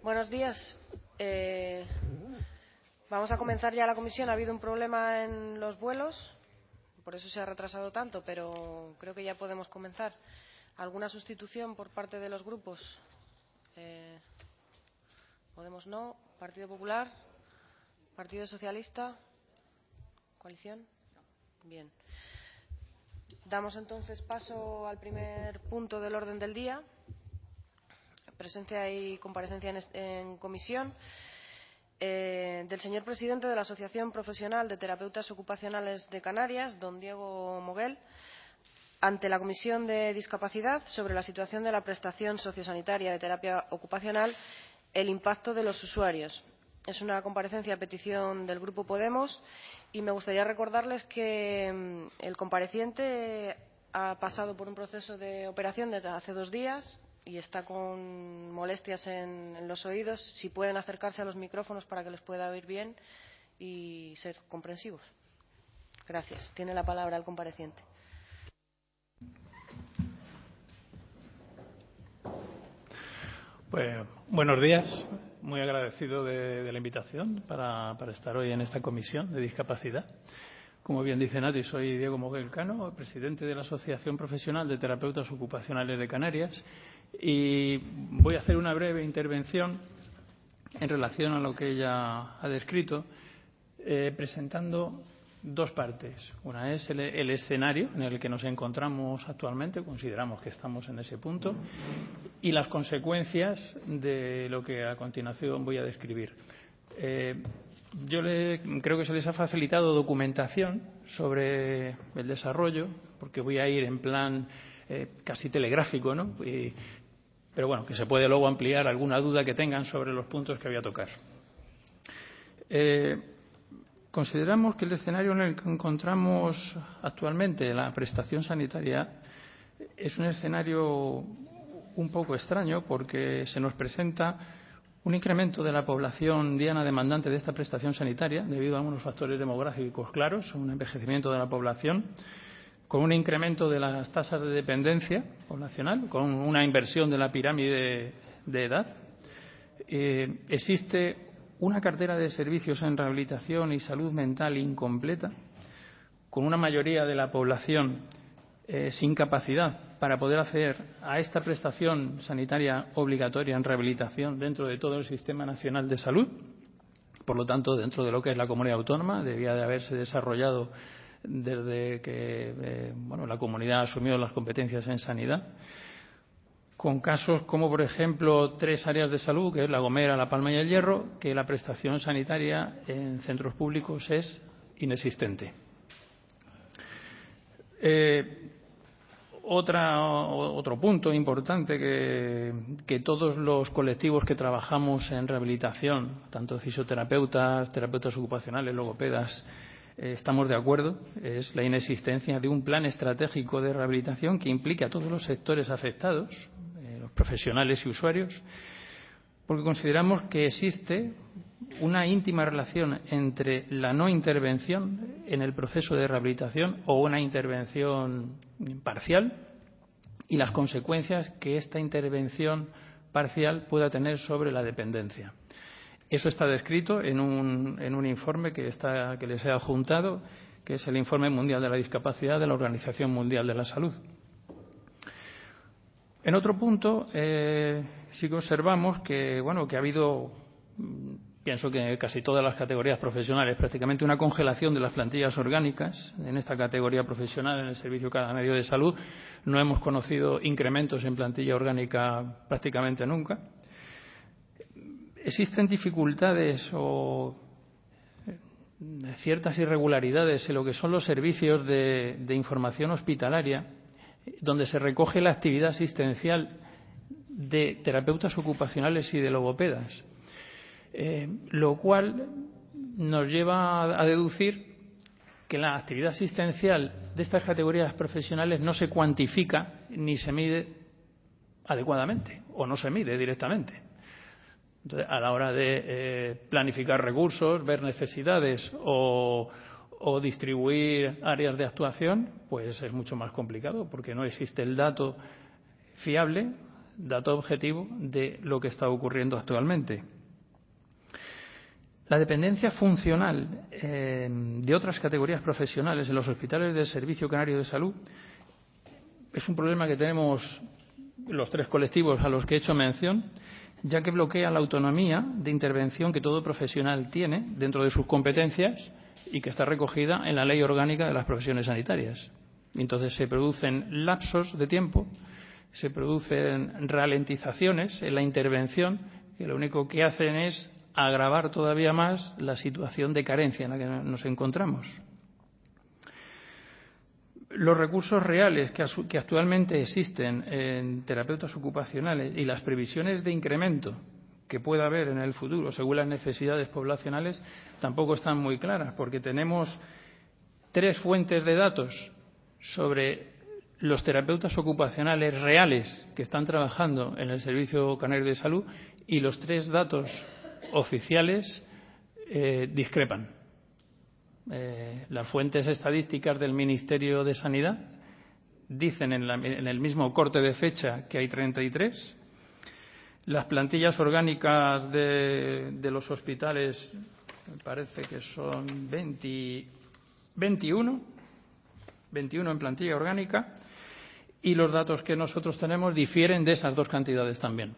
Buenos días. Vamos a comenzar ya la comisión. Ha habido un problema en los vuelos, por eso se ha retrasado tanto, pero creo que ya podemos comenzar. ¿Alguna sustitución por parte de los grupos? Podemos no. Partido Popular. Partido Socialista. Coalición. Bien. Damos entonces paso al primer punto del orden del día. Presencia y comparecencia en comisión del señor presidente de la Asociación Profesional de Terapeutas Ocupacionales de Canarias, don Diego Moguel, ante la Comisión de Discapacidad sobre la situación de la prestación sociosanitaria de terapia ocupacional, el impacto de los usuarios. Es una comparecencia a petición del Grupo Podemos y me gustaría recordarles que el compareciente ha pasado por un proceso de operación desde hace 2 días y está con molestias en los oídos. Si pueden acercarse a los micrófonos para que les pueda oír bien y ser comprensivos. Gracias. Tiene la palabra el compareciente. Pues, buenos días. Muy agradecido de la invitación para estar hoy en esta comisión de discapacidad. Como bien dice Nati, soy Diego Moguel Cano, presidente de la Asociación Profesional de Terapeutas Ocupacionales de Canarias, y voy a hacer una breve intervención en relación a lo que ella ha descrito, presentando 2 partes. Una es el escenario en el que nos encontramos actualmente, consideramos que estamos en ese punto, y las consecuencias de lo que a continuación voy a describir. Creo que se les ha facilitado documentación sobre el desarrollo, porque voy a ir en plan casi telegráfico, ¿no? Pero bueno, que se puede luego ampliar alguna duda que tengan sobre los puntos que voy a tocar. Consideramos que el escenario en el que encontramos actualmente la prestación sanitaria es un escenario un poco extraño, porque se nos presenta un incremento de la población diana demandante de esta prestación sanitaria debido a algunos factores demográficos claros, un envejecimiento de la población, con un incremento de las tasas de dependencia poblacional, con una inversión de la pirámide de edad. Existe una cartera de servicios en rehabilitación y salud mental incompleta, con una mayoría de la población sin capacidad para poder acceder a esta prestación sanitaria obligatoria en rehabilitación dentro de todo el Sistema Nacional de Salud. Por lo tanto, dentro de lo que es la comunidad autónoma, debía de haberse desarrollado desde que la comunidad ha asumido las competencias en sanidad, con casos como, por ejemplo, 3 áreas de salud, que es La Gomera, La Palma y El Hierro, que la prestación sanitaria en centros públicos es inexistente. Otro punto importante que todos los colectivos que trabajamos en rehabilitación, tanto fisioterapeutas, terapeutas ocupacionales, logopedas, estamos de acuerdo, es la inexistencia de un plan estratégico de rehabilitación que implique a todos los sectores afectados, los profesionales y usuarios, porque consideramos que existe una íntima relación entre la no intervención en el proceso de rehabilitación o una intervención parcial y las consecuencias que esta intervención parcial pueda tener sobre la dependencia. Eso está descrito en un informe que les he adjuntado, que es el Informe Mundial de la Discapacidad de la Organización Mundial de la Salud. En otro punto, sí que observamos que ha habido, pienso que en casi todas las categorías profesionales, prácticamente una congelación de las plantillas orgánicas. En esta categoría profesional, en el Servicio Canario de Salud, no hemos conocido incrementos en plantilla orgánica prácticamente nunca. Existen dificultades o ciertas irregularidades en lo que son los servicios de información hospitalaria, donde se recoge la actividad asistencial de terapeutas ocupacionales y de logopedas, lo cual nos lleva a deducir que la actividad asistencial de estas categorías profesionales no se cuantifica ni se mide adecuadamente o no se mide directamente. Entonces, a la hora de planificar recursos, ver necesidades o distribuir áreas de actuación, pues es mucho más complicado, porque no existe el dato fiable dato objetivo de lo que está ocurriendo actualmente. La dependencia funcional de otras categorías profesionales en los hospitales del Servicio Canario de Salud es un problema que tenemos los tres colectivos a los que he hecho mención, ya que bloquea la autonomía de intervención que todo profesional tiene dentro de sus competencias y que está recogida en la Ley Orgánica de las Profesiones Sanitarias. Entonces se producen lapsos de tiempo, se producen ralentizaciones en la intervención que lo único que hacen es agravar todavía más la situación de carencia en la que nos encontramos. Los recursos reales que actualmente existen en terapeutas ocupacionales y las previsiones de incremento que pueda haber en el futuro según las necesidades poblacionales tampoco están muy claras, porque tenemos tres fuentes de datos sobre los terapeutas ocupacionales reales que están trabajando en el Servicio Canario de Salud y los tres datos oficiales discrepan. Las fuentes estadísticas del Ministerio de Sanidad dicen en el mismo corte de fecha que hay 33. Las plantillas orgánicas de los hospitales me parece que son 21 en plantilla orgánica, y los datos que nosotros tenemos difieren de esas dos cantidades también.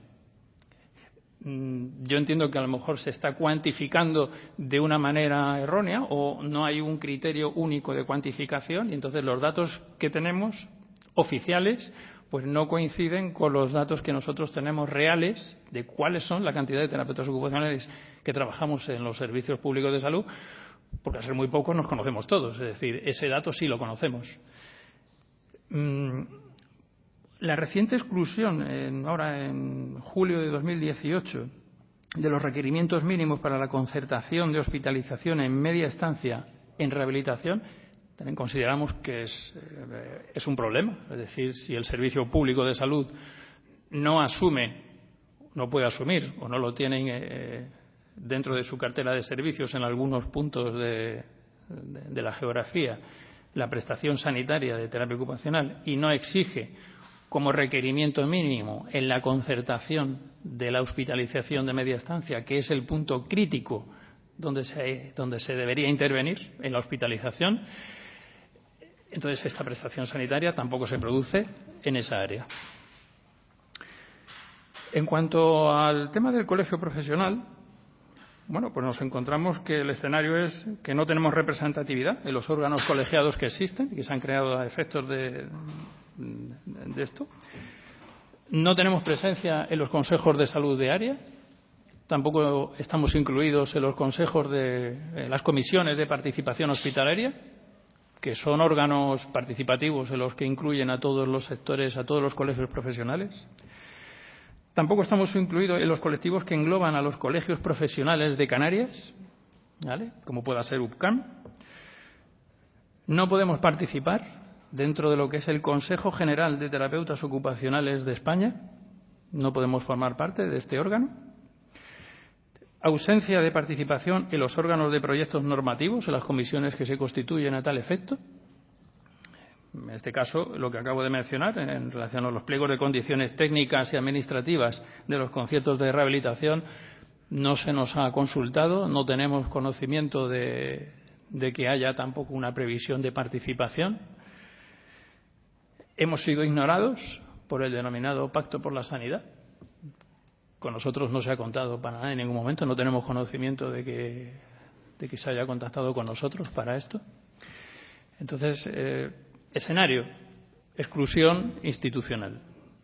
Yo entiendo que a lo mejor se está cuantificando de una manera errónea o no hay un criterio único de cuantificación y entonces los datos que tenemos oficiales pues no coinciden con los datos que nosotros tenemos reales de cuáles son la cantidad de terapeutas ocupacionales que trabajamos en los servicios públicos de salud, porque al ser muy pocos nos conocemos todos, es decir, ese dato sí lo conocemos. La reciente exclusión, ahora en julio de 2018, de los requerimientos mínimos para la concertación de hospitalización en media estancia en rehabilitación, también consideramos que es un problema. Es decir, si el Servicio Público de Salud no puede asumir o no lo tiene dentro de su cartera de servicios en algunos puntos de la geografía la prestación sanitaria de terapia ocupacional y no exige como requerimiento mínimo en la concertación de la hospitalización de media estancia, que es el punto crítico donde se debería intervenir en la hospitalización, entonces esta prestación sanitaria tampoco se produce en esa área. En cuanto al tema del colegio profesional, bueno, pues nos encontramos que el escenario es que no tenemos representatividad en los órganos colegiados que existen y que se han creado a efectos de esto. No tenemos presencia en los consejos de salud de área, tampoco estamos incluidos en los consejos de las comisiones de participación hospitalaria, que son órganos participativos en los que incluyen a todos los sectores, a todos los colegios profesionales. Tampoco estamos incluidos en los colectivos que engloban a los colegios profesionales de Canarias, ¿vale?, como pueda ser UPCAM. No podemos participar dentro de lo que es el Consejo General de Terapeutas Ocupacionales de España. No podemos formar parte de este órgano. Ausencia de participación en los órganos de proyectos normativos, en las comisiones que se constituyen a tal efecto. En este caso, lo que acabo de mencionar, en relación a los pliegos de condiciones técnicas y administrativas de los conciertos de rehabilitación, no se nos ha consultado, no tenemos conocimiento de que haya tampoco una previsión de participación. Hemos sido ignorados por el denominado Pacto por la Sanidad. Con nosotros no se ha contado para nada en ningún momento, no tenemos conocimiento de que se haya contactado con nosotros para esto. Entonces, escenario, exclusión institucional.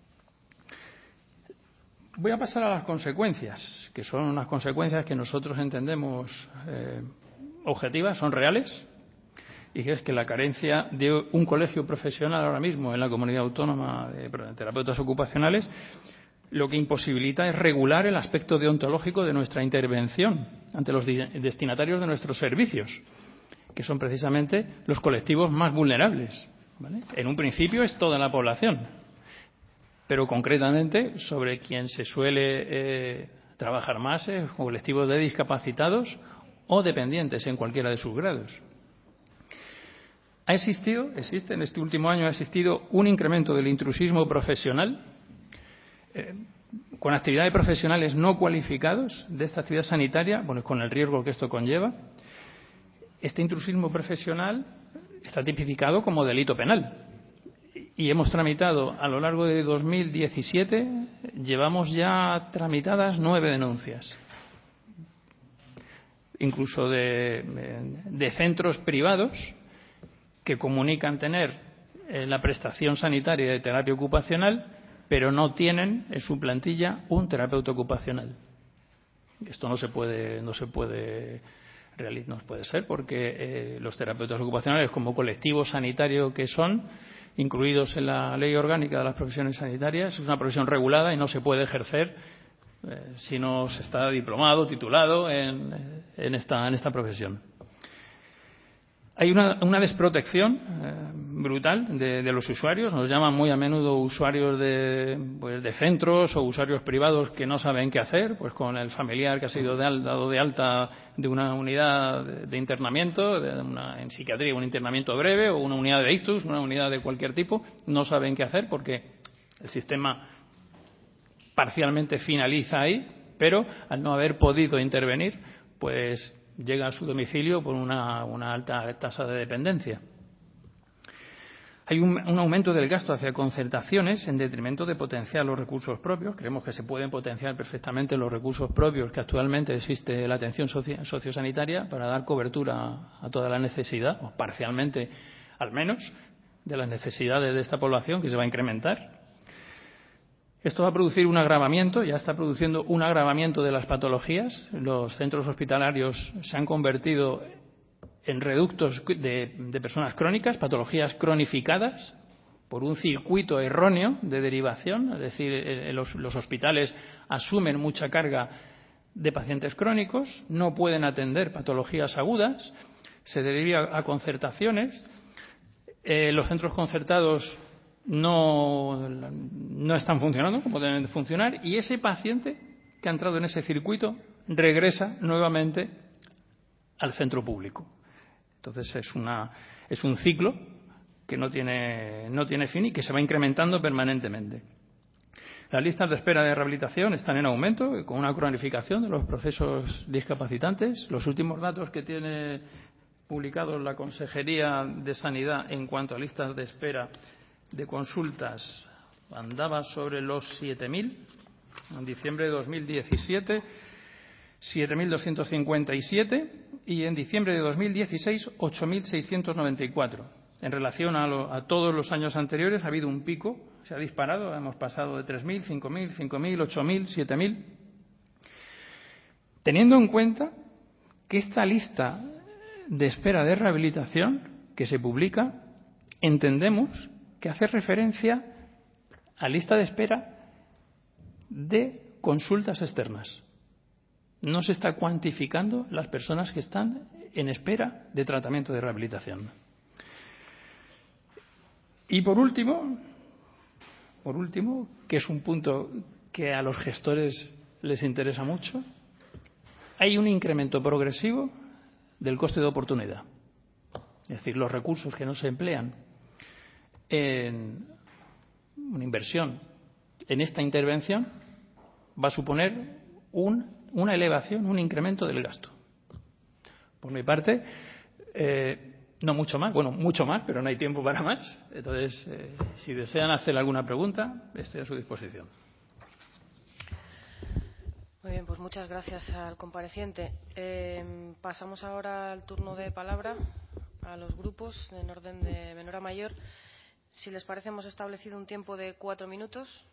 Voy a pasar a las consecuencias, que son unas consecuencias que nosotros entendemos objetivas, son reales, y que es que la carencia de un colegio profesional ahora mismo en la comunidad autónoma de terapeutas ocupacionales lo que imposibilita es regular el aspecto deontológico de nuestra intervención ante los destinatarios de nuestros servicios, que son precisamente los colectivos más vulnerables, ¿vale? En un principio es toda la población, pero concretamente sobre quien se suele trabajar más es colectivos de discapacitados o dependientes en cualquiera de sus grados. Existe en este último año un incremento del intrusismo profesional con actividad de profesionales no cualificados de esta actividad sanitaria, bueno, con el riesgo que esto conlleva. Este intrusismo profesional está tipificado como delito penal y hemos tramitado a lo largo de 2017, llevamos ya tramitadas 9 denuncias, incluso de centros privados que comunican tener la prestación sanitaria de terapia ocupacional, pero no tienen en su plantilla un terapeuta ocupacional. Esto no puede ser porque los terapeutas ocupacionales, como colectivo sanitario que son, incluidos en la Ley Orgánica de las Profesiones Sanitarias, es una profesión regulada y no se puede ejercer si no se está diplomado, titulado en esta profesión. Hay una desprotección brutal de los usuarios. Nos llaman muy a menudo usuarios de centros o usuarios privados que no saben qué hacer, pues con el familiar que ha sido dado de alta de una unidad de internamiento, en psiquiatría, un internamiento breve, o una unidad de ictus, una unidad de cualquier tipo, no saben qué hacer porque el sistema parcialmente finaliza ahí, pero al no haber podido intervenir, pues llega a su domicilio por una alta tasa de dependencia. Hay un aumento del gasto hacia concertaciones en detrimento de potenciar los recursos propios. Creemos que se pueden potenciar perfectamente los recursos propios que actualmente existe la atención sociosanitaria para dar cobertura a toda la necesidad, o parcialmente al menos, de las necesidades de esta población que se va a incrementar. Esto va a producir un agravamiento, ya está produciendo un agravamiento de las patologías. Los centros hospitalarios se han convertido en reductos de personas crónicas, patologías cronificadas, por un circuito erróneo de derivación. Es decir, los hospitales asumen mucha carga de pacientes crónicos, no pueden atender patologías agudas, se deriva a concertaciones. Los centros concertados no están funcionando como deben funcionar, y ese paciente que ha entrado en ese circuito regresa nuevamente al centro público. Entonces es un ciclo que no tiene fin y que se va incrementando permanentemente. Las listas de espera de rehabilitación están en aumento, con una cronificación de los procesos discapacitantes. Los últimos datos que tiene publicados la Consejería de Sanidad en cuanto a listas de espera de consultas andaba sobre los 7.000. En diciembre de 2017, 7.257, y en diciembre de 2016, 8.694. En relación a todos los años anteriores ha habido un pico, se ha disparado, hemos pasado de 3.000, 5.000, 5.000, 8.000, 7.000. Teniendo en cuenta que esta lista de espera de rehabilitación que se publica, entendemos que hace referencia a lista de espera de consultas externas. No se está cuantificando las personas que están en espera de tratamiento de rehabilitación. Y por último, que es un punto que a los gestores les interesa mucho, hay un incremento progresivo del coste de oportunidad. Es decir, los recursos que no se emplean en una inversión en esta intervención va a suponer una elevación, un incremento del gasto. Por mi parte, no mucho más, bueno, mucho más, pero no hay tiempo para más. Entonces, si desean hacer alguna pregunta, estoy a su disposición. Muy bien, pues muchas gracias al compareciente. Pasamos ahora al turno de palabra a los grupos en orden de menor a mayor. Si les parece, hemos establecido un tiempo de 4 minutos.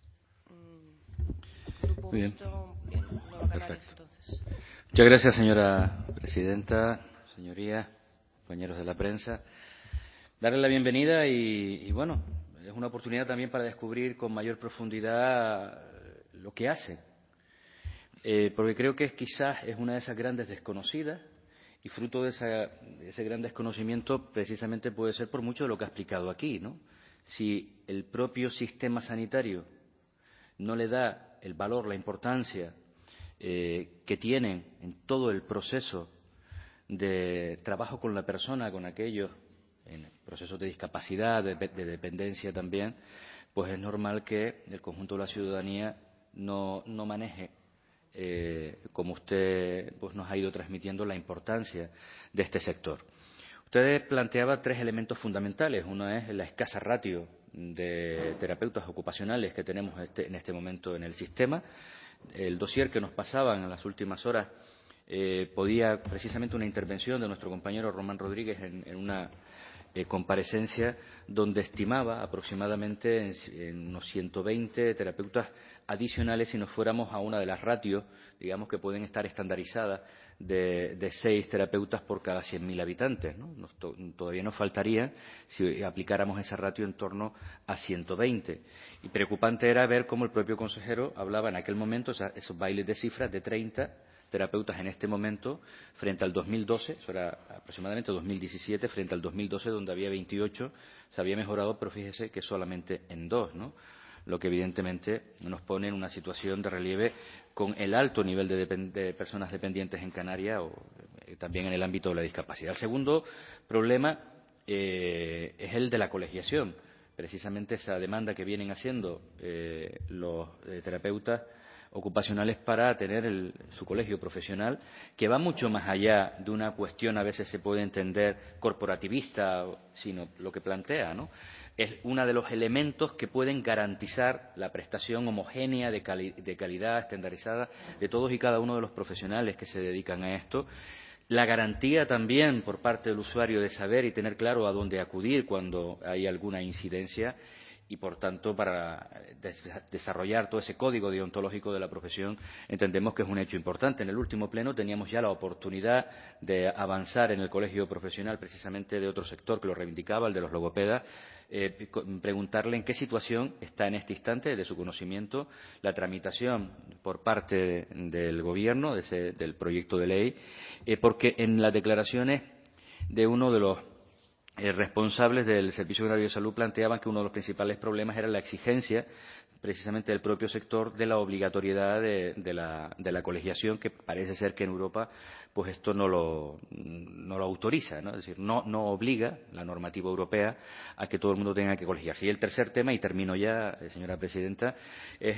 Grupo Muy bien. Mixto, bien, Nueva Canarias, entonces. Muchas gracias, señora presidenta, señorías, compañeros de la prensa. Darle la bienvenida y bueno, es una oportunidad también para descubrir con mayor profundidad lo que hace. Porque creo que quizás es una de esas grandes desconocidas, y fruto de ese gran desconocimiento precisamente puede ser por mucho de lo que ha explicado aquí, ¿no? Si el propio sistema sanitario no le da el valor, la importancia que tienen en todo el proceso de trabajo con la persona, con aquellos en procesos de discapacidad, de dependencia también, pues es normal que el conjunto de la ciudadanía no maneje, como usted pues nos ha ido transmitiendo, la importancia de este sector. Usted planteaba tres elementos fundamentales. Uno es la escasa ratio de terapeutas ocupacionales que tenemos en este momento en el sistema. El dossier que nos pasaban en las últimas horas podía, precisamente una intervención de nuestro compañero Román Rodríguez en una comparecencia, donde estimaba aproximadamente en unos 120 terapeutas adicionales si nos fuéramos a una de las ratios, digamos, que pueden estar estandarizadas de 6 terapeutas por cada 100.000 habitantes, ¿no? Todavía nos faltaría, si aplicáramos esa ratio, en torno a 120. Y preocupante era ver cómo el propio consejero hablaba en aquel momento, esos bailes de cifras de 30 terapeutas en este momento frente al 2012, eso era aproximadamente 2017, frente al 2012, donde había 28, se había mejorado, pero fíjese que solamente en 2, ¿no? Lo que evidentemente nos pone en una situación de relieve con el alto nivel de personas dependientes en Canarias o también en el ámbito de la discapacidad. El segundo problema es el de la colegiación. Precisamente esa demanda que vienen haciendo los terapeutas ocupacionales para tener su colegio profesional, que va mucho más allá de una cuestión, a veces se puede entender, corporativista, sino lo que plantea, ¿no? Es uno de los elementos que pueden garantizar la prestación homogénea, de calidad, estandarizada, de todos y cada uno de los profesionales que se dedican a esto. La garantía también por parte del usuario de saber y tener claro a dónde acudir cuando hay alguna incidencia, y, por tanto, para desarrollar todo ese código deontológico de la profesión, entendemos que es un hecho importante. En el último pleno teníamos ya la oportunidad de avanzar en el colegio profesional, precisamente de otro sector que lo reivindicaba, el de los logopedas, preguntarle en qué situación está en este instante, de su conocimiento, la tramitación por parte del Gobierno del proyecto de ley, porque en las declaraciones de uno de los responsables del Servicio Canario de Salud planteaban que uno de los principales problemas era la exigencia, precisamente del propio sector, de la obligatoriedad de la colegiación, que parece ser que en Europa pues esto no lo autoriza, ¿no? Es decir, no obliga la normativa europea a que todo el mundo tenga que colegiarse. Y el tercer tema, y termino ya, señora presidenta, es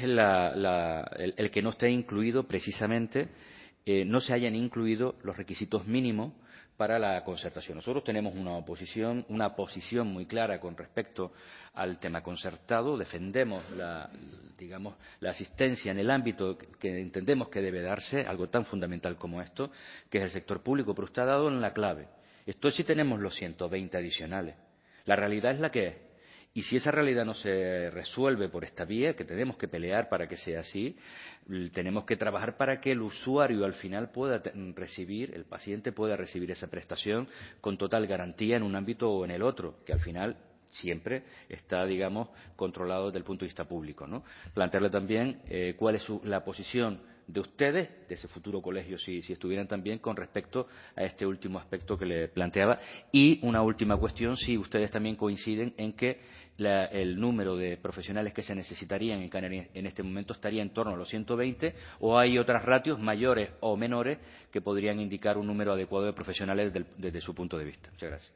el que no esté incluido precisamente, no se hayan incluido los requisitos mínimos para la concertación. Nosotros tenemos una posición muy clara con respecto al tema concertado. Defendemos la asistencia en el ámbito que entendemos que debe darse, algo tan fundamental como esto, que es el sector público, pero usted ha dado en la clave. Esto sí tenemos los 120 adicionales. La realidad es la que es. Y si esa realidad no se resuelve por esta vía, que tenemos que pelear para que sea así, tenemos que trabajar para que el usuario al final pueda recibir, el paciente pueda recibir esa prestación con total garantía en un ámbito o en el otro, que al final siempre está, digamos, controlado desde el punto de vista público, ¿no? Plantearle también cuál es la posición de ustedes, de ese futuro colegio, si estuvieran también, con respecto a este último aspecto que le planteaba. Y una última cuestión, si ustedes también coinciden en que el número de profesionales que se necesitarían en Canarias en este momento estaría en torno a los 120, o hay otras ratios mayores o menores que podrían indicar un número adecuado de profesionales desde su punto de vista. Muchas gracias.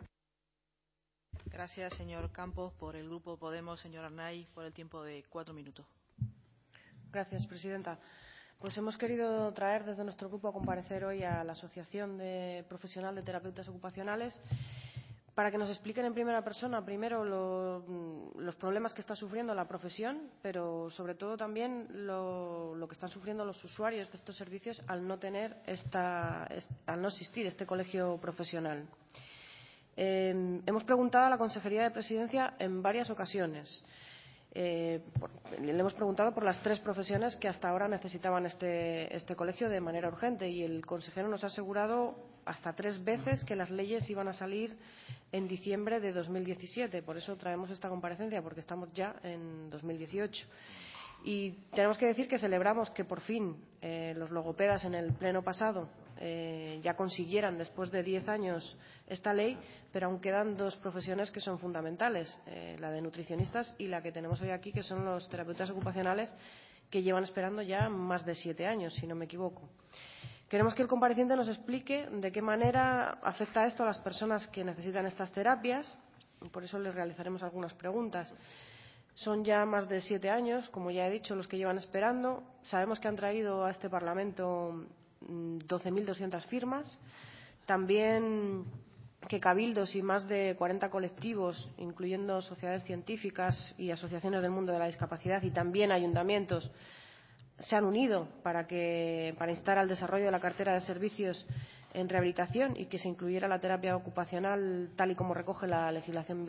Gracias, señor Campos. Por el Grupo Podemos, señor Arnaiz, por el tiempo de 4 minutos. Gracias, presidenta. Pues hemos querido traer desde nuestro grupo a comparecer hoy a la Asociación Profesional de Terapeutas Ocupacionales para que nos expliquen en primera persona, primero, los problemas que está sufriendo la profesión, pero sobre todo también lo que están sufriendo los usuarios de estos servicios al no existir este colegio profesional. Hemos preguntado a la Consejería de Presidencia en varias ocasiones. Le hemos preguntado por las 3 profesiones que hasta ahora necesitaban este colegio de manera urgente, y el consejero nos ha asegurado hasta 3 veces que las leyes iban a salir en diciembre de 2017. Por eso traemos esta comparecencia, porque estamos ya en 2018. Y tenemos que decir que celebramos que por fin los logopedas en el pleno pasado ya consiguieran, después de 10 años, esta ley, pero aún quedan 2 profesiones que son fundamentales, la de nutricionistas y la que tenemos hoy aquí, que son los terapeutas ocupacionales, que llevan esperando ya más de 7 años, si no me equivoco. Queremos que el compareciente nos explique de qué manera afecta esto a las personas que necesitan estas terapias, y por eso le realizaremos algunas preguntas. Son ya más de 7 años, como ya he dicho, los que llevan esperando. Sabemos que han traído a este Parlamento 12.200 firmas. También que cabildos y más de 40 colectivos, incluyendo sociedades científicas y asociaciones del mundo de la discapacidad y también ayuntamientos, se han unido para instar al desarrollo de la cartera de servicios en rehabilitación y que se incluyera la terapia ocupacional tal y como recoge la legislación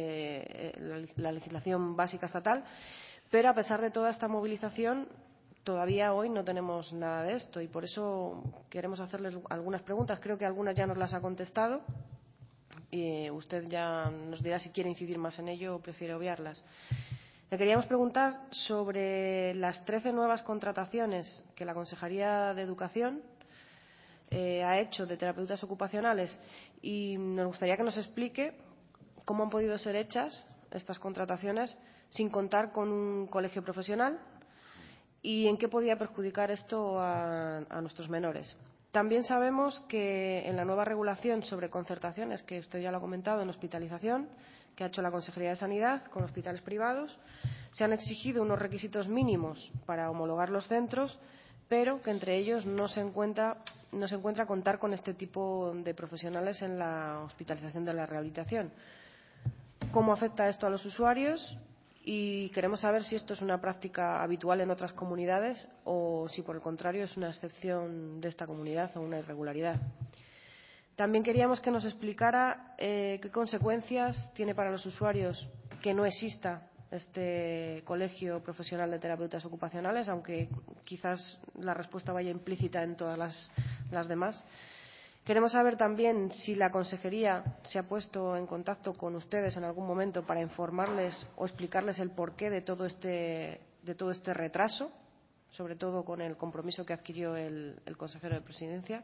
básica estatal. Pero a pesar de toda esta movilización, todavía hoy no tenemos nada de esto y por eso queremos hacerles algunas preguntas. Creo que algunas ya nos las ha contestado y usted ya nos dirá si quiere incidir más en ello o prefiere obviarlas. Le queríamos preguntar sobre las 13 nuevas contrataciones que la Consejería de Educación ha hecho de terapeutas ocupacionales y nos gustaría que nos explique cómo han podido ser hechas estas contrataciones sin contar con un colegio profesional y en qué podía perjudicar esto a nuestros menores. También sabemos que en la nueva regulación sobre concertaciones, que usted ya lo ha comentado, en hospitalización, que ha hecho la Consejería de Sanidad con hospitales privados, se han exigido unos requisitos mínimos para homologar los centros, pero que entre ellos no se encuentra contar con este tipo de profesionales en la hospitalización de la rehabilitación. ¿Cómo afecta esto a los usuarios? Y queremos saber si esto es una práctica habitual en otras comunidades o si, por el contrario, es una excepción de esta comunidad o una irregularidad. También queríamos que nos explicara qué consecuencias tiene para los usuarios que no exista este colegio profesional de terapeutas ocupacionales, aunque quizás la respuesta vaya implícita en todas las demás. Queremos saber también si la Consejería se ha puesto en contacto con ustedes en algún momento para informarles o explicarles el porqué de todo este retraso, sobre todo con el compromiso que adquirió el consejero de Presidencia.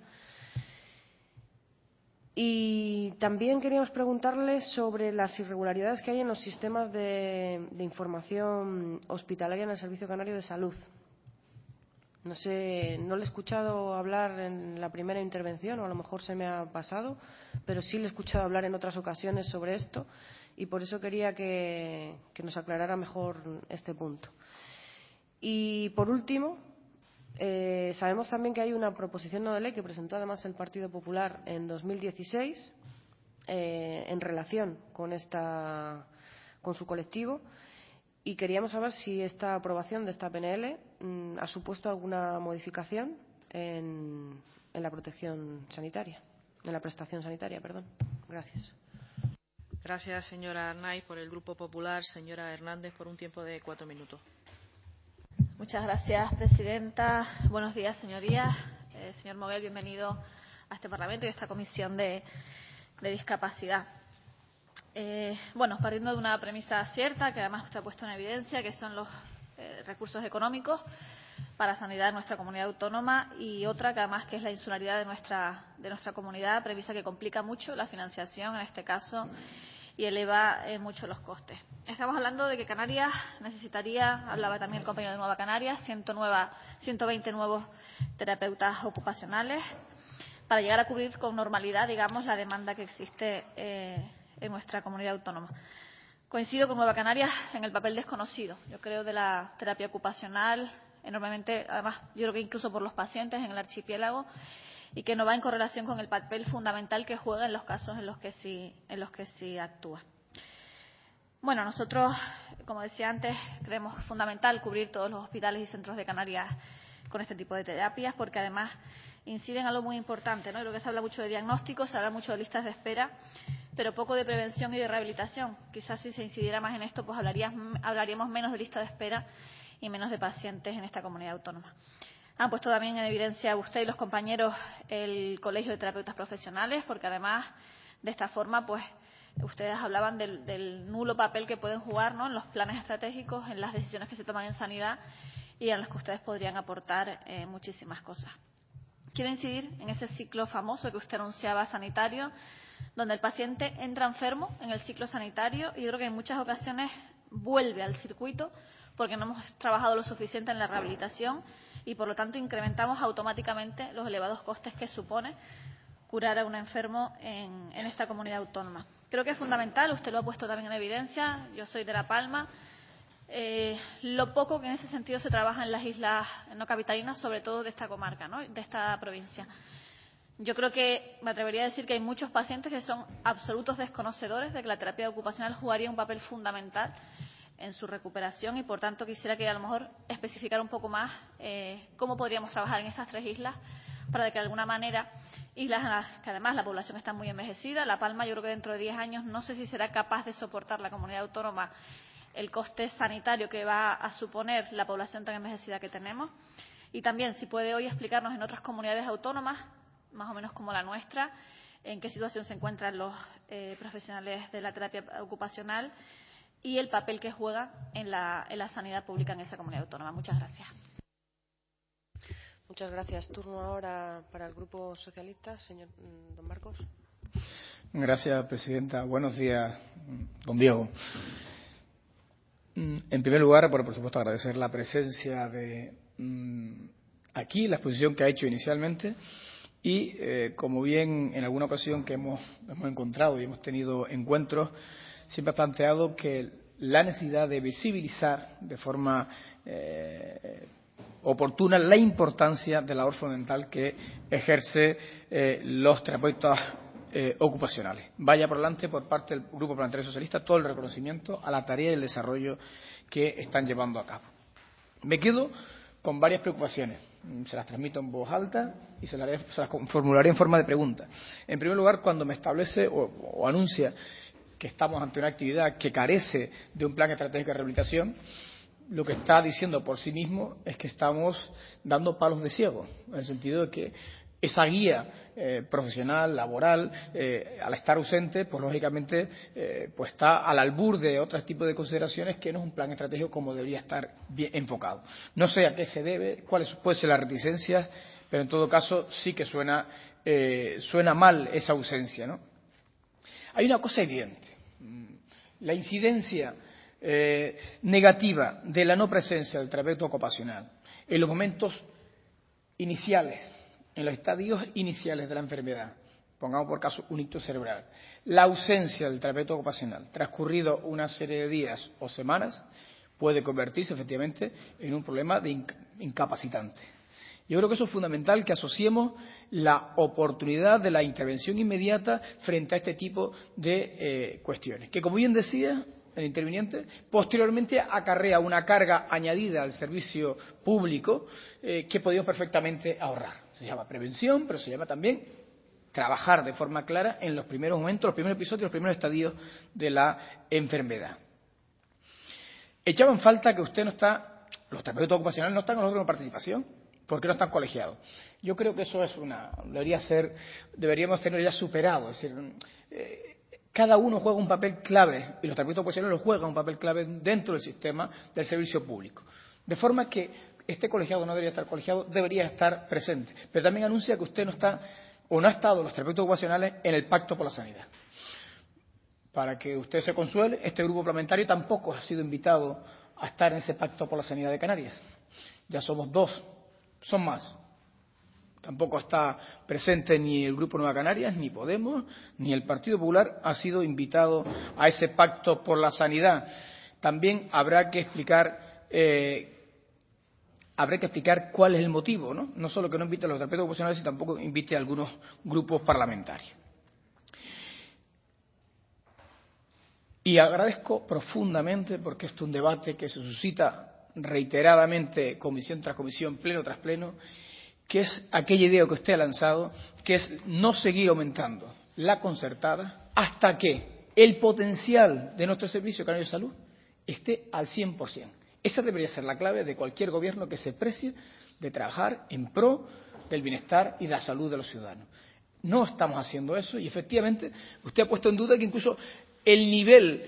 Y también queríamos preguntarles sobre las irregularidades que hay en los sistemas de información hospitalaria en el Servicio Canario de Salud. No sé, no le he escuchado hablar en la primera intervención, o a lo mejor se me ha pasado, pero sí le he escuchado hablar en otras ocasiones sobre esto y por eso quería que nos aclarara mejor este punto. Y por último, sabemos también que hay una proposición no de ley que presentó además el Partido Popular en 2016 en relación con su colectivo. Y queríamos saber si esta aprobación de esta PNL ha supuesto alguna modificación en la protección sanitaria, en la prestación sanitaria, perdón. Gracias. Gracias, señora Arnaiz. Por el Grupo Popular, señora Hernández, por un tiempo de 4 minutos. Muchas gracias, presidenta. Buenos días, señorías. Señor Moguel, bienvenido a este Parlamento y a esta Comisión de Discapacidad. Partiendo de una premisa cierta, que además usted ha puesto en evidencia, que son los recursos económicos para sanidad en nuestra comunidad autónoma, y otra que además que es la insularidad de nuestra comunidad, premisa que complica mucho la financiación en este caso y eleva mucho los costes. Estamos hablando de que Canarias necesitaría, hablaba también el compañero de Nueva Canarias, 120 nuevos terapeutas ocupacionales para llegar a cubrir con normalidad, digamos, la demanda que existe en nuestra comunidad autónoma. Coincido con Nueva Canarias en el papel desconocido, yo creo, de la terapia ocupacional, enormemente, además, yo creo que incluso por los pacientes en el archipiélago, y que no va en correlación con el papel fundamental que juega en los casos en los que sí actúa. Nosotros, como decía antes, creemos fundamental cubrir todos los hospitales y centros de Canarias con este tipo de terapias, porque además inciden en algo muy importante, ¿no? Creo que se habla mucho de diagnóstico, se habla mucho de listas de espera, pero poco de prevención y de rehabilitación. Quizás si se incidiera más en esto, pues hablaríamos menos de lista de espera y menos de pacientes en esta comunidad autónoma. Han puesto también en evidencia usted y los compañeros el Colegio de Terapeutas Profesionales, porque además de esta forma, pues ustedes hablaban del nulo papel que pueden jugar, ¿no?, en los planes estratégicos, en las decisiones que se toman en sanidad y en las que ustedes podrían aportar muchísimas cosas. Quiero incidir en ese ciclo famoso que usted anunciaba sanitario, donde el paciente entra enfermo en el ciclo sanitario y yo creo que en muchas ocasiones vuelve al circuito porque no hemos trabajado lo suficiente en la rehabilitación y, por lo tanto, incrementamos automáticamente los elevados costes que supone curar a un enfermo en esta comunidad autónoma. Creo que es fundamental, usted lo ha puesto también en evidencia, yo soy de La Palma, lo poco que en ese sentido se trabaja en las islas no capitalinas, sobre todo de esta comarca, ¿no?, de esta provincia. Yo creo que me atrevería a decir que hay muchos pacientes que son absolutos desconocedores de que la terapia ocupacional jugaría un papel fundamental en su recuperación y, por tanto, quisiera que a lo mejor especificar un poco más cómo podríamos trabajar en estas 3 islas para que de alguna manera, islas en las que además la población está muy envejecida. La Palma, yo creo que dentro de 10 años no sé si será capaz de soportar la comunidad autónoma el coste sanitario que va a suponer la población tan envejecida que tenemos. Y también, si puede hoy explicarnos en otras comunidades autónomas, más o menos como la nuestra, en qué situación se encuentran los profesionales de la terapia ocupacional y el papel que juegan en la sanidad pública en esa comunidad autónoma. Muchas gracias. Muchas gracias. Turno ahora para el Grupo Socialista, señor don Marcos. Gracias, presidenta. Buenos días, don Diego. En primer lugar, por supuesto, agradecer la presencia de aquí, la exposición que ha hecho inicialmente. Y, como bien en alguna ocasión que hemos encontrado y hemos tenido encuentros, siempre ha planteado que la necesidad de visibilizar de forma oportuna la importancia de la labor fundamental que ejerce los terapeutas ocupacionales. Vaya por delante, por parte del Grupo Parlamentario Socialista, todo el reconocimiento a la tarea y el desarrollo que están llevando a cabo. Me quedo con varias preocupaciones. Se las transmito en voz alta y se las formularé en forma de pregunta. En primer lugar, cuando me establece o anuncia que estamos ante una actividad que carece de un plan estratégico de rehabilitación, lo que está diciendo por sí mismo es que estamos dando palos de ciego, en el sentido de que esa guía profesional, laboral, al estar ausente, pues lógicamente pues está al albur de otros tipos de consideraciones que no es un plan estratégico como debería estar bien enfocado. No sé a qué se debe, cuáles pueden ser las reticencias, pero en todo caso sí que suena mal esa ausencia, ¿no? Hay una cosa evidente. La incidencia negativa de la no presencia del terapeuta ocupacional en los momentos iniciales, en los estadios iniciales de la enfermedad, pongamos por caso un ictus cerebral, la ausencia del terapeuta ocupacional transcurrido una serie de días o semanas puede convertirse efectivamente en un problema de incapacitante. Yo creo que eso es fundamental, que asociemos la oportunidad de la intervención inmediata frente a este tipo de cuestiones, que, como bien decía el interviniente, posteriormente acarrea una carga añadida al servicio público que podemos perfectamente ahorrar. Se llama prevención, pero se llama también trabajar de forma clara en los primeros momentos, los primeros episodios, los primeros estadios de la enfermedad. Echaba en falta que usted no está, los terapeutas ocupacionales no están en los órganos de participación, porque no están colegiados. Yo creo que eso es deberíamos tener ya superado. Es decir, cada uno juega un papel clave y los terapeutas ocupacionales juegan un papel clave dentro del sistema del servicio público. De forma que esté colegiado o no debería estar colegiado, debería estar presente. Pero también anuncia que usted no está o no ha estado los terapeutas ocupacionales en el Pacto por la Sanidad. Para que usted se consuele, este grupo parlamentario tampoco ha sido invitado a estar en ese Pacto por la Sanidad de Canarias. Ya somos 2, son más. Tampoco está presente ni el Grupo Nueva Canarias, ni Podemos, ni el Partido Popular ha sido invitado a ese Pacto por la Sanidad. También habrá que explicar cuál es el motivo, ¿no? No solo que no invite a los terapeutas ocupacionales, sino tampoco invite a algunos grupos parlamentarios. Y agradezco profundamente, porque esto es un debate que se suscita reiteradamente, comisión tras comisión, pleno tras pleno, que es aquella idea que usted ha lanzado, que es no seguir aumentando la concertada hasta que el potencial de nuestro servicio canario de salud esté al 100%. Esa debería ser la clave de cualquier gobierno que se precie de trabajar en pro del bienestar y de la salud de los ciudadanos. No estamos haciendo eso y, efectivamente, usted ha puesto en duda que incluso el nivel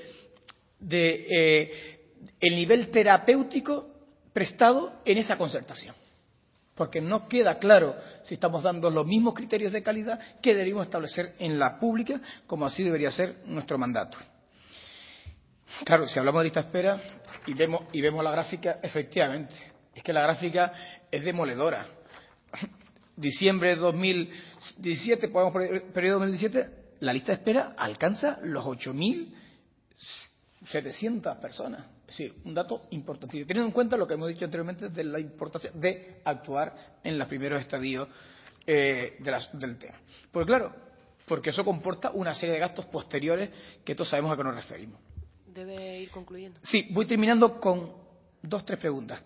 terapéutico prestado en esa concertación, porque no queda claro si estamos dando los mismos criterios de calidad que deberíamos establecer en la pública, como así debería ser nuestro mandato. Claro, si hablamos de lista de espera y vemos la gráfica, efectivamente, es que la gráfica es demoledora. Diciembre de 2017, podemos por el periodo 2017, la lista de espera alcanza los 8.000, 700 personas. Es decir, un dato importantísimo, teniendo en cuenta lo que hemos dicho anteriormente de la importancia de actuar en los primeros estadios del tema. Pues claro, porque eso comporta una serie de gastos posteriores que todos sabemos a qué nos referimos. Debe ir concluyendo. Sí, voy terminando con 2 o 3 preguntas.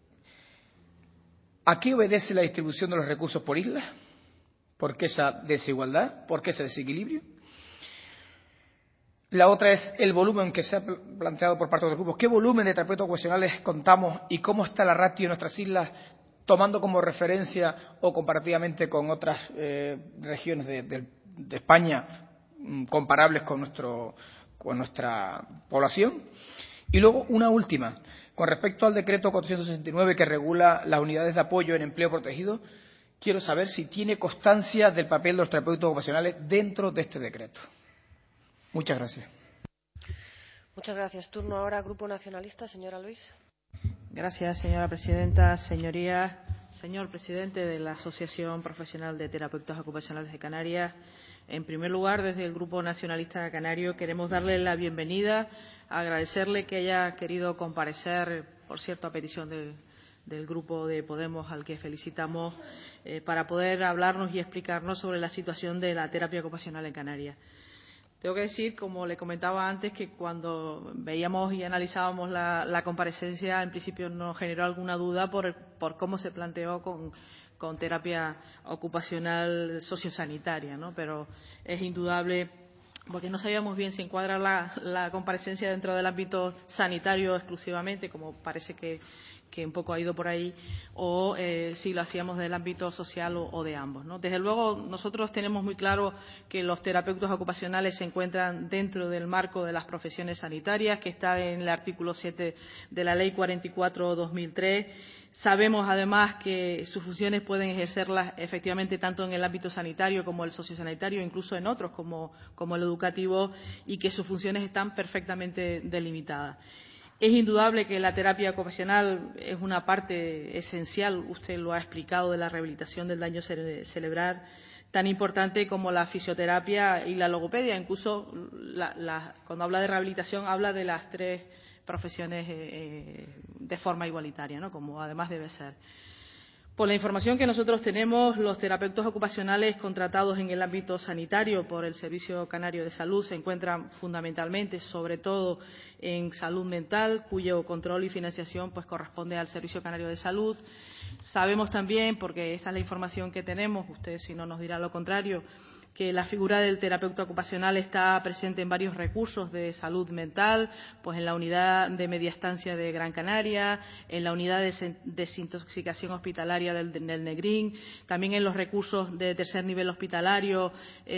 ¿A qué obedece la distribución de los recursos por islas? ¿Por qué esa desigualdad? ¿Por qué ese desequilibrio? La otra es el volumen que se ha planteado por parte de los grupos. ¿Qué volumen de terapeutas ocupacionales contamos y cómo está la ratio en nuestras islas, tomando como referencia o comparativamente con otras regiones de España comparables con nuestra población? Y luego una última, con respecto al decreto 469 que regula las unidades de apoyo en empleo protegido, quiero saber si tiene constancia del papel de los terapeutas ocupacionales dentro de este decreto. Muchas gracias. Muchas gracias. Turno ahora al Grupo Nacionalista. Señora Luis. Gracias, señora presidenta. Señorías, señor presidente de la Asociación Profesional de Terapeutas Ocupacionales de Canarias, en primer lugar, desde el Grupo Nacionalista Canario, queremos darle la bienvenida, agradecerle que haya querido comparecer, por cierto, a petición del Grupo de Podemos, al que felicitamos, para poder hablarnos y explicarnos sobre la situación de la terapia ocupacional en Canarias. Tengo que decir, como le comentaba antes, que cuando veíamos y analizábamos la comparecencia, en principio nos generó alguna duda por cómo se planteó con terapia ocupacional sociosanitaria, ¿no? Pero es indudable, porque no sabíamos bien si encuadra la comparecencia dentro del ámbito sanitario exclusivamente, como parece que un poco ha ido por ahí, o si lo hacíamos del ámbito social o de ambos, ¿no? Desde luego, nosotros tenemos muy claro que los terapeutas ocupacionales se encuentran dentro del marco de las profesiones sanitarias, que está en el artículo 7 de la Ley 44/2003. Sabemos, además, que sus funciones pueden ejercerlas efectivamente tanto en el ámbito sanitario como el sociosanitario, incluso en otros como el educativo, y que sus funciones están perfectamente delimitadas. Es indudable que la terapia ocupacional es una parte esencial, usted lo ha explicado, de la rehabilitación del daño cerebral, tan importante como la fisioterapia y la logopedia. Incluso cuando habla de rehabilitación habla de las 3 profesiones de forma igualitaria, ¿no? Como además debe ser. Por la información que nosotros tenemos, los terapeutas ocupacionales contratados en el ámbito sanitario por el Servicio Canario de Salud se encuentran fundamentalmente, sobre todo, en salud mental, cuyo control y financiación pues corresponde al Servicio Canario de Salud. Sabemos también, porque esta es la información que tenemos, usted si no nos dirá lo contrario, que la figura del terapeuta ocupacional está presente en varios recursos de salud mental, pues en la unidad de media estancia de Gran Canaria, en la unidad de desintoxicación hospitalaria del Negrín, también en los recursos de tercer nivel hospitalario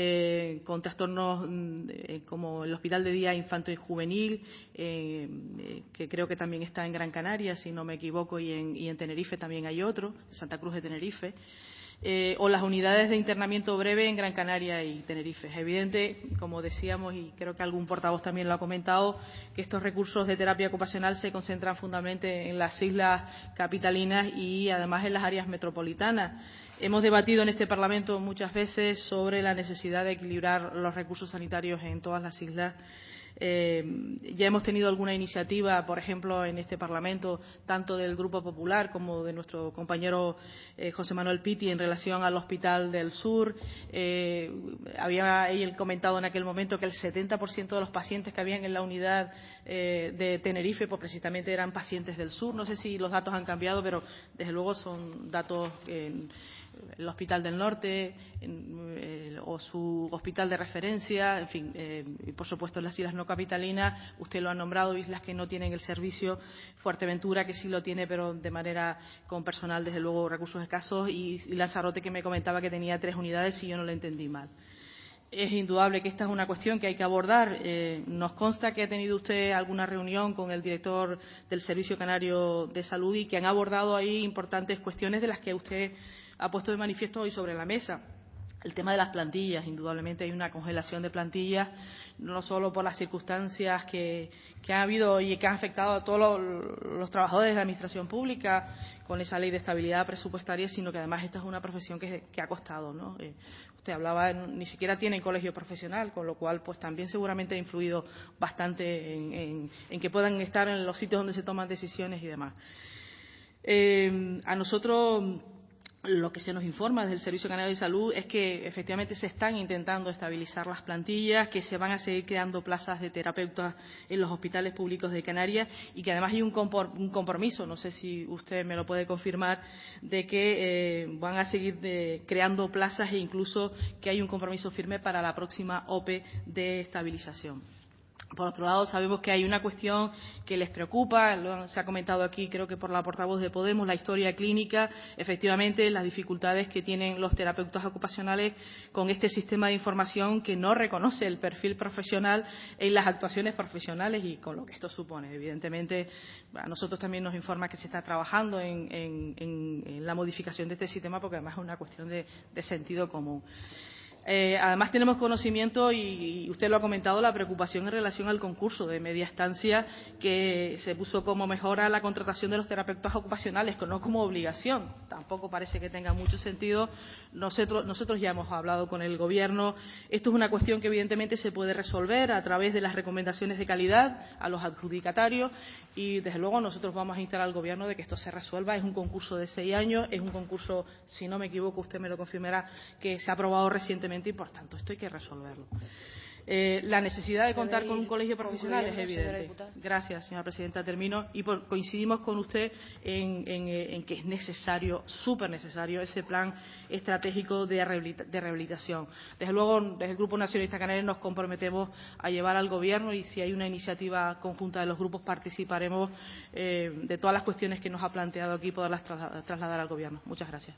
con trastornos como el Hospital de Día Infanto y Juvenil, que creo que también está en Gran Canaria, si no me equivoco, y en Tenerife también hay otro, Santa Cruz de Tenerife. O las unidades de internamiento breve en Gran Canaria y Tenerife. Es evidente, como decíamos, y creo que algún portavoz también lo ha comentado, que estos recursos de terapia ocupacional se concentran fundamentalmente en las islas capitalinas y además en las áreas metropolitanas. Hemos debatido en este Parlamento muchas veces sobre la necesidad de equilibrar los recursos sanitarios en todas las islas. Ya hemos tenido alguna iniciativa, por ejemplo, en este Parlamento, tanto del Grupo Popular como de nuestro compañero José Manuel Piti, en relación al Hospital del Sur. Había él comentado en aquel momento que el 70% de los pacientes que habían en la unidad de Tenerife, pues precisamente eran pacientes del sur. No sé si los datos han cambiado, pero desde luego son datos el Hospital del Norte o su hospital de referencia, en fin, y por supuesto en las islas no capitalinas, usted lo ha nombrado, islas que no tienen el servicio, Fuerteventura que sí lo tiene, pero de manera con personal, desde luego, recursos escasos, y Lanzarote, que me comentaba que tenía 3 unidades, si yo no lo entendí mal. Es indudable que esta es una cuestión que hay que abordar. Nos consta que ha tenido usted alguna reunión con el director del Servicio Canario de Salud y que han abordado ahí importantes cuestiones de las que usted ha puesto de manifiesto hoy sobre la mesa. El tema de las plantillas, indudablemente hay una congelación de plantillas, no solo por las circunstancias que ha habido y que han afectado a todos los trabajadores de la Administración Pública con esa ley de estabilidad presupuestaria, sino que además esta es una profesión que ha costado, ¿no? Usted hablaba, ni siquiera tienen colegio profesional, con lo cual pues también seguramente ha influido bastante en que puedan estar en los sitios donde se toman decisiones y demás. A nosotros lo que se nos informa desde el Servicio Canario de Salud es que efectivamente se están intentando estabilizar las plantillas, que se van a seguir creando plazas de terapeutas en los hospitales públicos de Canarias y que además hay un compromiso, no sé si usted me lo puede confirmar, de que van a seguir creando plazas e incluso que hay un compromiso firme para la próxima OPE de estabilización. Por otro lado, sabemos que hay una cuestión que les preocupa, se ha comentado aquí, creo que por la portavoz de Podemos, la historia clínica, efectivamente, las dificultades que tienen los terapeutas ocupacionales con este sistema de información que no reconoce el perfil profesional en las actuaciones profesionales y con lo que esto supone. Evidentemente, a nosotros también nos informa que se está trabajando en la modificación de este sistema porque además es una cuestión de sentido común. Además tenemos conocimiento, y usted lo ha comentado, la preocupación en relación al concurso de media estancia que se puso como mejora la contratación de los terapeutas ocupacionales, no como obligación. Tampoco parece que tenga mucho sentido. Nosotros ya hemos hablado con el Gobierno. Esto es una cuestión que evidentemente se puede resolver a través de las recomendaciones de calidad a los adjudicatarios y desde luego nosotros vamos a instar al Gobierno de que esto se resuelva. Es un concurso de 6 años, es un concurso, si no me equivoco, usted me lo confirmará, que se ha aprobado recientemente y por tanto esto hay que resolverlo. La necesidad de contar con un colegio profesional es evidente. Gracias, señora presidenta. Termino y coincidimos con usted en que es necesario, súper necesario, ese plan estratégico de rehabilitación. Desde luego, desde el Grupo Nacionalista Canario nos comprometemos a llevar al Gobierno y si hay una iniciativa conjunta de los grupos participaremos de todas las cuestiones que nos ha planteado aquí poderlas trasladar al Gobierno. Muchas gracias.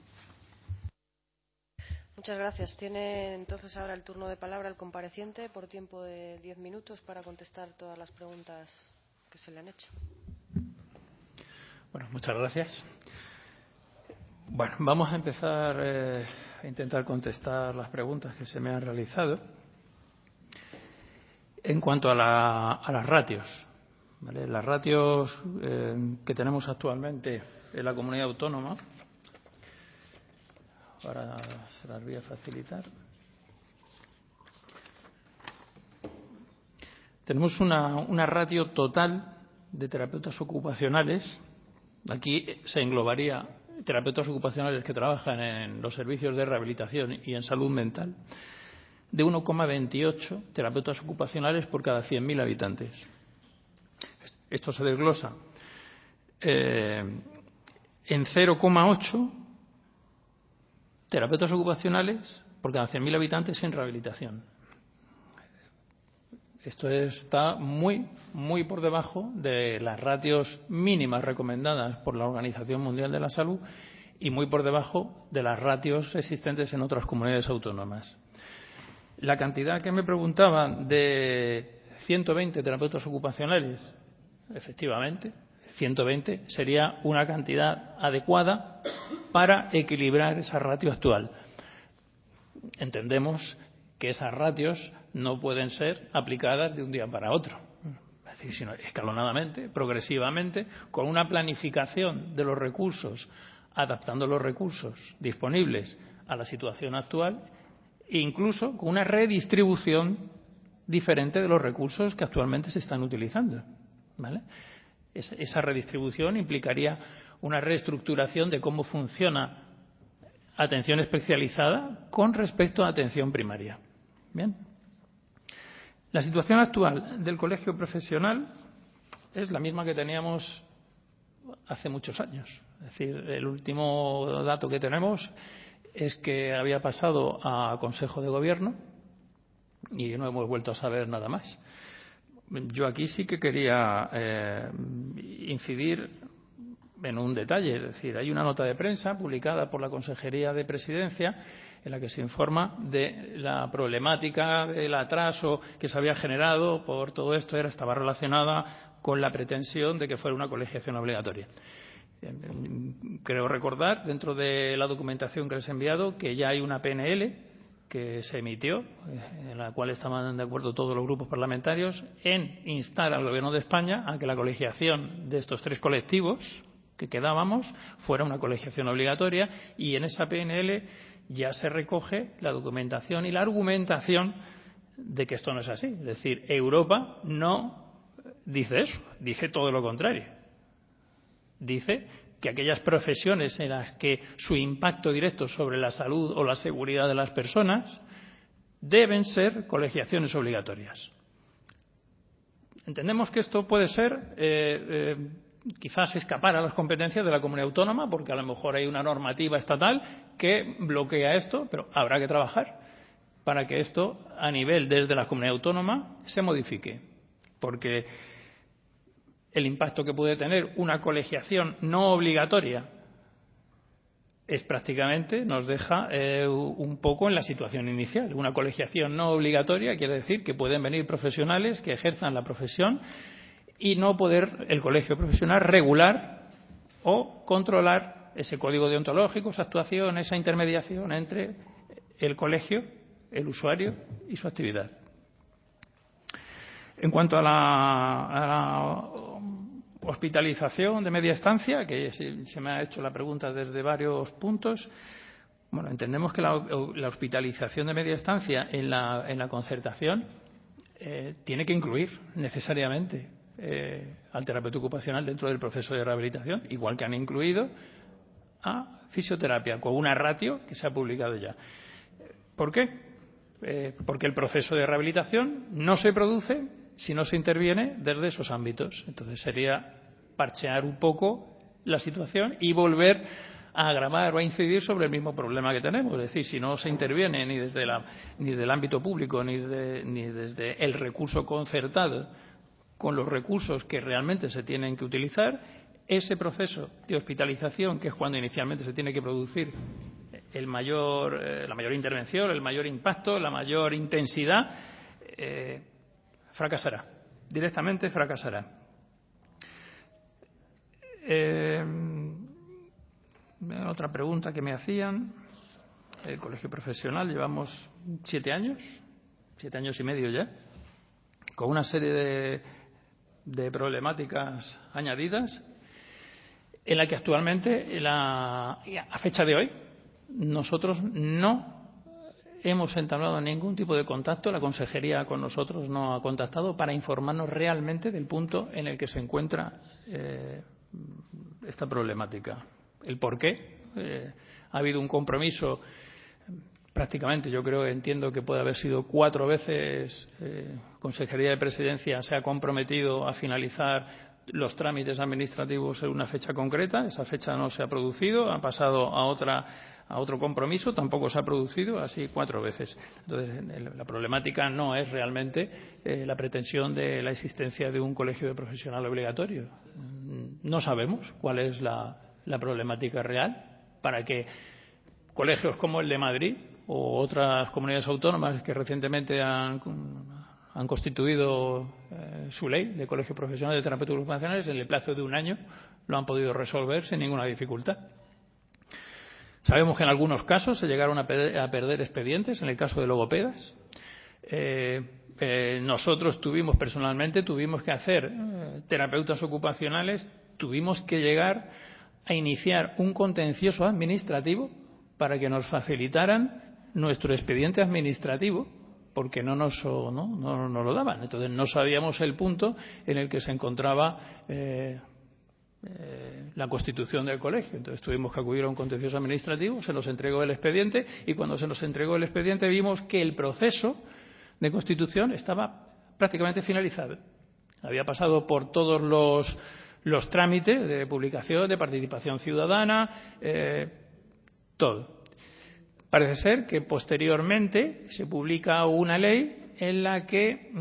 Muchas gracias. Tiene entonces ahora el turno de palabra el compareciente por tiempo de 10 minutos para contestar todas las preguntas que se le han hecho. Bueno, muchas gracias. Bueno, vamos a empezar a intentar contestar las preguntas que se me han realizado. En cuanto a las ratios, ¿vale? Las ratios que tenemos actualmente en la comunidad autónoma, ahora se las voy a facilitar. Tenemos una ratio total de terapeutas ocupacionales. Aquí se englobaría terapeutas ocupacionales que trabajan en los servicios de rehabilitación y en salud mental, de 1,28 terapeutas ocupacionales por cada 100.000 habitantes. Esto se desglosa en 0,8 terapeutas ocupacionales por cada 100.000 habitantes en rehabilitación. Esto está muy por debajo de las ratios mínimas recomendadas por la Organización Mundial de la Salud y muy por debajo de las ratios existentes en otras comunidades autónomas. La cantidad que me preguntaban de 120 terapeutas ocupacionales, efectivamente, 120 sería una cantidad adecuada para equilibrar esa ratio actual. Entendemos que esas ratios no pueden ser aplicadas de un día para otro, es decir, sino escalonadamente, progresivamente, con una planificación de los recursos, adaptando los recursos disponibles a la situación actual e incluso con una redistribución diferente de los recursos que actualmente se están utilizando, ¿vale? Esa redistribución implicaría una reestructuración de cómo funciona atención especializada con respecto a atención primaria. Bien. La situación actual del colegio profesional es la misma que teníamos hace muchos años. Es decir, el último dato que tenemos es que había pasado a Consejo de Gobierno y no hemos vuelto a saber nada más. Yo aquí sí que quería incidir en un detalle, es decir, hay una nota de prensa publicada por la Consejería de Presidencia en la que se informa de la problemática del atraso que se había generado por todo esto, estaba relacionada con la pretensión de que fuera una colegiación obligatoria. Creo recordar, dentro de la documentación que les he enviado, que ya hay una PNL que se emitió, en la cual estaban de acuerdo todos los grupos parlamentarios, en instar al Gobierno de España a que la colegiación de estos 3 colectivos que quedábamos fuera una colegiación obligatoria, y en esa PNL ya se recoge la documentación y la argumentación de que esto no es así. Es decir, Europa no dice eso, dice todo lo contrario. Dice que aquellas profesiones en las que su impacto directo sobre la salud o la seguridad de las personas deben ser colegiaciones obligatorias. Entendemos que esto puede ser quizás escapar a las competencias de la comunidad autónoma, porque a lo mejor hay una normativa estatal que bloquea esto, pero habrá que trabajar para que esto, a nivel desde la comunidad autónoma, se modifique. Porque el impacto que puede tener una colegiación no obligatoria es prácticamente, nos deja un poco en la situación inicial. Una colegiación no obligatoria quiere decir que pueden venir profesionales que ejerzan la profesión y no poder el colegio profesional regular o controlar ese código deontológico, esa actuación, esa intermediación entre el colegio, el usuario y su actividad. En cuanto a la hospitalización de media estancia, que se me ha hecho la pregunta desde varios puntos, bueno, entendemos que la hospitalización de media estancia en la concertación tiene que incluir necesariamente al terapeuta ocupacional dentro del proceso de rehabilitación, igual que han incluido a fisioterapia, con una ratio que se ha publicado ya. ¿Por qué? Porque el proceso de rehabilitación no se produce si no se interviene desde esos ámbitos. Entonces sería parchear un poco la situación y volver a agravar o a incidir sobre el mismo problema que tenemos. Es decir, si no se interviene ni desde el ámbito público ni desde el recurso concertado con los recursos que realmente se tienen que utilizar, ese proceso de hospitalización, que es cuando inicialmente se tiene que producir la mayor intervención, el mayor impacto, la mayor intensidad, fracasará. Directamente fracasará. Otra pregunta que me hacían. El colegio profesional, llevamos 7 años y medio ya, con una serie de problemáticas añadidas, en la que actualmente, a fecha de hoy, nosotros no hemos entablado ningún tipo de contacto. La consejería con nosotros no ha contactado para informarnos realmente del punto en el que se encuentra esta problemática. El por qué. Ha habido un compromiso, prácticamente, entiendo que puede haber sido 4 veces. Consejería de Presidencia se ha comprometido a finalizar los trámites administrativos en una fecha concreta. Esa fecha no se ha producido, ha pasado a otro compromiso, tampoco se ha producido, así 4 veces. Entonces, la problemática no es realmente la pretensión de la existencia de un colegio de profesional obligatorio. No sabemos cuál es la problemática real para que colegios como el de Madrid o otras comunidades autónomas que recientemente han constituido su ley de colegio profesional de terapeutas ocupacionales, en el plazo de 1 año lo han podido resolver sin ninguna dificultad. Sabemos que en algunos casos se llegaron a perder expedientes, en el caso de logopedas. Nosotros personalmente tuvimos que hacer terapeutas ocupacionales, tuvimos que llegar a iniciar un contencioso administrativo para que nos facilitaran nuestro expediente administrativo, porque no nos lo daban. Entonces no sabíamos el punto en el que se encontraba la constitución del colegio. Entonces tuvimos que acudir a un contencioso administrativo, se nos entregó el expediente, y cuando se nos entregó el expediente vimos que el proceso de constitución estaba prácticamente finalizado. Había pasado por todos los trámites de publicación, de participación ciudadana, todo. Parece ser que posteriormente se publica una ley en la que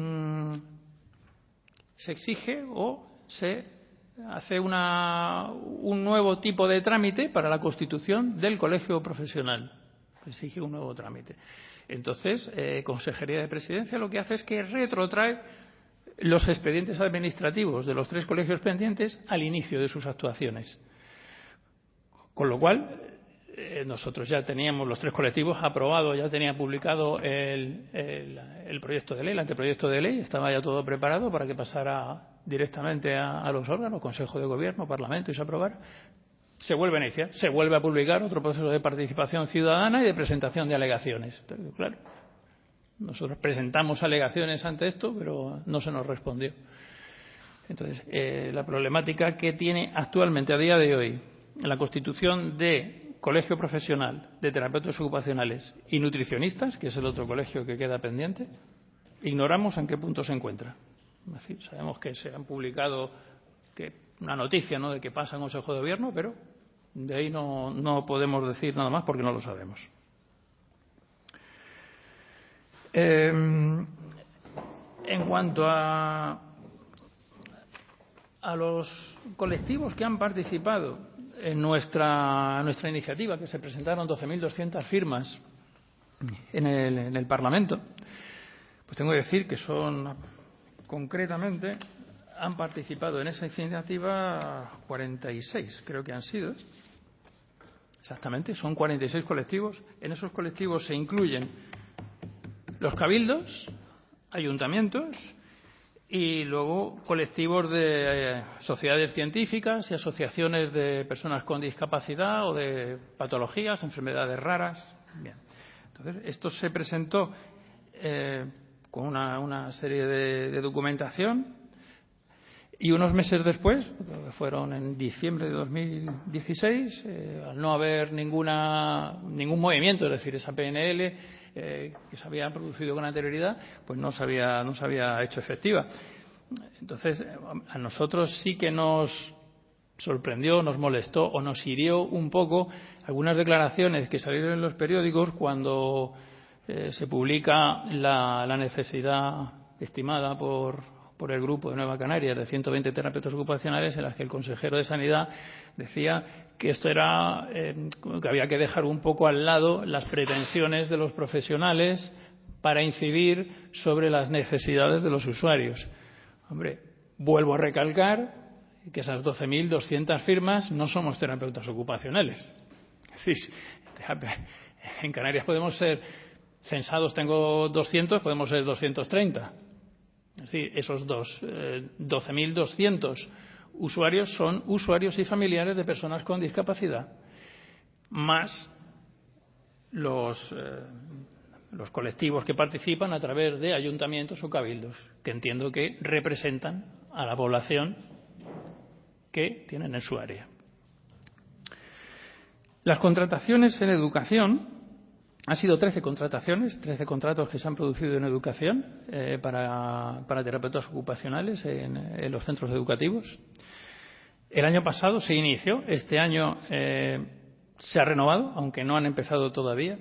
se exige o se hace un nuevo tipo de trámite para la constitución del colegio profesional. Se exige un nuevo trámite. Entonces, Consejería de Presidencia lo que hace es que retrotrae los expedientes administrativos de los 3 colegios pendientes al inicio de sus actuaciones. Con lo cual, nosotros ya teníamos los 3 colectivos aprobados, ya tenía publicado el proyecto de ley, el anteproyecto de ley, estaba ya todo preparado para que pasara directamente a los órganos, Consejo de Gobierno, Parlamento, y se aprobara. Se vuelve a iniciar, se vuelve a publicar otro proceso de participación ciudadana y de presentación de alegaciones. Entonces, claro, nosotros presentamos alegaciones ante esto, pero no se nos respondió. Entonces, la problemática que tiene actualmente, a día de hoy, la constitución de colegio profesional de terapeutas ocupacionales y nutricionistas, que es el otro colegio que queda pendiente, ignoramos en qué punto se encuentra. Es decir, sabemos que se han publicado una noticia, ¿no?, de que pasa en Consejo de Gobierno, pero de ahí no podemos decir nada más porque no lo sabemos. En cuanto a los colectivos que han participado en nuestra iniciativa, que se presentaron 12.200 firmas en el Parlamento, pues tengo que decir que concretamente han participado en esa iniciativa 46, creo que han sido. Exactamente, son 46 colectivos. En esos colectivos se incluyen los cabildos, ayuntamientos y luego colectivos de sociedades científicas y asociaciones de personas con discapacidad o de patologías, enfermedades raras. Bien. Entonces, esto se presentó con una serie de documentación y unos meses después, fueron en diciembre de 2016, al no haber ningún movimiento, es decir, esa PNL que se había producido con anterioridad, pues no se había hecho efectiva. Entonces, a nosotros sí que nos sorprendió, nos molestó o nos hirió un poco algunas declaraciones que salieron en los periódicos cuando se publica la necesidad estimada por el Grupo de Nueva Canarias de 120 terapeutas ocupacionales, en las que el consejero de Sanidad decía que esto era que había que dejar un poco al lado las pretensiones de los profesionales para incidir sobre las necesidades de los usuarios. Hombre, vuelvo a recalcar que esas 12.200 firmas no somos terapeutas ocupacionales. Es decir, en Canarias podemos ser censados, tengo 200, podemos ser 230. Es decir, esos 12.200 usuarios son usuarios y familiares de personas con discapacidad, más los colectivos que participan a través de ayuntamientos o cabildos, que entiendo que representan a la población que tienen en su área. Las contrataciones en educación. Han sido 13 contrataciones, 13 contratos que se han producido en educación para terapeutas ocupacionales en los centros educativos. El año pasado se inició, este año se ha renovado, aunque no han empezado todavía.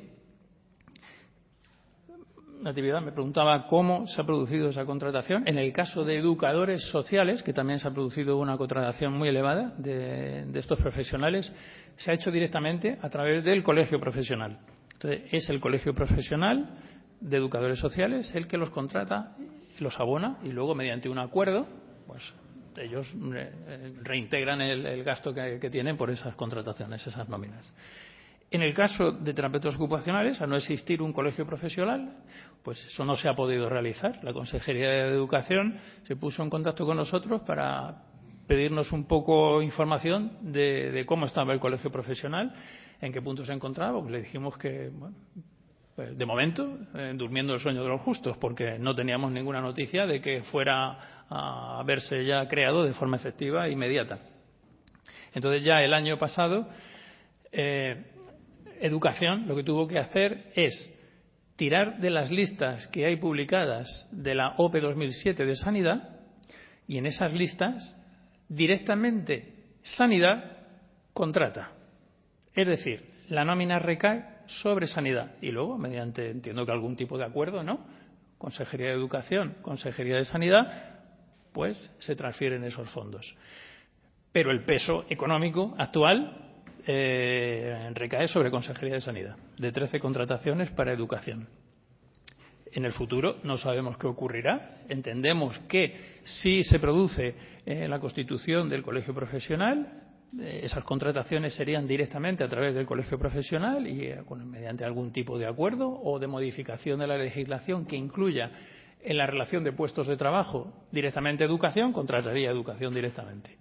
Natividad me preguntaba cómo se ha producido esa contratación. En el caso de educadores sociales, que también se ha producido una contratación muy elevada de estos profesionales, se ha hecho directamente a través del colegio profesional. Entonces, es el colegio profesional de educadores sociales el que los contrata, los abona y luego, mediante un acuerdo, pues ellos reintegran el gasto que tienen por esas contrataciones, esas nóminas. En el caso de terapeutas ocupacionales, al no existir un colegio profesional, pues eso no se ha podido realizar. La Consejería de Educación se puso en contacto con nosotros para pedirnos un poco información de cómo estaba el colegio profesional, en qué punto se encontraba. Pues le dijimos que, bueno, pues de momento, durmiendo el sueño de los justos, porque no teníamos ninguna noticia de que fuera a haberse ya creado de forma efectiva e inmediata. Entonces, ya el año pasado, Educación lo que tuvo que hacer es tirar de las listas que hay publicadas de la OPE 2007 de Sanidad, y en esas listas directamente Sanidad contrata. Es decir, la nómina recae sobre Sanidad y luego, mediante, entiendo que algún tipo de acuerdo, ¿no?, Consejería de Educación, Consejería de Sanidad, pues se transfieren esos fondos. Pero el peso económico actual recae sobre Consejería de Sanidad, de 13 contrataciones para educación. En el futuro no sabemos qué ocurrirá. Entendemos que si se produce la constitución del colegio profesional, esas contrataciones serían directamente a través del colegio profesional y mediante algún tipo de acuerdo o de modificación de la legislación que incluya en la relación de puestos de trabajo directamente educación, contrataría educación directamente.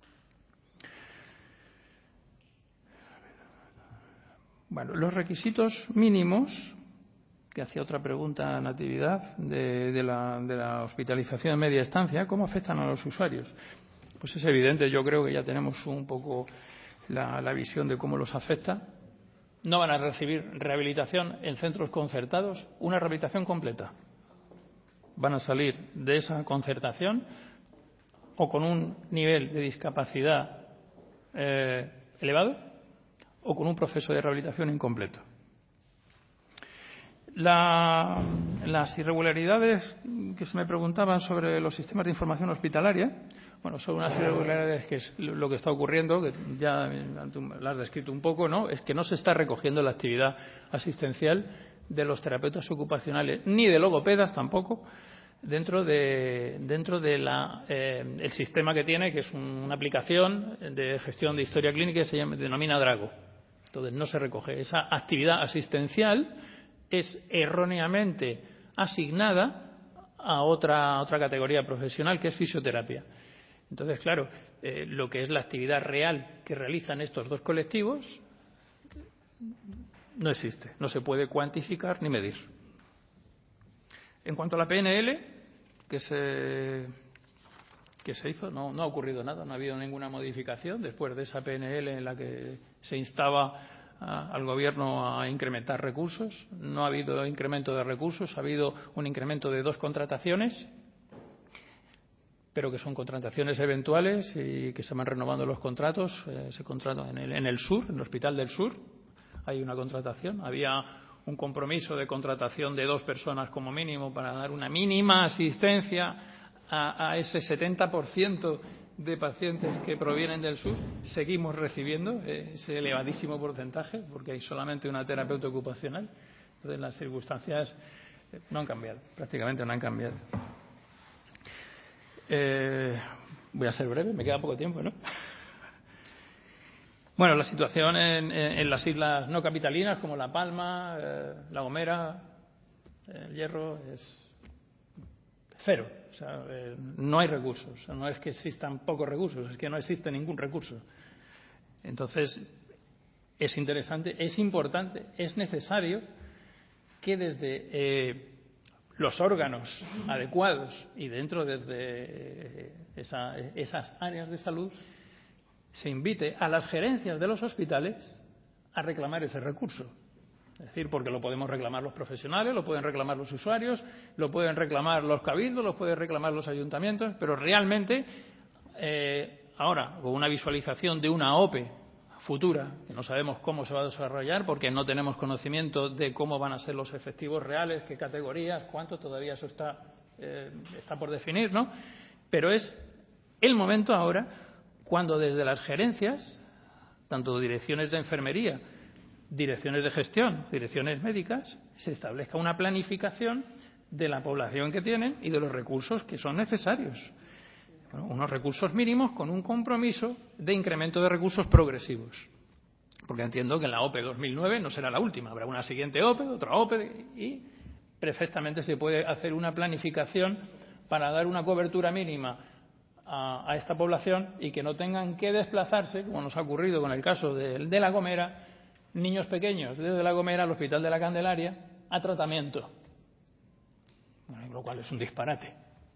Bueno, los requisitos mínimos, que hacía otra pregunta, Natividad, de la hospitalización de media estancia, ¿cómo afectan a los usuarios? Pues es evidente, yo creo que ya tenemos un poco la visión de cómo los afecta. No van a recibir rehabilitación en centros concertados, una rehabilitación completa. Van a salir de esa concertación o con un nivel de discapacidad elevado o con un proceso de rehabilitación incompleto. Las irregularidades que se me preguntaban sobre los sistemas de información hospitalaria, bueno, son unas irregularidades que es lo que está ocurriendo, que ya las has descrito un poco, ¿no? Es que no se está recogiendo la actividad asistencial de los terapeutas ocupacionales, ni de logopedas tampoco, dentro de el sistema que tiene, que es una aplicación de gestión de historia clínica que se denomina Drago. Entonces no se recoge. Esa actividad asistencial es erróneamente asignada a otra categoría profesional, que es fisioterapia. Entonces, claro, lo que es la actividad real que realizan estos dos colectivos no existe, no se puede cuantificar ni medir. En cuanto a la PNL que se hizo, no ha ocurrido nada, no ha habido ninguna modificación después de esa PNL en la que se instaba al Gobierno a incrementar recursos. No ha habido incremento de recursos, ha habido un incremento de 2 contrataciones, pero que son contrataciones eventuales y que se van renovando los contratos. Se contrata en el sur, en el Hospital del Sur, hay una contratación. Había un compromiso de contratación de 2 personas como mínimo para dar una mínima asistencia a ese 70% de pacientes que provienen del sur. Seguimos recibiendo ese elevadísimo porcentaje porque hay solamente una terapeuta ocupacional. Entonces las circunstancias no han cambiado, prácticamente no han cambiado. Voy a ser breve, me queda poco tiempo, ¿no? Bueno, la situación en las islas no capitalinas como La Palma, La Gomera, El Hierro es cero. O sea, no hay recursos. No es que existan pocos recursos, es que no existe ningún recurso. Entonces, es interesante, es importante, es necesario que desde los órganos adecuados y dentro desde esas áreas de salud se invite a las gerencias de los hospitales a reclamar ese recurso. Es decir, porque lo podemos reclamar los profesionales, lo pueden reclamar los usuarios, lo pueden reclamar los cabildos, lo pueden reclamar los ayuntamientos, pero realmente ahora, con una visualización de una OPE futura, que no sabemos cómo se va a desarrollar porque no tenemos conocimiento de cómo van a ser los efectivos reales, qué categorías, cuánto, todavía eso está por definir, ¿no? Pero es el momento ahora cuando desde las gerencias, tanto direcciones de enfermería, direcciones de gestión, direcciones médicas, se establezca una planificación de la población que tienen y de los recursos que son necesarios. Bueno, unos recursos mínimos con un compromiso de incremento de recursos progresivos. Porque entiendo que en la OPE 2009 no será la última, habrá una siguiente OPE, otra OPE, y perfectamente se puede hacer una planificación para dar una cobertura mínima a esta población y que no tengan que desplazarse, como nos ha ocurrido con el caso de La Gomera, niños pequeños desde La Gomera al Hospital de la Candelaria a tratamiento, bueno, lo cual es un disparate.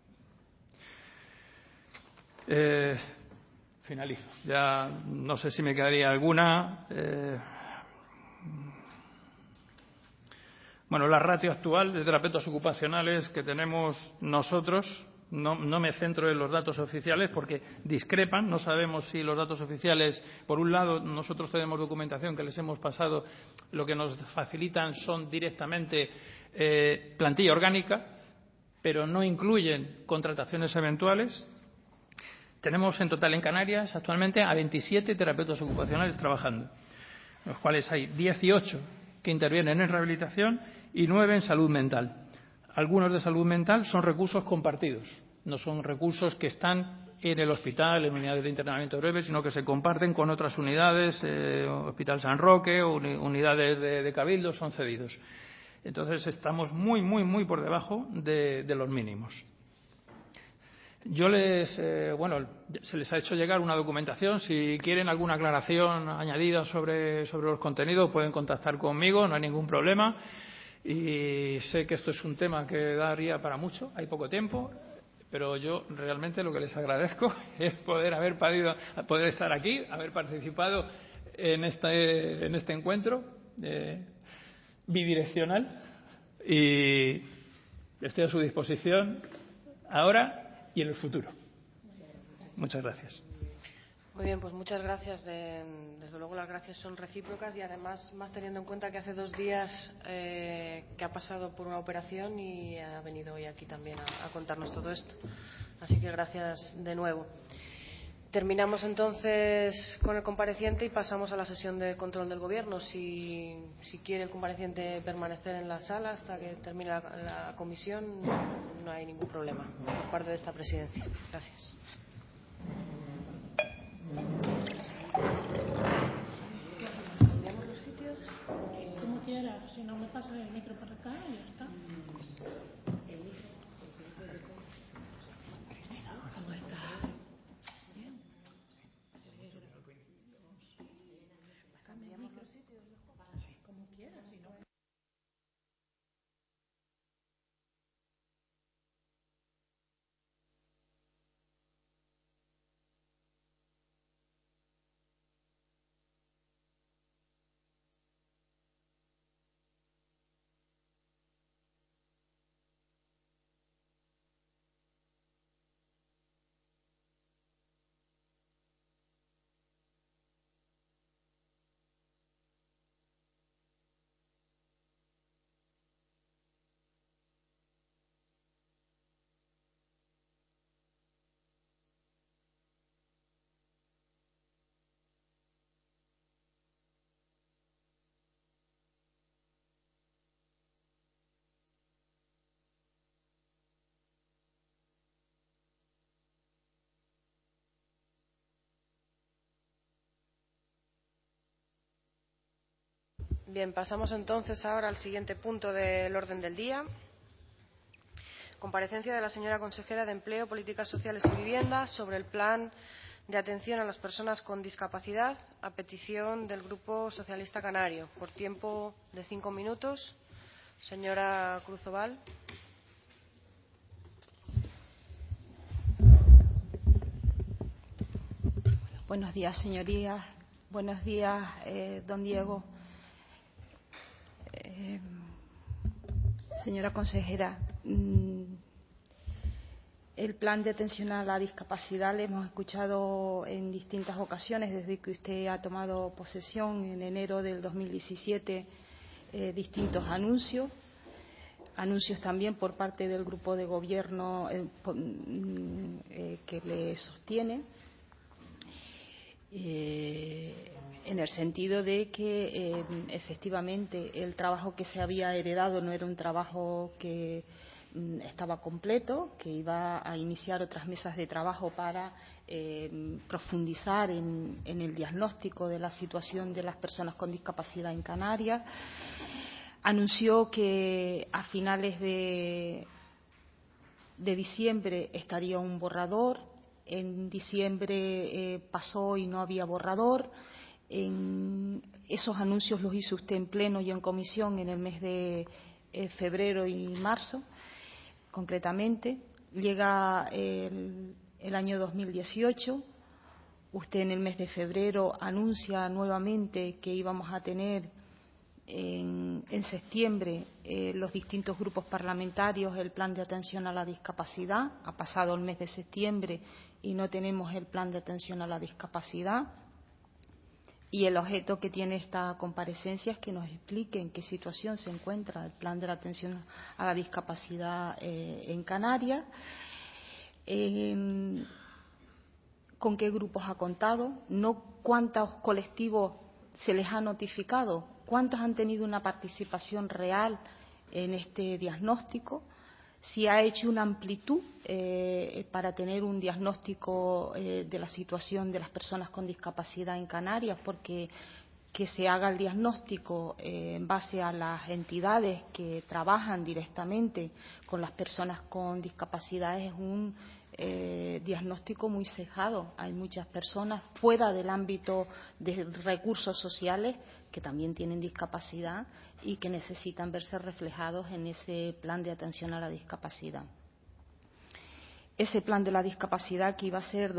Finalizo. Ya no sé si me quedaría alguna. Bueno, la ratio actual de terapeutas ocupacionales que tenemos nosotros, no me centro en los datos oficiales porque discrepan. No sabemos si los datos oficiales, por un lado, nosotros tenemos documentación que les hemos pasado, lo que nos facilitan son directamente plantilla orgánica, pero no incluyen contrataciones eventuales. Tenemos en total en Canarias actualmente a 27 terapeutas ocupacionales trabajando, los cuales hay 18 que intervienen en rehabilitación y 9 en salud mental. Algunos de salud mental son recursos compartidos, No son recursos que están en el hospital, en unidades de internamiento breve, sino que se comparten con otras unidades, Hospital San Roque, unidades de Cabildo, son cedidos. Entonces estamos muy por debajo de los mínimos. Yo se les ha hecho llegar una documentación. Si quieren alguna aclaración añadida sobre los contenidos, pueden contactar conmigo, no hay ningún problema. Y sé que esto es un tema que daría para mucho, hay poco tiempo, pero yo realmente lo que les agradezco es poder estar aquí, haber participado en este encuentro bidireccional, y estoy a su disposición ahora y en el futuro. Muchas gracias. Muy bien, pues muchas gracias. Desde luego las gracias son recíprocas, y además más teniendo en cuenta que hace 2 días que ha pasado por una operación y ha venido hoy aquí también a contarnos todo esto. Así que gracias de nuevo. Terminamos entonces con el compareciente y pasamos a la sesión de control del Gobierno. Si quiere el compareciente permanecer en la sala hasta que termine la comisión, no hay ningún problema por parte de esta presidencia. Gracias. ¿Cambiamos los sitios? Como quiera, si no me pasa el micro para acá y ya está. ¿Cómo está? Bien. Cambiamos los sitios, como quiera, si no. Bien, pasamos entonces ahora al siguiente punto del orden del día. Comparecencia de la señora consejera de Empleo, Políticas Sociales y Vivienda sobre el plan de atención a las personas con discapacidad, a petición del Grupo Socialista Canario. Por tiempo de 5 minutos. Señora Cruz Oval. Buenos días, señorías. Buenos días, don Diego. Señora consejera, el plan de atención a la discapacidad le hemos escuchado en distintas ocasiones desde que usted ha tomado posesión en enero del 2017, distintos anuncios también por parte del grupo de gobierno que le sostiene, en el sentido de que efectivamente el trabajo que se había heredado no era un trabajo que estaba completo, que iba a iniciar otras mesas de trabajo para profundizar en el diagnóstico de la situación de las personas con discapacidad en Canarias. Anunció que a finales de diciembre estaría un borrador. En diciembre pasó y no había borrador. Esos anuncios los hizo usted en pleno y en comisión en el mes de febrero y marzo, concretamente. Llega el año 2018. Usted en el mes de febrero anuncia nuevamente que íbamos a tener en septiembre los distintos grupos parlamentarios el plan de atención a la discapacidad. Ha pasado el mes de septiembre y no tenemos el plan de atención a la discapacidad. Y el objeto que tiene esta comparecencia es que nos explique en qué situación se encuentra el plan de la atención a la discapacidad en Canarias, con qué grupos ha contado, no cuántos colectivos se les ha notificado, cuántos han tenido una participación real en este diagnóstico, Si ha hecho una amplitud para tener un diagnóstico de la situación de las personas con discapacidad en Canarias, porque que se haga el diagnóstico en base a las entidades que trabajan directamente con las personas con discapacidades es un diagnóstico muy sesgado. Hay muchas personas fuera del ámbito de recursos sociales que también tienen discapacidad y que necesitan verse reflejados en ese plan de atención a la discapacidad. Ese plan de la discapacidad, que iba a ser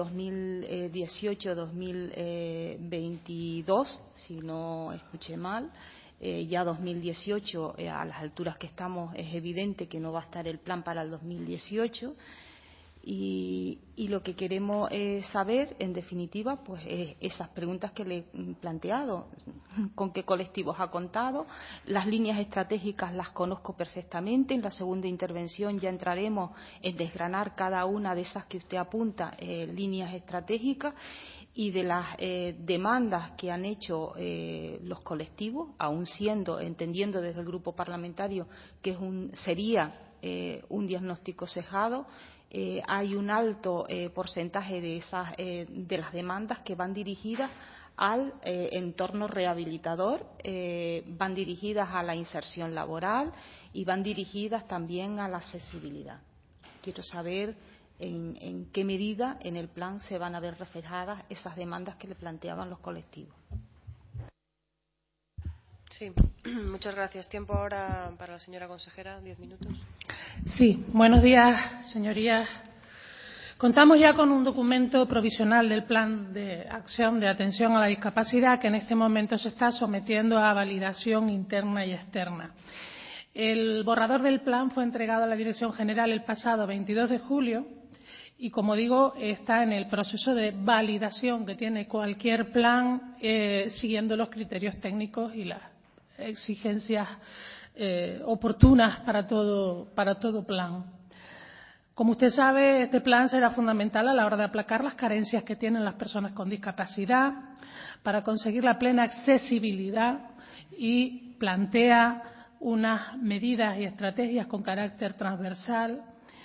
2018-2022, si no escuché mal, ya 2018, a las alturas que estamos, es evidente que no va a estar el plan para el 2018. Y lo que queremos saber, en definitiva, pues esas preguntas que le he planteado. ¿Con qué colectivos ha contado? Las líneas estratégicas las conozco perfectamente. En la segunda intervención ya entraremos en desgranar cada una de esas que usted apunta, líneas estratégicas, y de las demandas que han hecho los colectivos, aun entendiendo desde el grupo parlamentario que sería un diagnóstico sesgado. Hay un alto porcentaje de las demandas que van dirigidas al entorno rehabilitador, van dirigidas a la inserción laboral y van dirigidas también a la accesibilidad. Quiero saber en qué medida en el plan se van a ver reflejadas esas demandas que le planteaban los colectivos. Sí, muchas gracias. Tiempo ahora para la señora consejera, 10 minutos. Sí, buenos días, señorías. Contamos ya con un documento provisional del Plan de Acción de Atención a la Discapacidad que en este momento se está sometiendo a validación interna y externa. El borrador del plan fue entregado a la Dirección General el pasado 22 de julio y, como digo, está en el proceso de validación que tiene cualquier plan siguiendo los criterios técnicos y las exigencias oportunas para todo plan. Como usted sabe, este plan será fundamental a la hora de aplacar las carencias que tienen las personas con discapacidad para conseguir la plena accesibilidad y plantea unas medidas y estrategias con carácter transversal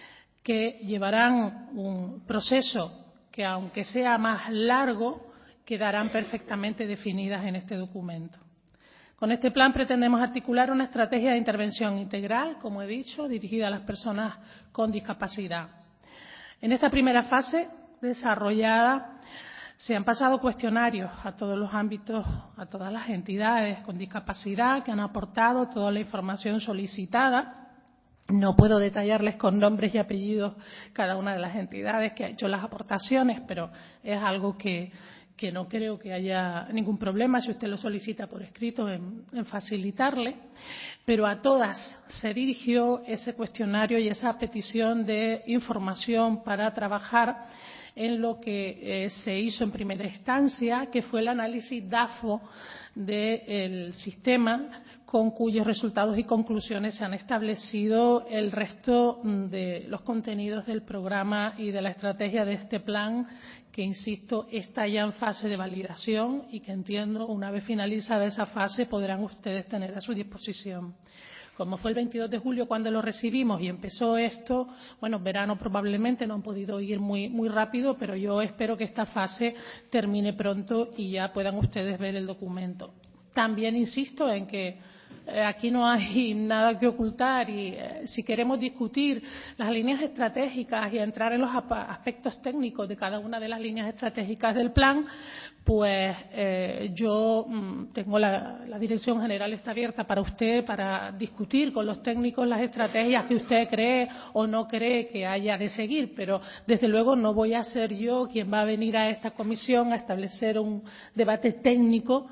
que llevarán un proceso que, aunque sea más largo, quedarán perfectamente definidas en este documento. Con este plan pretendemos articular una estrategia de intervención integral, como he dicho, dirigida a las personas con discapacidad. En esta primera fase desarrollada se han pasado cuestionarios a todos los ámbitos, a todas las entidades con discapacidad que han aportado toda la información solicitada. No puedo detallarles con nombres y apellidos cada una de las entidades que ha hecho las aportaciones, pero es algo que no creo que haya ningún problema, si usted lo solicita por escrito, en facilitarle. Pero a todas se dirigió ese cuestionario y esa petición de información para trabajar en lo que se hizo en primera instancia, que fue el análisis DAFO del sistema, con cuyos resultados y conclusiones se han establecido el resto de los contenidos del programa y de la estrategia de este plan, que, insisto, está ya en fase de validación y que entiendo, una vez finalizada esa fase, podrán ustedes tener a su disposición. Como fue el 22 de julio cuando lo recibimos y empezó esto, verano probablemente, no han podido ir muy rápido, pero yo espero que esta fase termine pronto y ya puedan ustedes ver el documento. También insisto en que aquí no hay nada que ocultar y si queremos discutir las líneas estratégicas y entrar en los aspectos técnicos de cada una de las líneas estratégicas del plan, pues yo tengo la Dirección General está abierta para usted, para discutir con los técnicos las estrategias que usted cree o no cree que haya de seguir, pero desde luego no voy a ser yo quien va a venir a esta comisión a establecer un debate técnico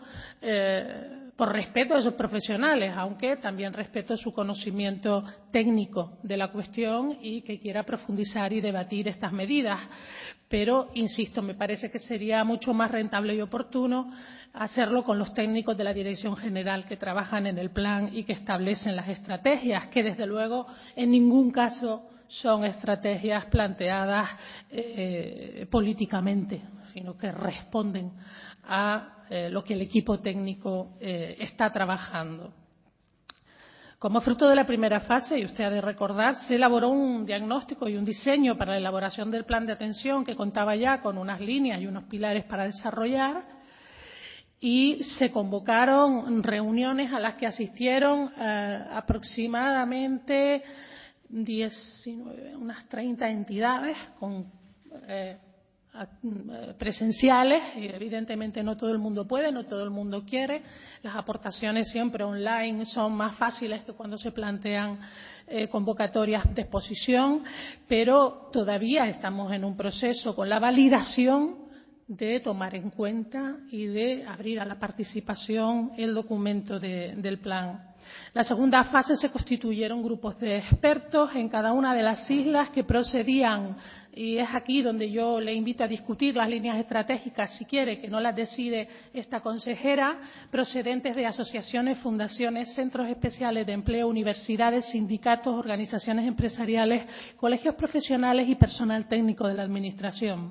por respeto a esos profesionales, aunque también respeto su conocimiento técnico de la cuestión y que quiera profundizar y debatir estas medidas. Pero, insisto, me parece que sería mucho más rentable y oportuno hacerlo con los técnicos de la Dirección General que trabajan en el plan y que establecen las estrategias, que desde luego en ningún caso son estrategias planteadas políticamente, sino que responden a lo que el equipo técnico está trabajando. Como fruto de la primera fase, y usted ha de recordar, se elaboró un diagnóstico y un diseño para la elaboración del plan de atención que contaba ya con unas líneas y unos pilares para desarrollar, y se convocaron reuniones a las que asistieron aproximadamente unas 30 entidades con presenciales, y evidentemente no todo el mundo puede, no todo el mundo quiere. Las aportaciones siempre online son más fáciles que cuando se plantean convocatorias de exposición, pero todavía estamos en un proceso con la validación de tomar en cuenta y de abrir a la participación el documento del plan. La segunda fase se constituyeron grupos de expertos en cada una de las islas que procedían, y es aquí donde yo le invito a discutir las líneas estratégicas, si quiere, que no las decide esta consejera, procedentes de asociaciones, fundaciones, centros especiales de empleo, universidades, sindicatos, organizaciones empresariales, colegios profesionales y personal técnico de la Administración.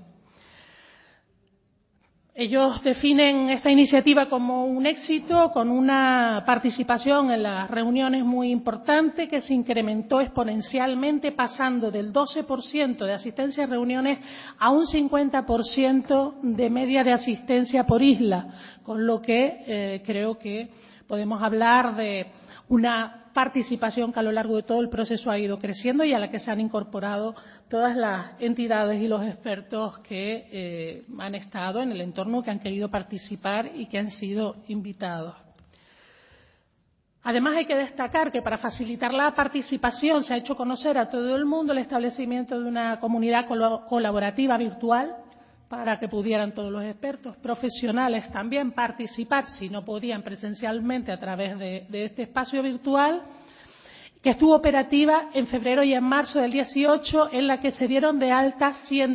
Ellos definen esta iniciativa como un éxito, con una participación en las reuniones muy importante que se incrementó exponencialmente, pasando del 12% de asistencia a reuniones a un 50% de media de asistencia por isla, con lo que creo que podemos hablar de una participación que a lo largo de todo el proceso ha ido creciendo y a la que se han incorporado todas las entidades y los expertos que han estado en el entorno, que han querido participar y que han sido invitados. Además, hay que destacar que para facilitar la participación se ha hecho conocer a todo el mundo el establecimiento de una comunidad colaborativa virtual para que pudieran todos los expertos profesionales también participar, si no podían presencialmente, a través de este espacio virtual, que estuvo operativa en febrero y en marzo del 18, en la que se dieron de alta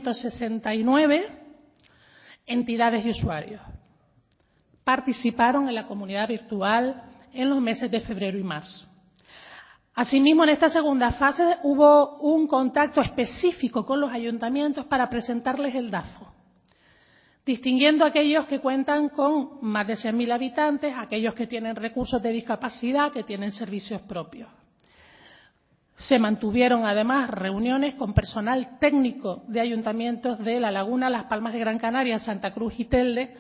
169 entidades y usuarios. Participaron en la comunidad virtual en los meses de febrero y marzo. Asimismo, en esta segunda fase hubo un contacto específico con los ayuntamientos para presentarles el DAFO, distinguiendo a aquellos que cuentan con más de 100.000 habitantes, aquellos que tienen recursos de discapacidad, que tienen servicios propios. Se mantuvieron además reuniones con personal técnico de ayuntamientos de La Laguna, Las Palmas de Gran Canaria, Santa Cruz y Telde,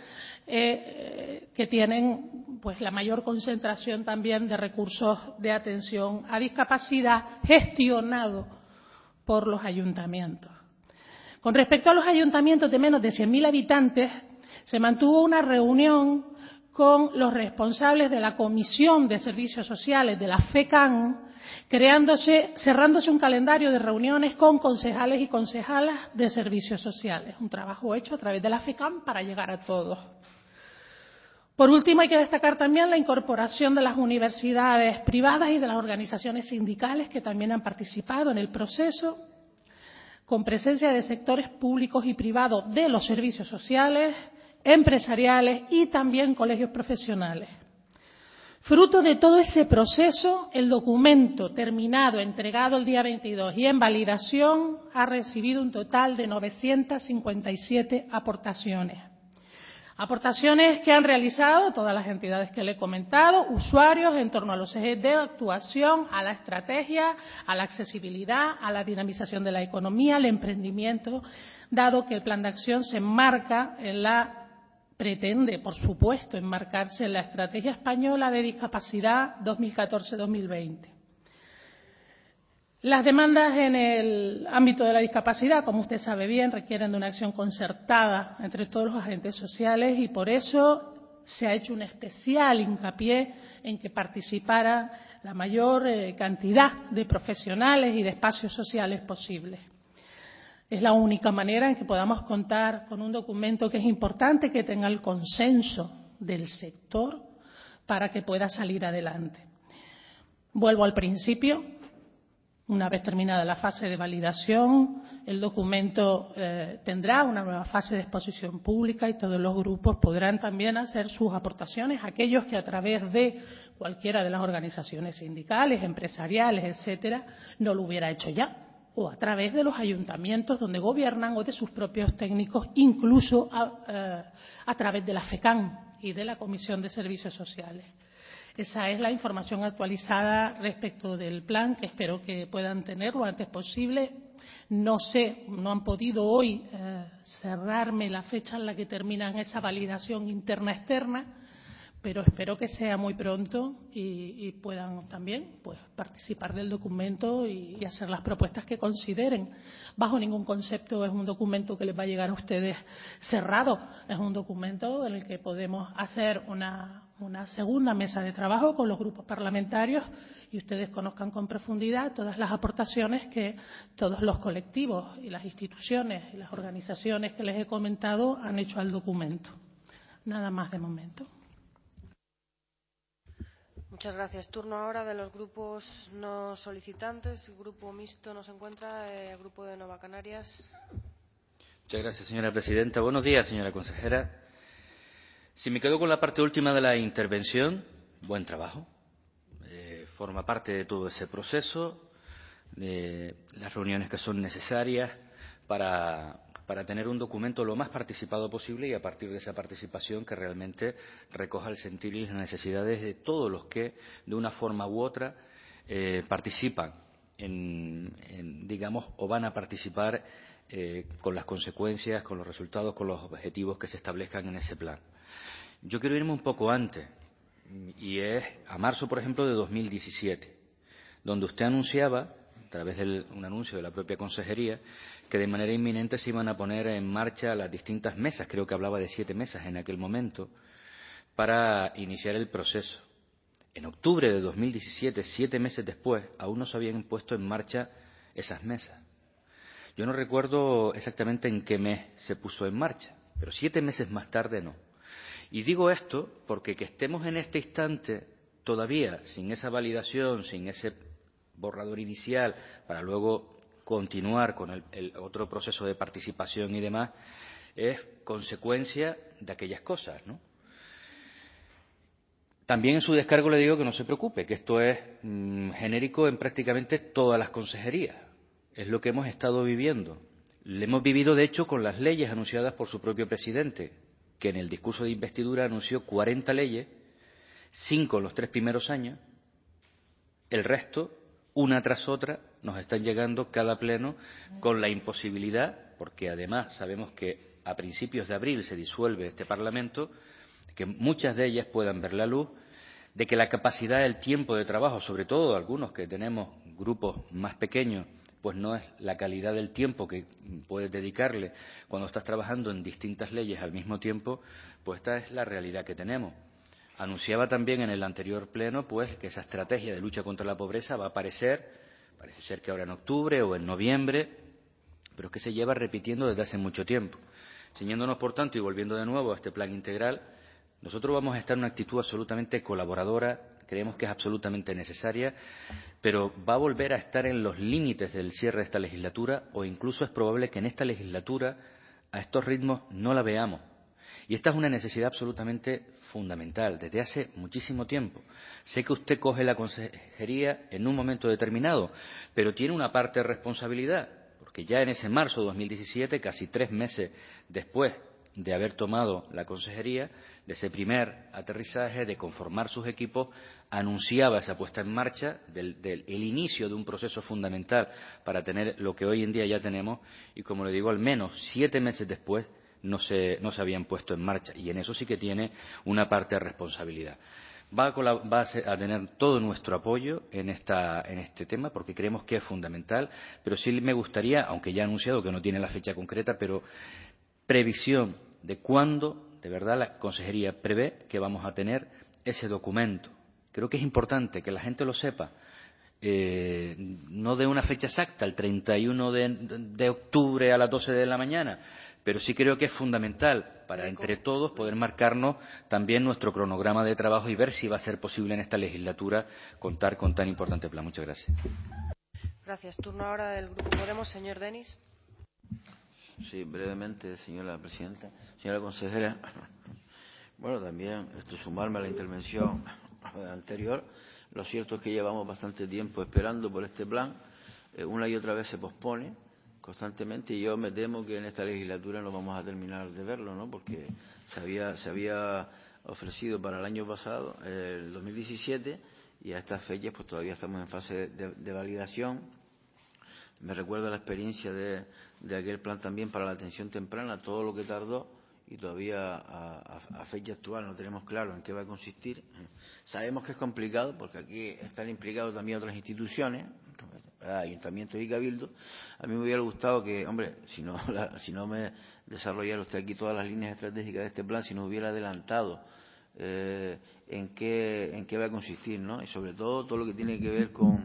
que tienen pues la mayor concentración también de recursos de atención a discapacidad gestionado por los ayuntamientos. Con respecto a los ayuntamientos de menos de 100.000 habitantes, se mantuvo una reunión con los responsables de la Comisión de Servicios Sociales de la FECAN, cerrándose un calendario de reuniones con concejales y concejalas de servicios sociales, un trabajo hecho a través de la FECAN para llegar a todos. Por último, hay que destacar también la incorporación de las universidades privadas y de las organizaciones sindicales que también han participado en el proceso, con presencia de sectores públicos y privados de los servicios sociales, empresariales y también colegios profesionales. Fruto de todo ese proceso, el documento terminado, entregado el día 22 y en validación, ha recibido un total de 957 aportaciones. Aportaciones que han realizado todas las entidades que le he comentado, usuarios en torno a los ejes de actuación, a la estrategia, a la accesibilidad, a la dinamización de la economía, al emprendimiento, dado que el plan de acción se enmarca pretende, por supuesto, enmarcarse en la Estrategia Española de Discapacidad 2014-2020. Las demandas en el ámbito de la discapacidad, como usted sabe bien, requieren de una acción concertada entre todos los agentes sociales y por eso se ha hecho un especial hincapié en que participara la mayor cantidad de profesionales y de espacios sociales posibles. Es la única manera en que podamos contar con un documento que es importante que tenga el consenso del sector para que pueda salir adelante. Vuelvo al principio. Una vez terminada la fase de validación, el documento tendrá una nueva fase de exposición pública y todos los grupos podrán también hacer sus aportaciones, aquellos que a través de cualquiera de las organizaciones sindicales, empresariales, etcétera, no lo hubiera hecho ya, o a través de los ayuntamientos donde gobiernan o de sus propios técnicos, incluso a través de la FECAN y de la Comisión de Servicios Sociales. Esa es la información actualizada respecto del plan, que espero que puedan tener lo antes posible. No sé, no han podido hoy cerrarme la fecha en la que terminan esa validación interna-externa, pero espero que sea muy pronto y puedan también pues participar del documento y hacer las propuestas que consideren. Bajo ningún concepto es un documento que les va a llegar a ustedes cerrado. Es un documento en el que podemos hacer una segunda mesa de trabajo con los grupos parlamentarios y ustedes conozcan con profundidad todas las aportaciones que todos los colectivos y las instituciones y las organizaciones que les he comentado han hecho al documento. Nada más de momento. Muchas gracias. Turno ahora de los grupos no solicitantes. El grupo mixto no se encuentra. El grupo de Nueva Canarias. Muchas gracias, señora presidenta. Buenos días, señora consejera. Si me quedo con la parte última de la intervención, buen trabajo. Forma parte de todo ese proceso, de las reuniones que son necesarias para tener un documento lo más participado posible y a partir de esa participación que realmente recoja el sentir y las necesidades de todos los que, de una forma u otra, participan digamos, o van a participar con las consecuencias, con los resultados, con los objetivos que se establezcan en ese plan. Yo quiero irme un poco antes, y es a marzo, por ejemplo, de 2017, donde usted anunciaba, a través de un anuncio de la propia consejería, que de manera inminente se iban a poner en marcha las distintas mesas, creo que hablaba de 7 mesas en aquel momento, para iniciar el proceso. En octubre de 2017, 7 meses después, aún no se habían puesto en marcha esas mesas. Yo no recuerdo exactamente en qué mes se puso en marcha, pero 7 meses más tarde no. Y digo esto porque que estemos en este instante todavía sin esa validación, sin ese borrador inicial, para luego continuar con el otro proceso de participación y demás, es consecuencia de aquellas cosas, ¿no? También en su descargo le digo que no se preocupe, que esto es genérico en prácticamente todas las consejerías. Es lo que hemos estado viviendo. Lo hemos vivido, de hecho, con las leyes anunciadas por su propio presidente, que en el discurso de investidura anunció 40 leyes, 5 en los 3 primeros años, el resto, una tras otra, nos están llegando cada pleno con la imposibilidad, porque además sabemos que a principios de abril se disuelve este Parlamento, que muchas de ellas puedan ver la luz, de que la capacidad del tiempo de trabajo, sobre todo algunos que tenemos grupos más pequeños, pues no es la calidad del tiempo que puedes dedicarle cuando estás trabajando en distintas leyes al mismo tiempo, pues esta es la realidad que tenemos. Anunciaba también en el anterior pleno pues que esa estrategia de lucha contra la pobreza va a aparecer, parece ser que ahora en octubre o en noviembre, pero es que se lleva repitiendo desde hace mucho tiempo. Ciñéndonos, por tanto, y volviendo de nuevo a este plan integral, nosotros vamos a estar en una actitud absolutamente colaboradora, creemos que es absolutamente necesaria, pero va a volver a estar en los límites del cierre de esta legislatura o incluso es probable que en esta legislatura a estos ritmos no la veamos. Y esta es una necesidad absolutamente fundamental desde hace muchísimo tiempo. Sé que usted coge la consejería en un momento determinado, pero tiene una parte de responsabilidad, porque ya en ese marzo de 2017, casi 3 meses después de haber tomado la consejería, de ese primer aterrizaje, de conformar sus equipos, anunciaba esa puesta en marcha del inicio de un proceso fundamental para tener lo que hoy en día ya tenemos y, como le digo, al menos 7 meses después no se habían puesto en marcha y en eso sí que tiene una parte de responsabilidad. Va a tener todo nuestro apoyo en este tema porque creemos que es fundamental, pero sí me gustaría, aunque ya ha anunciado que no tiene la fecha concreta, pero previsión de cuándo de verdad la consejería prevé que vamos a tener ese documento. Creo que es importante que la gente lo sepa, no de una fecha exacta, el 31 de octubre a las 12 de la mañana, pero sí creo que es fundamental para entre todos poder marcarnos también nuestro cronograma de trabajo y ver si va a ser posible en esta legislatura contar con tan importante plan. Muchas gracias. Gracias. Turno ahora del Grupo Podemos, señor Denis. Sí, brevemente, señora presidenta. Señora consejera, bueno, también sumarme a la intervención anterior. Lo cierto es que llevamos bastante tiempo esperando por este plan. Una y otra vez se pospone. constantemente, y yo me temo que en esta legislatura no vamos a terminar de verlo, ¿no? Porque se había ofrecido para el año pasado, el 2017, y a estas fechas pues todavía estamos en fase de validación. Me recuerda la experiencia de aquel plan también para la atención temprana, todo lo que tardó, y todavía a fecha actual no tenemos claro en qué va a consistir. Sabemos que es complicado porque aquí están implicados también otras instituciones, ayuntamientos y cabildos. A mí me hubiera gustado que, hombre, si no me desarrollara usted aquí todas las líneas estratégicas de este plan, si nos hubiera adelantado en qué va a consistir, ¿no? Y sobre todo lo que tiene que ver con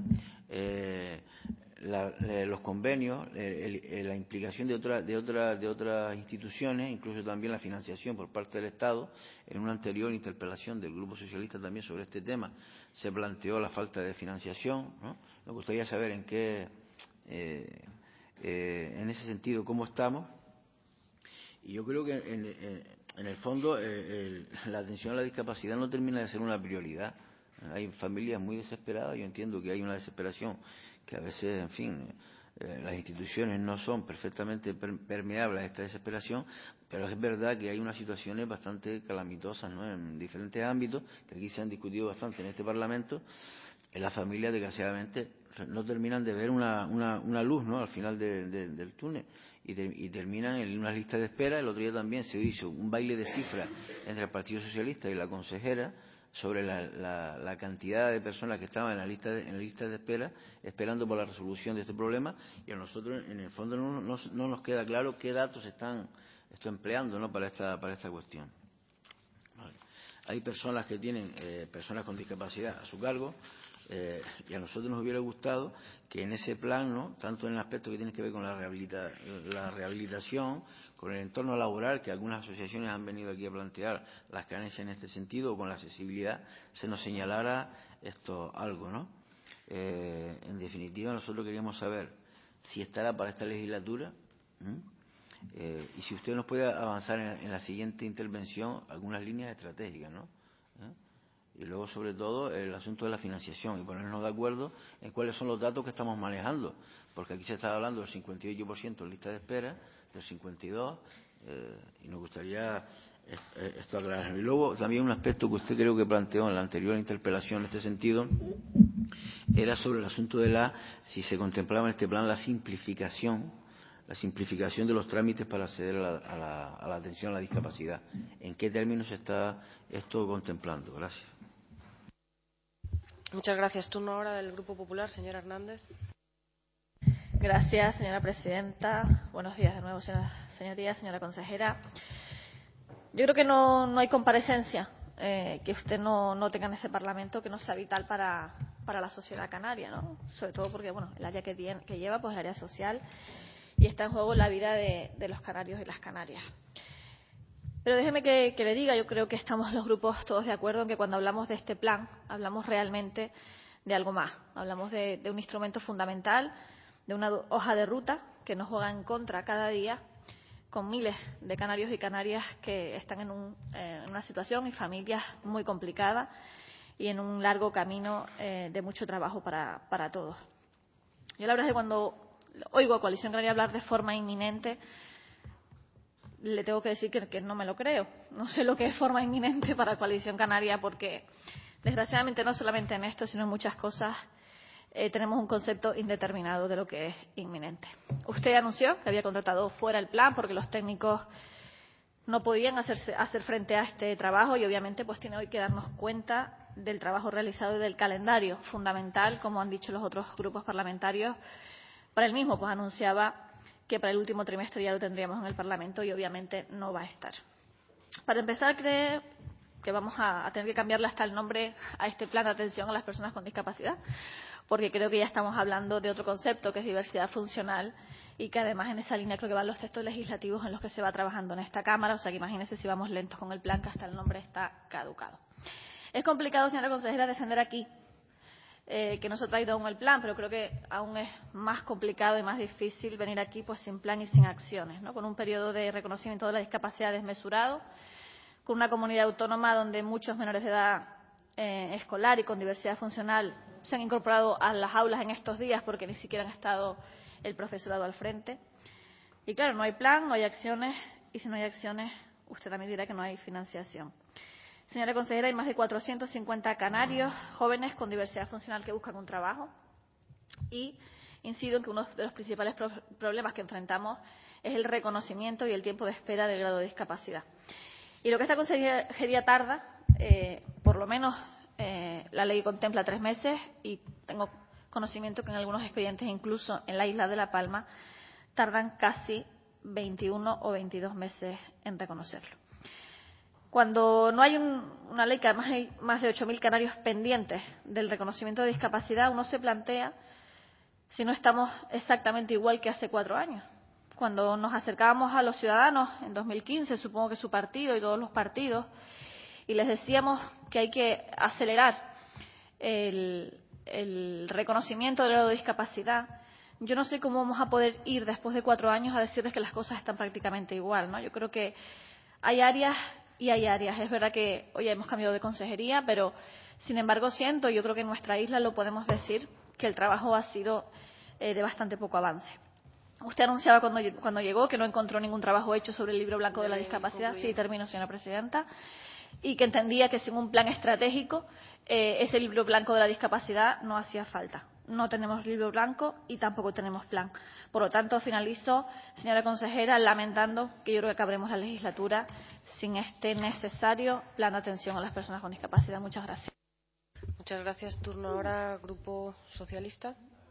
los convenios, la implicación de otras instituciones, incluso también la financiación por parte del Estado. En una anterior interpelación del Grupo Socialista también sobre este tema se planteó la falta de financiación, ¿no? Me gustaría saber en ese sentido cómo estamos. Y yo creo que en el fondo la atención a la discapacidad no termina de ser una prioridad. Hay familias muy desesperadas. Yo entiendo que hay una desesperación que a veces, en fin, las instituciones no son perfectamente permeables a esta desesperación, pero es verdad que hay unas situaciones bastante calamitosas, ¿no? En diferentes ámbitos, que aquí se han discutido bastante en este Parlamento. En las familias, desgraciadamente, no terminan de ver una luz, ¿no? Al final del túnel, y terminan en una lista de espera. El otro día también se hizo un baile de cifras entre el Partido Socialista y la consejera sobre la cantidad de personas que estaban en la lista de espera, esperando por la resolución de este problema, y a nosotros en el fondo no nos queda claro qué datos están empleando, ¿no? para esta cuestión. Vale. Hay personas que tienen personas con discapacidad a su cargo, y a nosotros nos hubiera gustado que en ese plan, ¿no? Tanto en el aspecto que tiene que ver con la rehabilitación, con el entorno laboral, que algunas asociaciones han venido aquí a plantear las carencias en este sentido, o con la accesibilidad, se nos señalara algo, ¿no? En definitiva, nosotros queríamos saber si estará para esta legislatura, y si usted nos puede avanzar en la siguiente intervención algunas líneas estratégicas, ¿no? Y luego, sobre todo, el asunto de la financiación, y ponernos de acuerdo en cuáles son los datos que estamos manejando, porque aquí se está hablando del 58% en lista de espera, del 52%, y nos gustaría esto aclararlo. Y luego también un aspecto que usted creo que planteó en la anterior interpelación en este sentido, era sobre el asunto de si se contemplaba en este plan la simplificación de los trámites para acceder a la atención a la discapacidad. ¿En qué términos se está esto contemplando? Gracias. Muchas gracias. Turno ahora del Grupo Popular, señora Hernández. Gracias, señora presidenta. Buenos días de nuevo, señorías, señora consejera. Yo creo que no hay comparecencia que usted no tenga en este Parlamento que no sea vital para la sociedad canaria, ¿no? Sobre todo porque, bueno, el área que lleva, pues el área social, y está en juego la vida de los canarios y las canarias. Pero déjeme que le diga, yo creo que estamos los grupos todos de acuerdo en que cuando hablamos de este plan, hablamos realmente de algo más. Hablamos de un instrumento fundamental, de una hoja de ruta que nos juega en contra cada día, con miles de canarios y canarias que están en una situación y familias muy complicadas y en un largo camino de mucho trabajo para todos. Yo la verdad es que cuando oigo a Coalición Canaria hablar de forma inminente, le tengo que decir que no me lo creo. No sé lo que es forma inminente para Coalición Canaria, porque desgraciadamente no solamente en esto, sino en muchas cosas tenemos un concepto indeterminado de lo que es inminente. Usted anunció que había contratado fuera el plan porque los técnicos no podían hacer frente a este trabajo, y obviamente pues tiene hoy que darnos cuenta del trabajo realizado y del calendario fundamental, como han dicho los otros grupos parlamentarios. Para el mismo pues anunciaba que para el último trimestre ya lo tendríamos en el Parlamento, y obviamente no va a estar. Para empezar, creo que vamos a tener que cambiarle hasta el nombre a este plan de atención a las personas con discapacidad, porque creo que ya estamos hablando de otro concepto, que es diversidad funcional, y que además en esa línea creo que van los textos legislativos en los que se va trabajando en esta Cámara. O sea que imagínense si vamos lentos con el plan, que hasta el nombre está caducado. Es complicado, señora consejera, defender aquí que no se ha traído aún el plan, pero creo que aún es más complicado y más difícil venir aquí pues sin plan y sin acciones, ¿no? Con un periodo de reconocimiento de la discapacidad desmesurado, con una comunidad autónoma donde muchos menores de edad escolar y con diversidad funcional se han incorporado a las aulas en estos días porque ni siquiera han estado el profesorado al frente. Y claro, no hay plan, no hay acciones, y si no hay acciones, usted también dirá que no hay financiación. Señora consejera, hay más de 450 canarios jóvenes con diversidad funcional que buscan un trabajo y incido en que uno de los principales problemas que enfrentamos es el reconocimiento y el tiempo de espera del grado de discapacidad. Y lo que esta consejería tarda, por lo menos la ley contempla 3 meses y tengo conocimiento que en algunos expedientes, incluso en la isla de La Palma, tardan casi 21 o 22 meses en reconocerlo. Cuando no hay una ley, que además hay más de 8.000 canarios pendientes del reconocimiento de discapacidad, uno se plantea si no estamos exactamente igual que hace 4 años. Cuando nos acercábamos a los ciudadanos en 2015, supongo que su partido y todos los partidos, y les decíamos que hay que acelerar el reconocimiento del grado de discapacidad, yo no sé cómo vamos a poder ir después de 4 años a decirles que las cosas están prácticamente igual, ¿no? Yo creo que hay áreas y hay áreas. Es verdad que hoy hemos cambiado de consejería, pero sin embargo yo creo que en nuestra isla lo podemos decir, que el trabajo ha sido de bastante poco avance. Usted anunciaba cuando llegó que no encontró ningún trabajo hecho sobre el libro blanco de la discapacidad. Sí, termino, señora presidenta. Y que entendía que sin un plan estratégico ese libro blanco de la discapacidad no hacía falta. No tenemos libro blanco y tampoco tenemos plan. Por lo tanto, finalizo, señora consejera, lamentando que yo creo que acabaremos la legislatura sin este necesario plan de atención a las personas con discapacidad. Muchas gracias. Muchas gracias. Turno ahora, Grupo Socialista.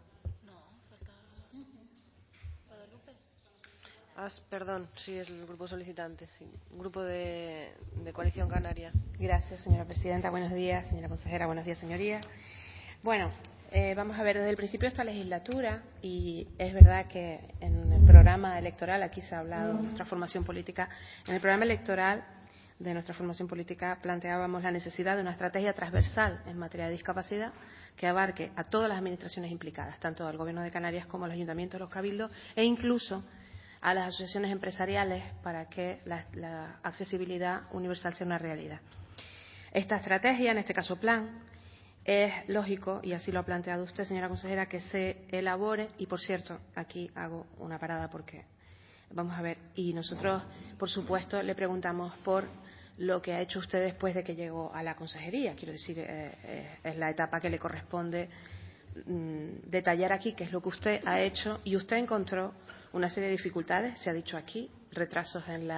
Perdón, sí, es el grupo solicitante, sí. Grupo de Coalición Canaria. Gracias, señora presidenta. Buenos días, señora consejera. Buenos días, señorías. Bueno, vamos a ver, desde el principio de esta legislatura, y es verdad que en el programa electoral, aquí se ha hablado de nuestra formación política, en el programa electoral de nuestra formación política planteábamos la necesidad de una estrategia transversal en materia de discapacidad que abarque a todas las administraciones implicadas, tanto al Gobierno de Canarias como a los ayuntamientos, los cabildos e incluso a las asociaciones empresariales para que la accesibilidad universal sea una realidad. Esta estrategia, en este caso plan, es lógico, y así lo ha planteado usted, señora consejera, que se elabore, y por cierto, aquí hago una parada porque vamos a ver, y nosotros, por supuesto, le preguntamos por lo que ha hecho usted después de que llegó a la consejería. Quiero decir, es la etapa que le corresponde detallar aquí qué es lo que usted ha hecho, y usted encontró una serie de dificultades, se ha dicho aquí, retrasos en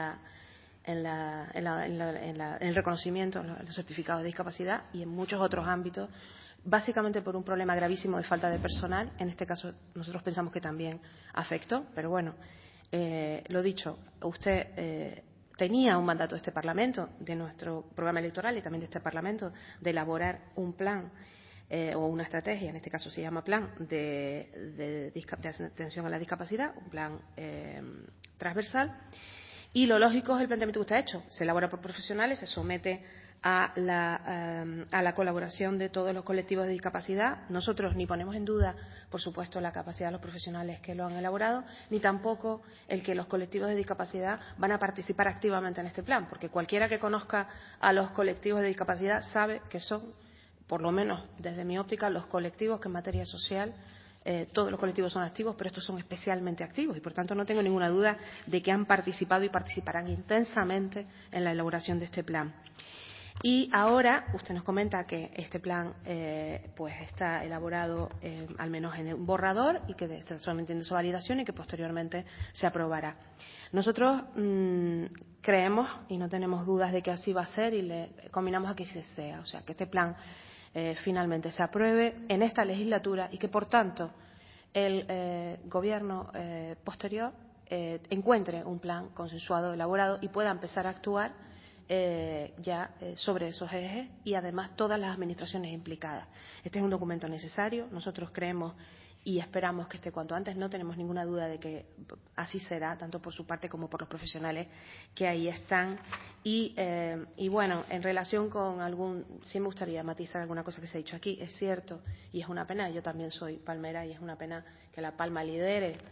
el reconocimiento, en los certificados de discapacidad y en muchos otros ámbitos, básicamente por un problema gravísimo de falta de personal. En este caso nosotros pensamos que también afectó, pero bueno, lo dicho, usted tenía un mandato de este Parlamento, de nuestro programa electoral y también de este Parlamento, de elaborar un plan o una estrategia, en este caso se llama plan de atención a la discapacidad, un plan transversal, y lo lógico es el planteamiento que usted ha hecho. Se elabora por profesionales, se somete a la colaboración de todos los colectivos de discapacidad. Nosotros ni ponemos en duda, por supuesto, la capacidad de los profesionales que lo han elaborado, ni tampoco el que los colectivos de discapacidad van a participar activamente en este plan, porque cualquiera que conozca a los colectivos de discapacidad sabe que son, por lo menos desde mi óptica, los colectivos que en materia social, todos los colectivos son activos, pero estos son especialmente activos y, por tanto, no tengo ninguna duda de que han participado y participarán intensamente en la elaboración de este plan. Y ahora usted nos comenta que este plan pues está elaborado al menos en un borrador y que está solamente en su validación y que posteriormente se aprobará. Nosotros creemos y no tenemos dudas de que así va a ser y le combinamos a que se sea, o sea, que este plan finalmente se apruebe en esta legislatura y que, por tanto, el Gobierno posterior encuentre un plan consensuado, elaborado y pueda empezar a actuar sobre esos ejes y, además, todas las administraciones implicadas. Este es un documento necesario. Nosotros creemos y esperamos que esté cuanto antes. No tenemos ninguna duda de que así será, tanto por su parte como por los profesionales que ahí están. Y bueno, en relación con sí me gustaría matizar alguna cosa que se ha dicho aquí. Es cierto, y es una pena, yo también soy palmera y es una pena que La Palma lidere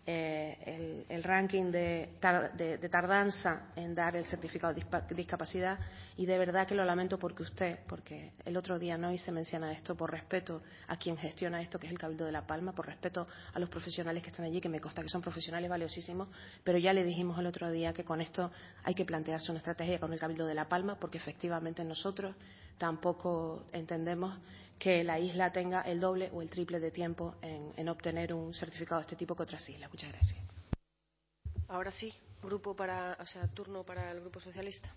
el ranking de tardanza en dar el certificado de discapacidad, y de verdad que lo lamento porque el otro día no y se menciona esto por respeto a quien gestiona esto, que es el Cabildo de La Palma, por respeto a los profesionales que están allí, que me consta que son profesionales valiosísimos, pero ya le dijimos el otro día que con esto hay que plantearse una estrategia con el Cabildo de La Palma, porque efectivamente nosotros tampoco entendemos que la isla tenga el doble o el triple de tiempo en obtener un certificado de este tipo que otras islas. Muchas gracias. Ahora sí, turno para el Grupo Socialista.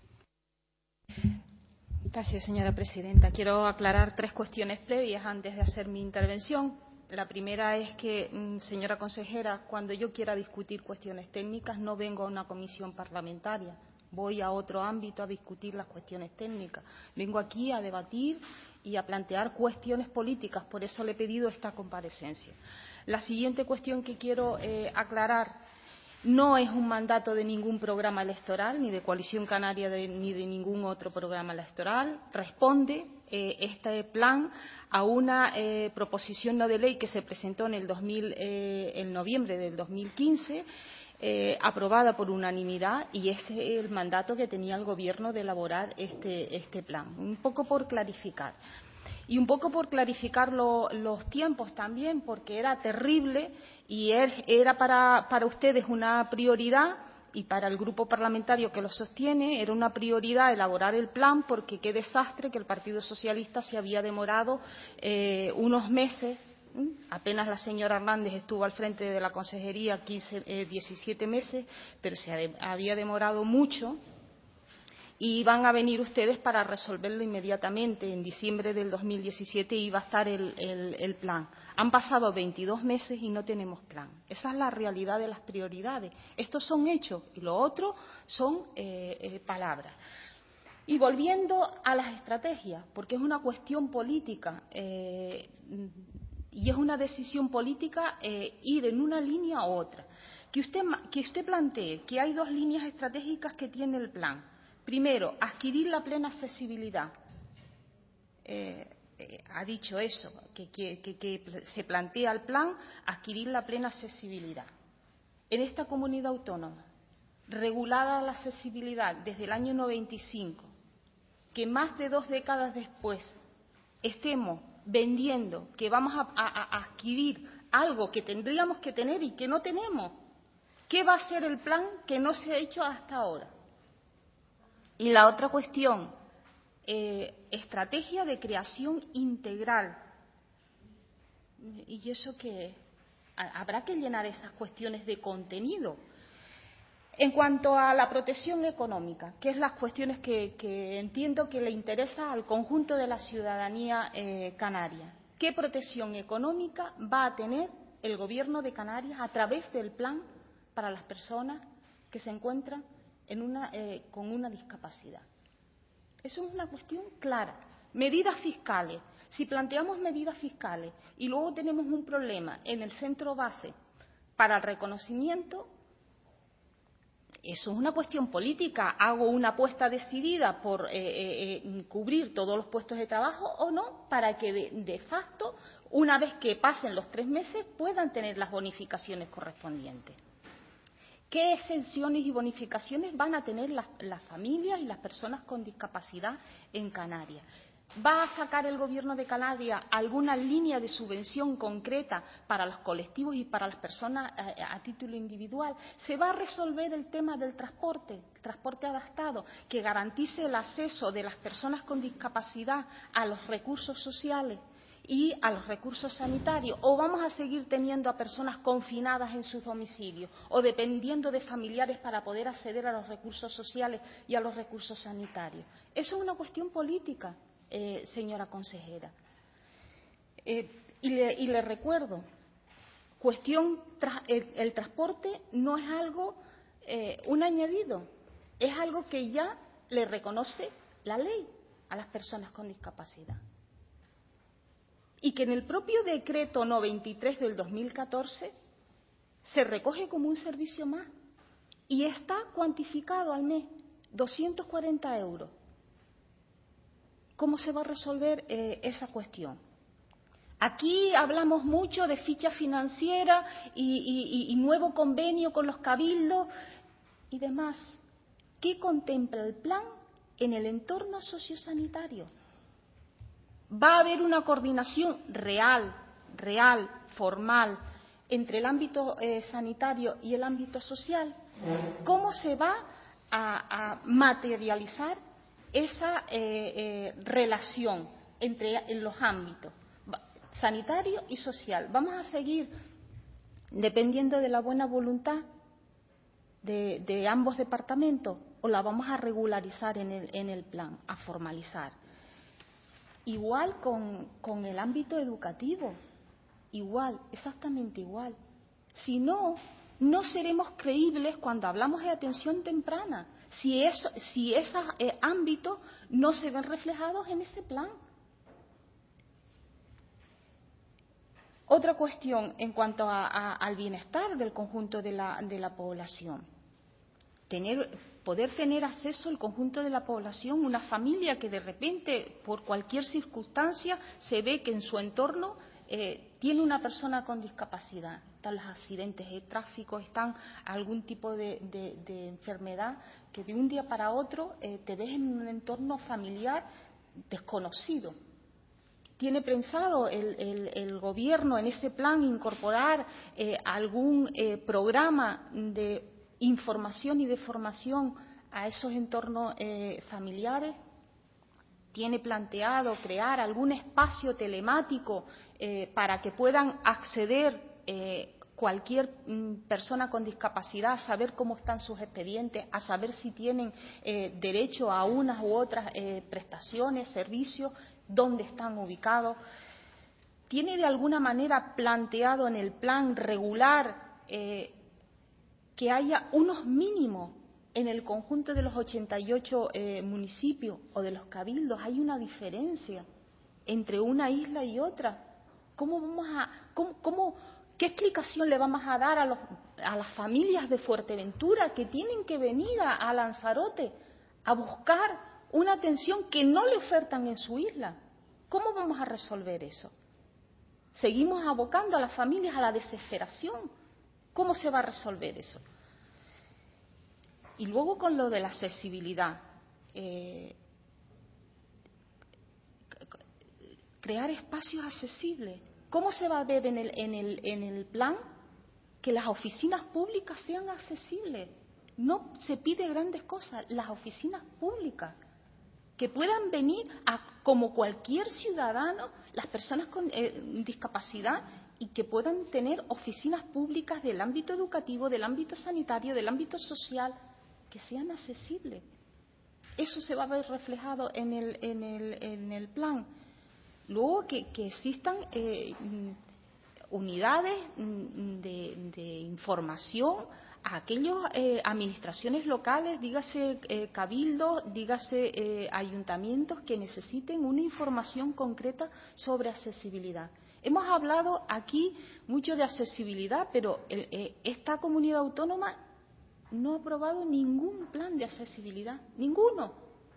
Gracias, señora presidenta. Quiero aclarar 3 cuestiones previas antes de hacer mi intervención. La primera es que, señora consejera, cuando yo quiera discutir cuestiones técnicas no vengo a una comisión parlamentaria. Voy a otro ámbito a discutir las cuestiones técnicas. Vengo aquí a debatir y a plantear cuestiones políticas. Por eso le he pedido esta comparecencia. La siguiente cuestión que quiero aclarar no es un mandato de ningún programa electoral, ni de Coalición Canaria ni de ningún otro programa electoral. Responde este plan a una proposición no de ley que se presentó en noviembre del 2015, aprobada por unanimidad, y ese es el mandato que tenía el Gobierno de elaborar este plan. Un poco por clarificar. Y un poco por clarificar los tiempos también, porque era terrible y era para ustedes una prioridad, y para el grupo parlamentario que lo sostiene era una prioridad elaborar el plan, porque qué desastre que el Partido Socialista se había demorado unos meses. Apenas la señora Hernández estuvo al frente de la consejería 17 meses, pero se había demorado mucho, y van a venir ustedes para resolverlo inmediatamente. En diciembre del 2017 iba a estar el plan. Han pasado 22 meses y no tenemos plan. Esa es la realidad de las prioridades. Estos son hechos y lo otro son palabras. Y volviendo a las estrategias, porque es una cuestión política y es una decisión política ir en una línea u otra. Que usted plantee que hay 2 líneas estratégicas que tiene el plan. Primero, adquirir la plena accesibilidad. Ha dicho eso, que se plantea el plan adquirir la plena accesibilidad. En esta comunidad autónoma, regulada la accesibilidad desde el año 95, que más de 2 décadas después estemos vendiendo que vamos a adquirir algo que tendríamos que tener y que no tenemos. ¿Qué va a ser el plan que no se ha hecho hasta ahora? Y la otra cuestión, estrategia de creación integral. ¿Y eso qué? Habrá que llenar esas cuestiones de contenido. En cuanto a la protección económica, que es las cuestiones que entiendo que le interesa al conjunto de la ciudadanía canaria, ¿qué protección económica va a tener el Gobierno de Canarias a través del plan para las personas que se encuentran con una discapacidad? Eso es una cuestión clara. Medidas fiscales. Si planteamos medidas fiscales y luego tenemos un problema en el centro base para el reconocimiento, eso es una cuestión política. ¿Hago una apuesta decidida por cubrir todos los puestos de trabajo o no, para que de facto, una vez que pasen los 3 meses, puedan tener las bonificaciones correspondientes? ¿Qué exenciones y bonificaciones van a tener las familias y las personas con discapacidad en Canarias? ¿Va a sacar el Gobierno de Canarias alguna línea de subvención concreta para los colectivos y para las personas a título individual? ¿Se va a resolver el tema del transporte adaptado, que garantice el acceso de las personas con discapacidad a los recursos sociales y a los recursos sanitarios? ¿O vamos a seguir teniendo a personas confinadas en sus domicilios o dependiendo de familiares para poder acceder a los recursos sociales y a los recursos sanitarios? Eso es una cuestión política, señora consejera. Y le recuerdo, el transporte no es algo, un añadido, es algo que ya le reconoce la ley a las personas con discapacidad. Y que en el propio decreto 93 del 2014 se recoge como un servicio más y está cuantificado al mes, 240 €. ¿Cómo se va a resolver esa cuestión? Aquí hablamos mucho de ficha financiera y nuevo convenio con los cabildos y demás. ¿Qué contempla el plan en el entorno sociosanitario? ¿Va a haber una coordinación real, formal, entre el ámbito sanitario y el ámbito social? ¿Cómo se va a materializar esa relación entre los ámbitos sanitario y social? ¿Vamos a seguir dependiendo de la buena voluntad de ambos departamentos o la vamos a regularizar en el plan, a formalizar? Igual con el ámbito educativo, igual, exactamente igual. Si no, no seremos creíbles cuando hablamos de atención temprana, si esos ámbitos no se ven reflejados en ese plan. Otra cuestión en cuanto al bienestar del conjunto de la población. Poder tener acceso al conjunto de la población, una familia que de repente, por cualquier circunstancia, se ve que en su entorno tiene una persona con discapacidad. Están los accidentes de tráfico, están algún tipo de enfermedad que de un día para otro te ves en un entorno familiar desconocido. ¿Tiene pensado el Gobierno en ese plan incorporar algún programa de información y de formación a esos entornos familiares? ¿Tiene planteado crear algún espacio telemático para que puedan acceder cualquier persona con discapacidad a saber cómo están sus expedientes, a saber si tienen derecho a unas u otras prestaciones, servicios, dónde están ubicados? ¿Tiene de alguna manera planteado en el plan regular que haya unos mínimos en el conjunto de los 88 municipios o de los cabildos? Hay una diferencia entre una isla y otra. ¿Qué explicación le vamos a dar a las familias de Fuerteventura que tienen que venir a Lanzarote a buscar una atención que no le ofertan en su isla? ¿Cómo vamos a resolver eso? ¿Seguimos abocando a las familias a la desesperación? ¿Cómo se va a resolver eso? Y luego con lo de la accesibilidad. Crear espacios accesibles. ¿Cómo se va a ver en el plan que las oficinas públicas sean accesibles? No se pide grandes cosas, las oficinas públicas, que puedan venir como cualquier ciudadano, las personas con discapacidad, y que puedan tener oficinas públicas del ámbito educativo, del ámbito sanitario, del ámbito social, que sean accesibles. Eso se va a ver reflejado en el plan. Luego que existan unidades de información a aquellas administraciones locales, dígase cabildos, dígase ayuntamientos, que necesiten una información concreta sobre accesibilidad. Hemos hablado aquí mucho de accesibilidad, pero esta comunidad autónoma no ha aprobado ningún plan de accesibilidad, ninguno.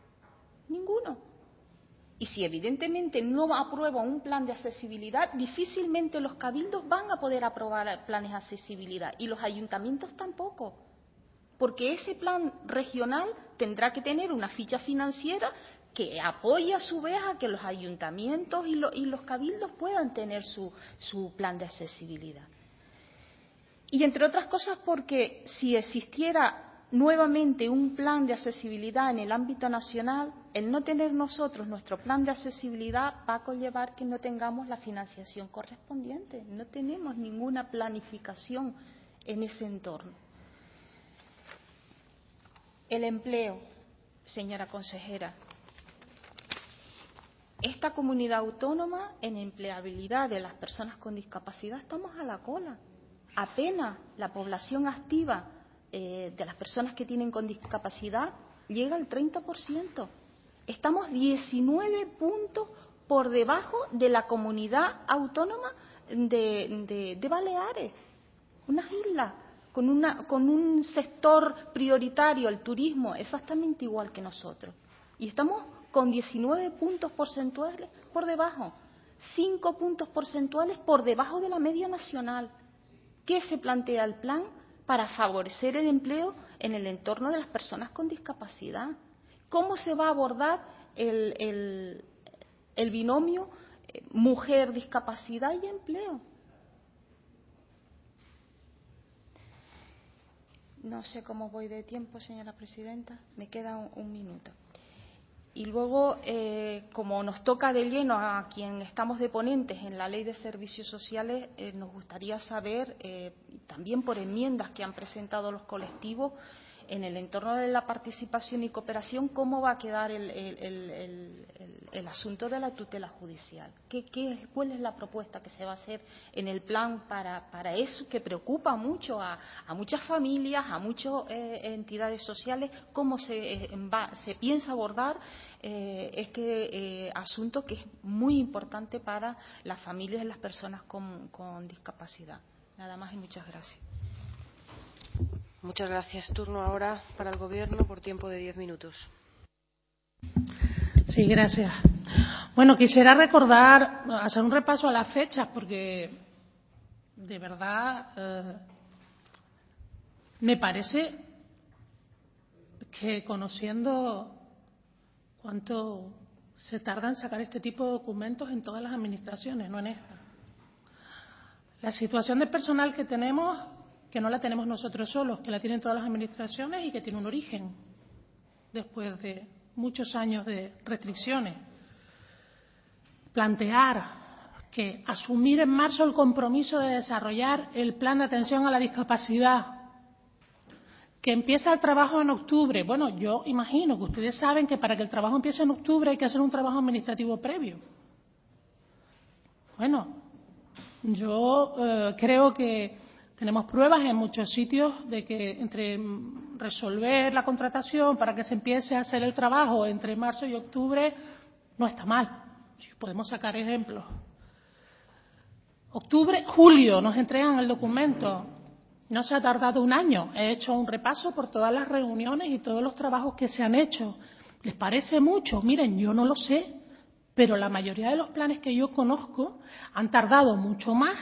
Y si evidentemente no aprueba un plan de accesibilidad, difícilmente los cabildos van a poder aprobar planes de accesibilidad, y los ayuntamientos tampoco, porque ese plan regional tendrá que tener una ficha financiera que apoye a su vez a que los ayuntamientos y los cabildos puedan tener su plan de accesibilidad. Y entre otras cosas porque si existiera nuevamente un plan de accesibilidad en el ámbito nacional, el no tener nosotros nuestro plan de accesibilidad va a conllevar que no tengamos la financiación correspondiente. No tenemos ninguna planificación en ese entorno. El empleo, señora consejera. Esta comunidad autónoma, en empleabilidad de las personas con discapacidad, estamos a la cola. Apenas la población activa de las personas que tienen con discapacidad llega al 30%. Estamos 19 puntos por debajo de la comunidad autónoma de Baleares, unas islas con un sector prioritario, el turismo, exactamente igual que nosotros. Y estamos con 19 puntos porcentuales por debajo. 5 puntos porcentuales por debajo de la media nacional. ¿Qué se plantea el plan para favorecer el empleo en el entorno de las personas con discapacidad? ¿Cómo se va a abordar el binomio mujer, discapacidad y empleo? No sé cómo voy de tiempo, señora presidenta. Me queda un minuto. Y luego, como nos toca de lleno a quien estamos de ponentes en la Ley de Servicios Sociales, nos gustaría saber, también por enmiendas que han presentado los colectivos, en el entorno de la participación y cooperación, cómo va a quedar el asunto de la tutela judicial. ¿Cuál es la propuesta que se va a hacer en el plan para eso que preocupa mucho a muchas familias, a muchas entidades sociales? ¿Cómo se piensa abordar este asunto que es muy importante para las familias y las personas con discapacidad? Nada más y muchas gracias. Muchas gracias. Turno ahora para el Gobierno por tiempo de 10 minutos. Sí, gracias. Bueno, quisiera recordar, hacer un repaso a las fechas, porque de verdad me parece que conociendo cuánto se tarda en sacar este tipo de documentos en todas las administraciones, no en esta. La situación de personal que tenemos, que no la tenemos nosotros solos, que la tienen todas las administraciones y que tiene un origen después de muchos años de restricciones. Plantear que asumir en marzo el compromiso de desarrollar el plan de atención a la discapacidad, que empieza el trabajo en octubre. Bueno, yo imagino que ustedes saben que para que el trabajo empiece en octubre hay que hacer un trabajo administrativo previo. Bueno, yo creo que tenemos pruebas en muchos sitios de que entre resolver la contratación para que se empiece a hacer el trabajo entre marzo y octubre no está mal. Podemos sacar ejemplos. Octubre, julio nos entregan el documento. No se ha tardado un año. He hecho un repaso por todas las reuniones y todos los trabajos que se han hecho. ¿Les parece mucho? Miren, yo no lo sé, pero la mayoría de los planes que yo conozco han tardado mucho más.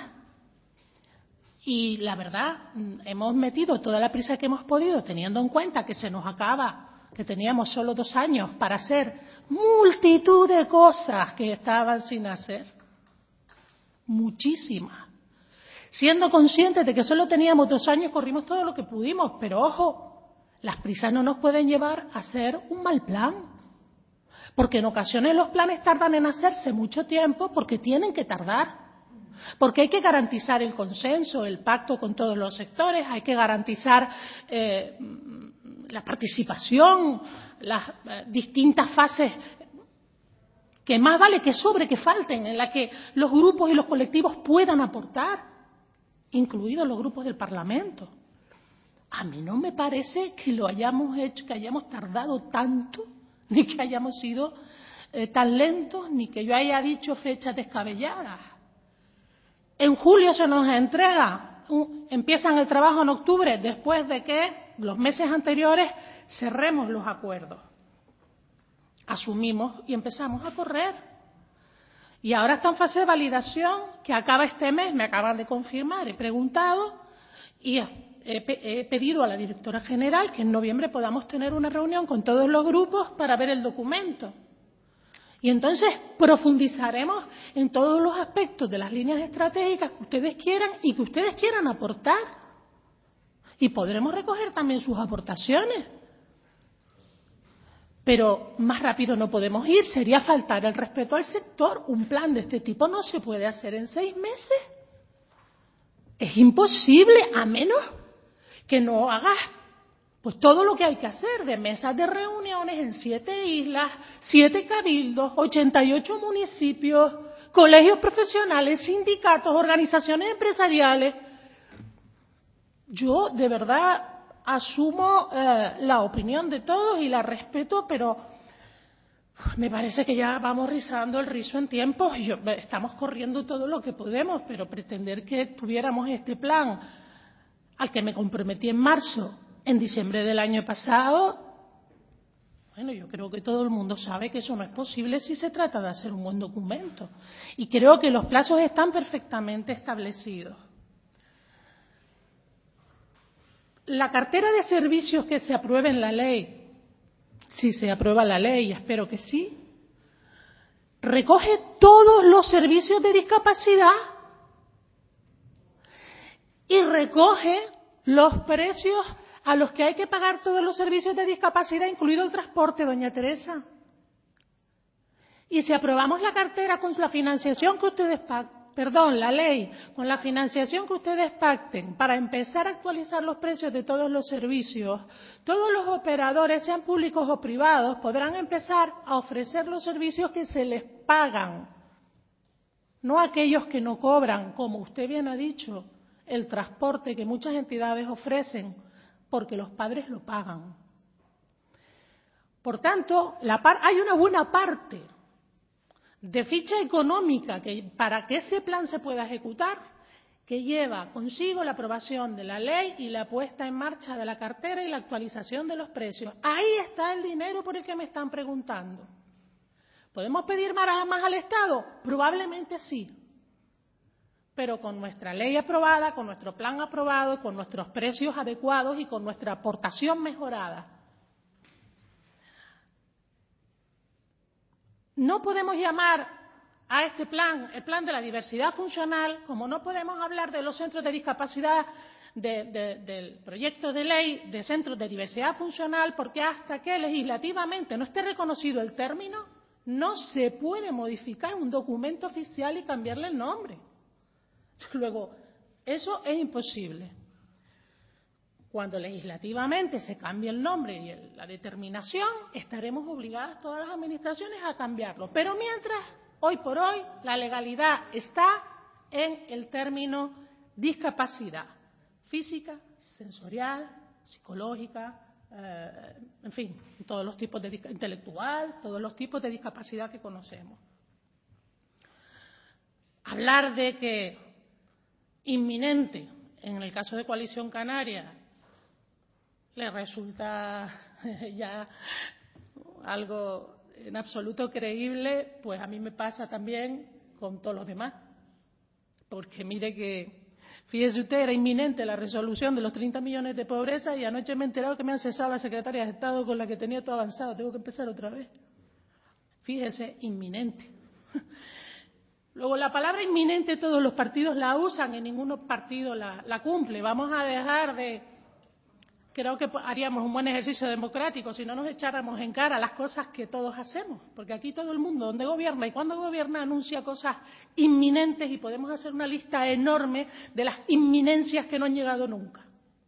Y la verdad, hemos metido toda la prisa que hemos podido, teniendo en cuenta que se nos acaba, que teníamos solo 2 años para hacer multitud de cosas que estaban sin hacer. Muchísimas. Siendo conscientes de que solo teníamos 2 años, corrimos todo lo que pudimos. Pero ojo, las prisas no nos pueden llevar a hacer un mal plan. Porque en ocasiones los planes tardan en hacerse mucho tiempo porque tienen que tardar. Porque hay que garantizar el consenso, el pacto con todos los sectores, hay que garantizar la participación, las distintas fases que más vale que sobre que falten, en la que los grupos y los colectivos puedan aportar, incluidos los grupos del Parlamento. A mí no me parece que lo hayamos hecho, que hayamos tardado tanto, ni que hayamos sido tan lentos, ni que yo haya dicho fechas descabelladas. En julio se nos entrega, empiezan el trabajo en octubre, después de que los meses anteriores cerremos los acuerdos. Asumimos y empezamos a correr. Y ahora está en fase de validación, que acaba este mes, me acaban de confirmar, he preguntado y he pedido a la directora general que en noviembre podamos tener una reunión con todos los grupos para ver el documento. Y entonces profundizaremos en todos los aspectos de las líneas estratégicas que ustedes quieran y que ustedes quieran aportar. Y podremos recoger también sus aportaciones. Pero más rápido no podemos ir, sería faltar el respeto al sector. Un plan de este tipo no se puede hacer en 6 meses. Es imposible, a menos que no hagas pues todo lo que hay que hacer, de mesas de reuniones en 7 islas, 7 cabildos, 88 municipios, colegios profesionales, sindicatos, organizaciones empresariales. Yo, de verdad, asumo la opinión de todos y la respeto, pero me parece que ya vamos rizando el rizo en tiempos. Estamos corriendo todo lo que podemos, pero pretender que tuviéramos este plan al que me comprometí en marzo, en diciembre del año pasado, Bueno, yo creo que todo el mundo sabe que eso no es posible si se trata de hacer un buen documento. Y creo que los plazos están perfectamente establecidos. La cartera de servicios que se apruebe en la ley, si se aprueba la ley, espero que sí, recoge todos los servicios de discapacidad y recoge los precios a los que hay que pagar todos los servicios de discapacidad, incluido el transporte, doña Teresa. Y si aprobamos la cartera con la financiación que ustedes la ley, con la financiación que ustedes pacten para empezar a actualizar los precios de todos los servicios, todos los operadores, sean públicos o privados, podrán empezar a ofrecer los servicios que se les pagan, no aquellos que no cobran, como usted bien ha dicho, el transporte que muchas entidades ofrecen porque los padres lo pagan. Por tanto, hay una buena parte de ficha económica que para que ese plan se pueda ejecutar, que lleva consigo la aprobación de la ley y la puesta en marcha de la cartera y la actualización de los precios. Ahí está el dinero por el que me están preguntando. ¿Podemos pedir más al Estado? Probablemente sí. Pero con nuestra ley aprobada, con nuestro plan aprobado, con nuestros precios adecuados y con nuestra aportación mejorada. No podemos llamar a este plan el plan de la diversidad funcional, como no podemos hablar de los centros de discapacidad, del proyecto de ley de centros de diversidad funcional, porque hasta que legislativamente no esté reconocido el término, no se puede modificar un documento oficial y cambiarle el nombre. Luego, eso es imposible. Cuando legislativamente se cambie el nombre y la determinación, estaremos obligadas todas las administraciones a cambiarlo. Pero mientras, hoy por hoy, la legalidad está en el término discapacidad física, sensorial, psicológica, en fin, todos los tipos de intelectual, todos los tipos de discapacidad que conocemos. Hablar de que inminente, en el caso de Coalición Canaria, le resulta ya algo en absoluto creíble, pues a mí me pasa también con todos los demás. Porque mire que, fíjese usted, era inminente la resolución de los 30 millones de pobreza y anoche me he enterado que me han cesado la secretaria de Estado con la que tenía todo avanzado. Tengo que empezar otra vez. Fíjese, inminente. Luego, la palabra inminente todos los partidos la usan y ningún partido la cumple. Vamos a dejar de... Creo que haríamos un buen ejercicio democrático si no nos echáramos en cara las cosas que todos hacemos. Porque aquí todo el mundo, donde gobierna y cuando gobierna, anuncia cosas inminentes y podemos hacer una lista enorme de las inminencias que no han llegado nunca.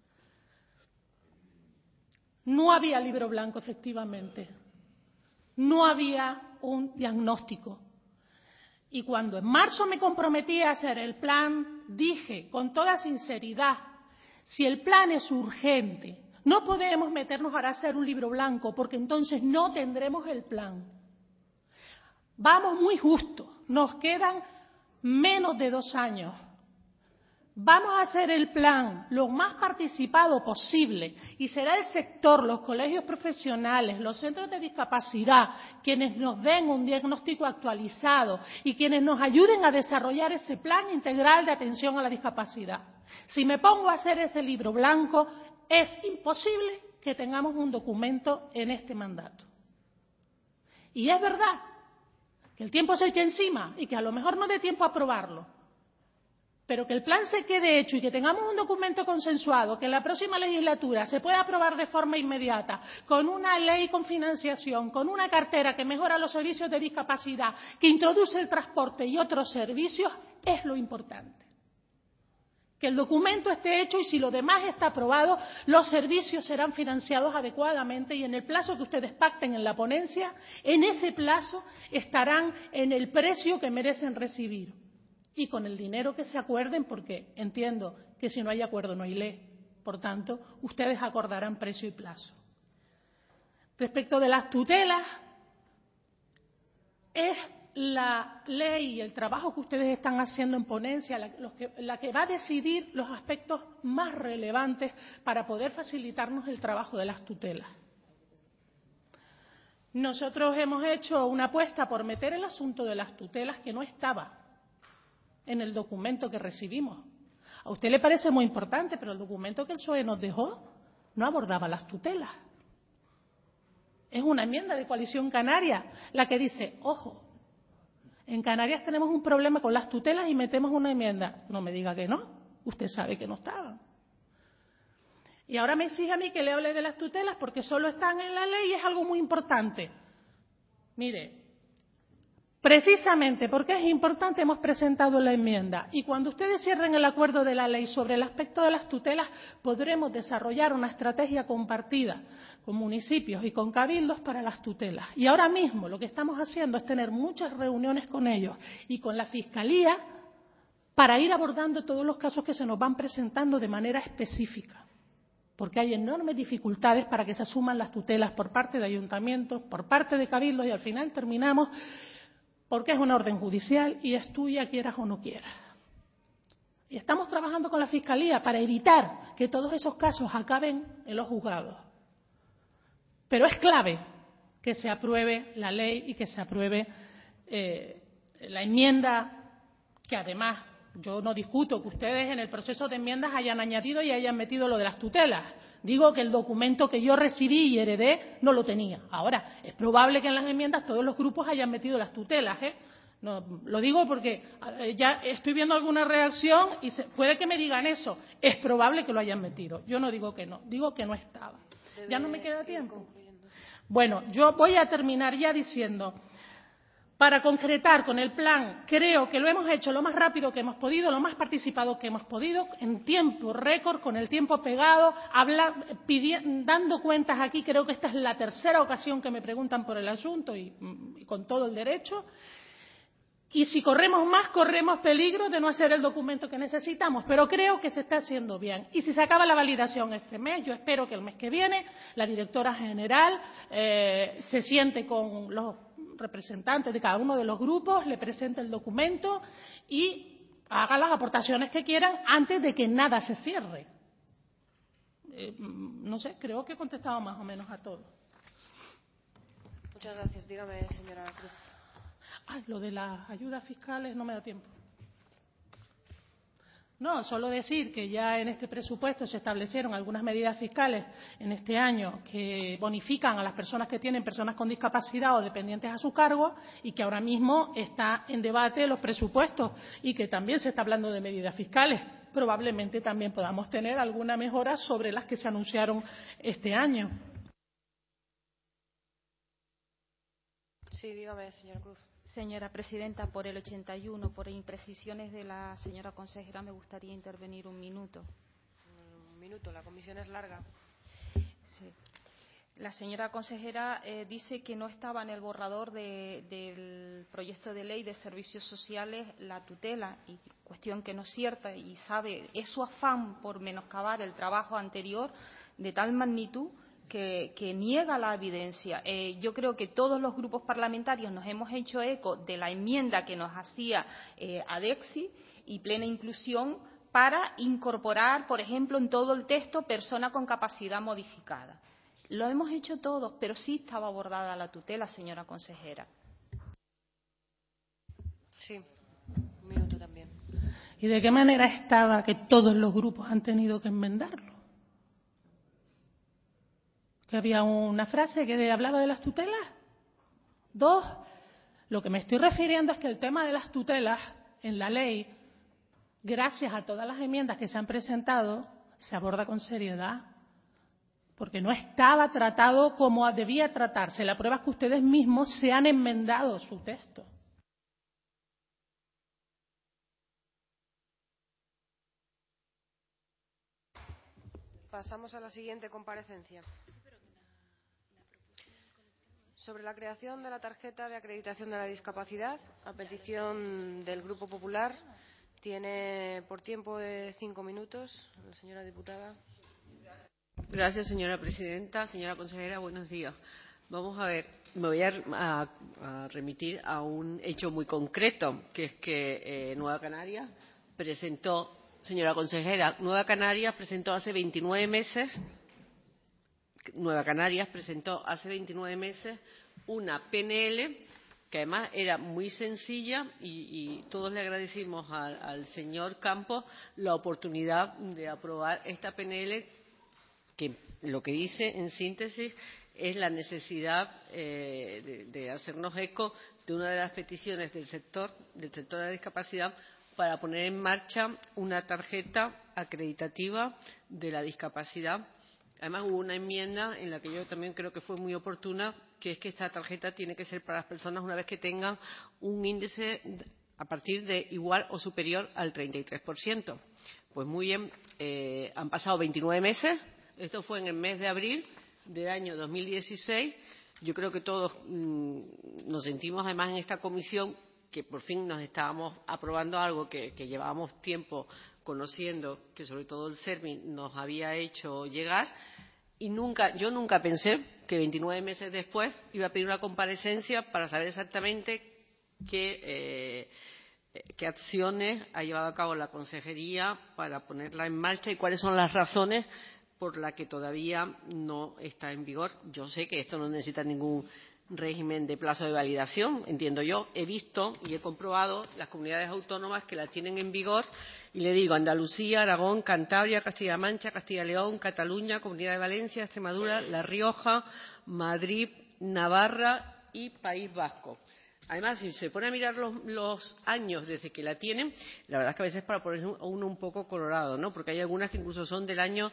No había libro blanco, efectivamente. No había un diagnóstico. Y cuando en marzo me comprometí a hacer el plan, dije con toda sinceridad, si el plan es urgente, no podemos meternos ahora a hacer un libro blanco, porque entonces no tendremos el plan. Vamos muy justo, nos quedan menos de 2 años. Vamos a hacer el plan lo más participado posible y será el sector, los colegios profesionales, los centros de discapacidad, quienes nos den un diagnóstico actualizado y quienes nos ayuden a desarrollar ese plan integral de atención a la discapacidad. Si me pongo a hacer ese libro blanco, es imposible que tengamos un documento en este mandato. Y es verdad que el tiempo se echa encima y que a lo mejor no dé tiempo a aprobarlo. Pero que el plan se quede hecho y que tengamos un documento consensuado, que en la próxima legislatura se pueda aprobar de forma inmediata, con una ley con financiación, con una cartera que mejora los servicios de discapacidad, que introduce el transporte y otros servicios, es lo importante. Que el documento esté hecho y si lo demás está aprobado, los servicios serán financiados adecuadamente y en el plazo que ustedes pacten en la ponencia, en ese plazo estarán en el precio que merecen recibir. Y con el dinero que se acuerden, porque entiendo que si no hay acuerdo no hay ley. Por tanto, ustedes acordarán precio y plazo. Respecto de las tutelas, es la ley y el trabajo que ustedes están haciendo en ponencia la que va a decidir los aspectos más relevantes para poder facilitarnos el trabajo de las tutelas. Nosotros hemos hecho una apuesta por meter el asunto de las tutelas que no estaba en el documento que recibimos. A usted le parece muy importante, pero el documento que el PSOE nos dejó no abordaba las tutelas. Es una enmienda de Coalición Canaria la que dice, ojo, en Canarias tenemos un problema con las tutelas y metemos una enmienda. No me diga que no, usted sabe que no estaban. Y ahora me exige a mí que le hable de las tutelas porque solo están en la ley y es algo muy importante. Mire, precisamente porque es importante hemos presentado la enmienda y cuando ustedes cierren el acuerdo de la ley sobre el aspecto de las tutelas podremos desarrollar una estrategia compartida con municipios y con cabildos para las tutelas. Y ahora mismo lo que estamos haciendo es tener muchas reuniones con ellos y con la Fiscalía para ir abordando todos los casos que se nos van presentando de manera específica. Porque hay enormes dificultades para que se asuman las tutelas por parte de ayuntamientos, por parte de cabildos y al final terminamos porque es una orden judicial y es tuya quieras o no quieras. Y estamos trabajando con la Fiscalía para evitar que todos esos casos acaben en los juzgados. Pero es clave que se apruebe la ley y que se apruebe la enmienda que además yo no discuto que ustedes en el proceso de enmiendas hayan añadido y hayan metido lo de las tutelas. Digo que el documento que yo recibí y heredé no lo tenía. Ahora, es probable que en las enmiendas todos los grupos hayan metido las tutelas, ¿eh? No, lo digo porque ya estoy viendo alguna reacción y puede que me digan eso. Es probable que lo hayan metido. Yo no digo que no, digo que no estaba. ¿Ya no me queda tiempo? Bueno, yo voy a terminar ya diciendo, para concretar con el plan, creo que lo hemos hecho lo más rápido que hemos podido, lo más participado que hemos podido, en tiempo récord, con el tiempo pegado, dando cuentas aquí. Creo que esta es la tercera ocasión que me preguntan por el asunto y con todo el derecho. Y si corremos más, corremos peligro de no hacer el documento que necesitamos, pero creo que se está haciendo bien. Y si se acaba la validación este mes, yo espero que el mes que viene la directora general se siente con los representantes de cada uno de los grupos, le presente el documento y haga las aportaciones que quieran antes de que nada se cierre. No sé, creo que he contestado más o menos a todo. Muchas gracias. Dígame, señora Cruz. Lo de las ayudas fiscales no me da tiempo. No, solo decir que ya en este presupuesto se establecieron algunas medidas fiscales en este año que bonifican a las personas que tienen personas con discapacidad o dependientes a su cargo y que ahora mismo está en debate los presupuestos y que también se está hablando de medidas fiscales. Probablemente también podamos tener alguna mejora sobre las que se anunciaron este año. Sí, dígame, señora Cruz. Señora presidenta, por el 81, por imprecisiones de la señora consejera, me gustaría intervenir un minuto. Un minuto, la comisión es larga. Sí. La señora consejera dice que no estaba en el borrador del proyecto de ley de servicios sociales la tutela, y cuestión que no es cierta, y sabe, es su afán por menoscabar el trabajo anterior de tal magnitud que niega la evidencia. Yo creo que todos los grupos parlamentarios nos hemos hecho eco de la enmienda que nos hacía Adexi y Plena Inclusión para incorporar, por ejemplo, en todo el texto persona con capacidad modificada. Lo hemos hecho todos, pero sí estaba abordada la tutela, señora consejera. Sí, un minuto también. ¿Y de qué manera estaba que todos los grupos han tenido que enmendarlo? ¿Que había una frase que hablaba de las tutelas? 2. Lo que me estoy refiriendo es que el tema de las tutelas en la ley, gracias a todas las enmiendas que se han presentado, se aborda con seriedad. Porque no estaba tratado como debía tratarse. La prueba es que ustedes mismos se han enmendado su texto. Pasamos a la siguiente comparecencia. Sobre la creación de la tarjeta de acreditación de la discapacidad, a petición del Grupo Popular, tiene por tiempo de 5 minutos la señora diputada. Gracias, señora presidenta. Señora consejera, buenos días. Vamos a ver, me voy a remitir a un hecho muy concreto, que es que Nueva Canarias presentó, señora consejera, Nueva Canarias presentó hace 29 meses una PNL que además era muy sencilla y todos le agradecimos al señor Campos la oportunidad de aprobar esta PNL que lo que dice en síntesis es la necesidad de hacernos eco de una de las peticiones del sector de la discapacidad para poner en marcha una tarjeta acreditativa de la discapacidad. Además, hubo una enmienda en la que yo también creo que fue muy oportuna, que es que esta tarjeta tiene que ser para las personas una vez que tengan un índice a partir de igual o superior al 33%. Pues muy bien, han pasado 29 meses, esto fue en el mes de abril del año 2016. Yo creo que todos nos sentimos además en esta comisión que por fin nos estábamos aprobando algo que llevábamos tiempo conociendo, que sobre todo el SERMI nos había hecho llegar, y yo nunca pensé que 29 meses después iba a pedir una comparecencia para saber exactamente qué acciones ha llevado a cabo la Consejería para ponerla en marcha y cuáles son las razones por las que todavía no está en vigor. Yo sé que esto no necesita ningún régimen de plazo de validación, entiendo yo. He visto y he comprobado las comunidades autónomas que la tienen en vigor y le digo Andalucía, Aragón, Cantabria, Castilla-La Mancha, Castilla y León, Cataluña, Comunidad de Valencia, Extremadura, La Rioja, Madrid, Navarra y País Vasco. Además, si se pone a mirar los años desde que la tienen, la verdad es que a veces para ponerse uno un poco colorado, ¿no? Porque hay algunas que incluso son del año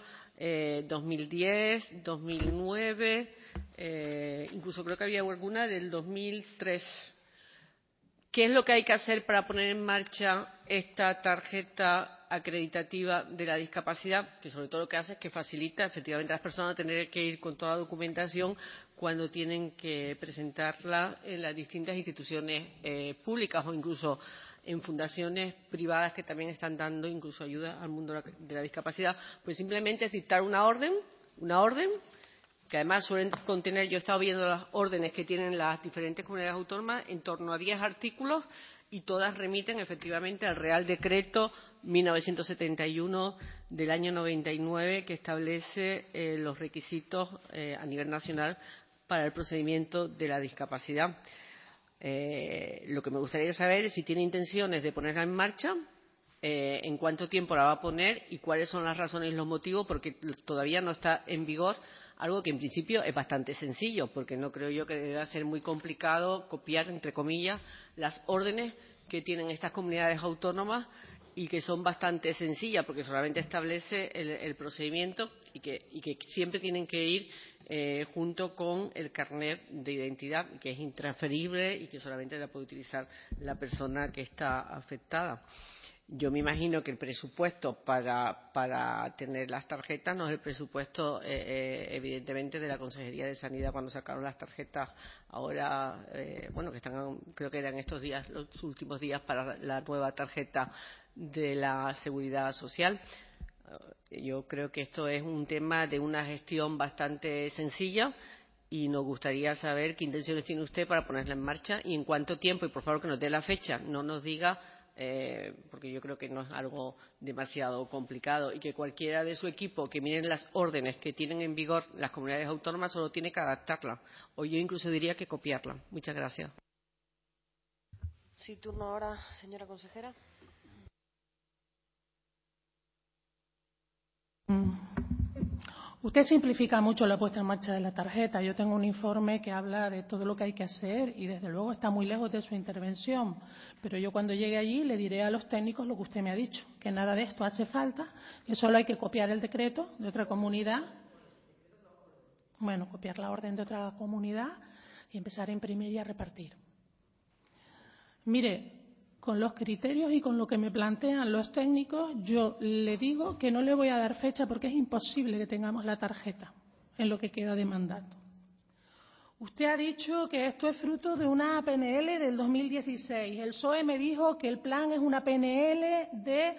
2010, 2009, incluso creo que había alguna del 2003. ¿Qué es lo que hay que hacer para poner en marcha esta tarjeta acreditativa de la discapacidad? Que sobre todo lo que hace es que facilita efectivamente a las personas tener que ir con toda la documentación cuando tienen que presentarla en las distintas instituciones públicas o incluso en fundaciones privadas que también están dando incluso ayuda al mundo de la discapacidad. Pues simplemente es dictar una orden que además suelen contener, yo he estado viendo las órdenes que tienen las diferentes comunidades autónomas, en torno a 10 artículos y todas remiten efectivamente al Real Decreto 1971 del año 99 que establece los requisitos a nivel nacional para el procedimiento de la discapacidad. Lo que me gustaría saber es si tiene intenciones de ponerla en marcha, en cuánto tiempo la va a poner y cuáles son las razones y los motivos, porque todavía no está en vigor algo que en principio es bastante sencillo, porque no creo yo que deba ser muy complicado copiar, entre comillas, las órdenes que tienen estas comunidades autónomas y que son bastante sencillas, porque solamente establece el procedimiento y que siempre tienen que ir junto con el carnet de identidad, que es intransferible y que solamente la puede utilizar la persona que está afectada. Yo me imagino que el presupuesto para tener las tarjetas no es el presupuesto, evidentemente, de la Consejería de Sanidad cuando sacaron las tarjetas ahora, que están, creo que eran estos días, los últimos días para la nueva tarjeta de la Seguridad Social. Yo creo que esto es un tema de una gestión bastante sencilla y nos gustaría saber qué intenciones tiene usted para ponerla en marcha y en cuánto tiempo, y por favor que nos dé la fecha, no nos diga, porque yo creo que no es algo demasiado complicado y que cualquiera de su equipo que miren las órdenes que tienen en vigor las comunidades autónomas solo tiene que adaptarla, o yo incluso diría que copiarla. Muchas gracias. Sí, turno ahora, señora consejera. Usted simplifica mucho la puesta en marcha de la tarjeta. Yo tengo un informe que habla de todo lo que hay que hacer y desde luego está muy lejos de su intervención. Pero yo cuando llegue allí le diré a los técnicos lo que usted me ha dicho, que nada de esto hace falta, que solo hay que copiar el decreto de otra comunidad. Bueno, copiar la orden de otra comunidad y empezar a imprimir y a repartir. Mire, con los criterios y con lo que me plantean los técnicos, yo le digo que no le voy a dar fecha porque es imposible que tengamos la tarjeta en lo que queda de mandato. Usted ha dicho que esto es fruto de una PNL del 2016. El PSOE me dijo que el plan es una PNL de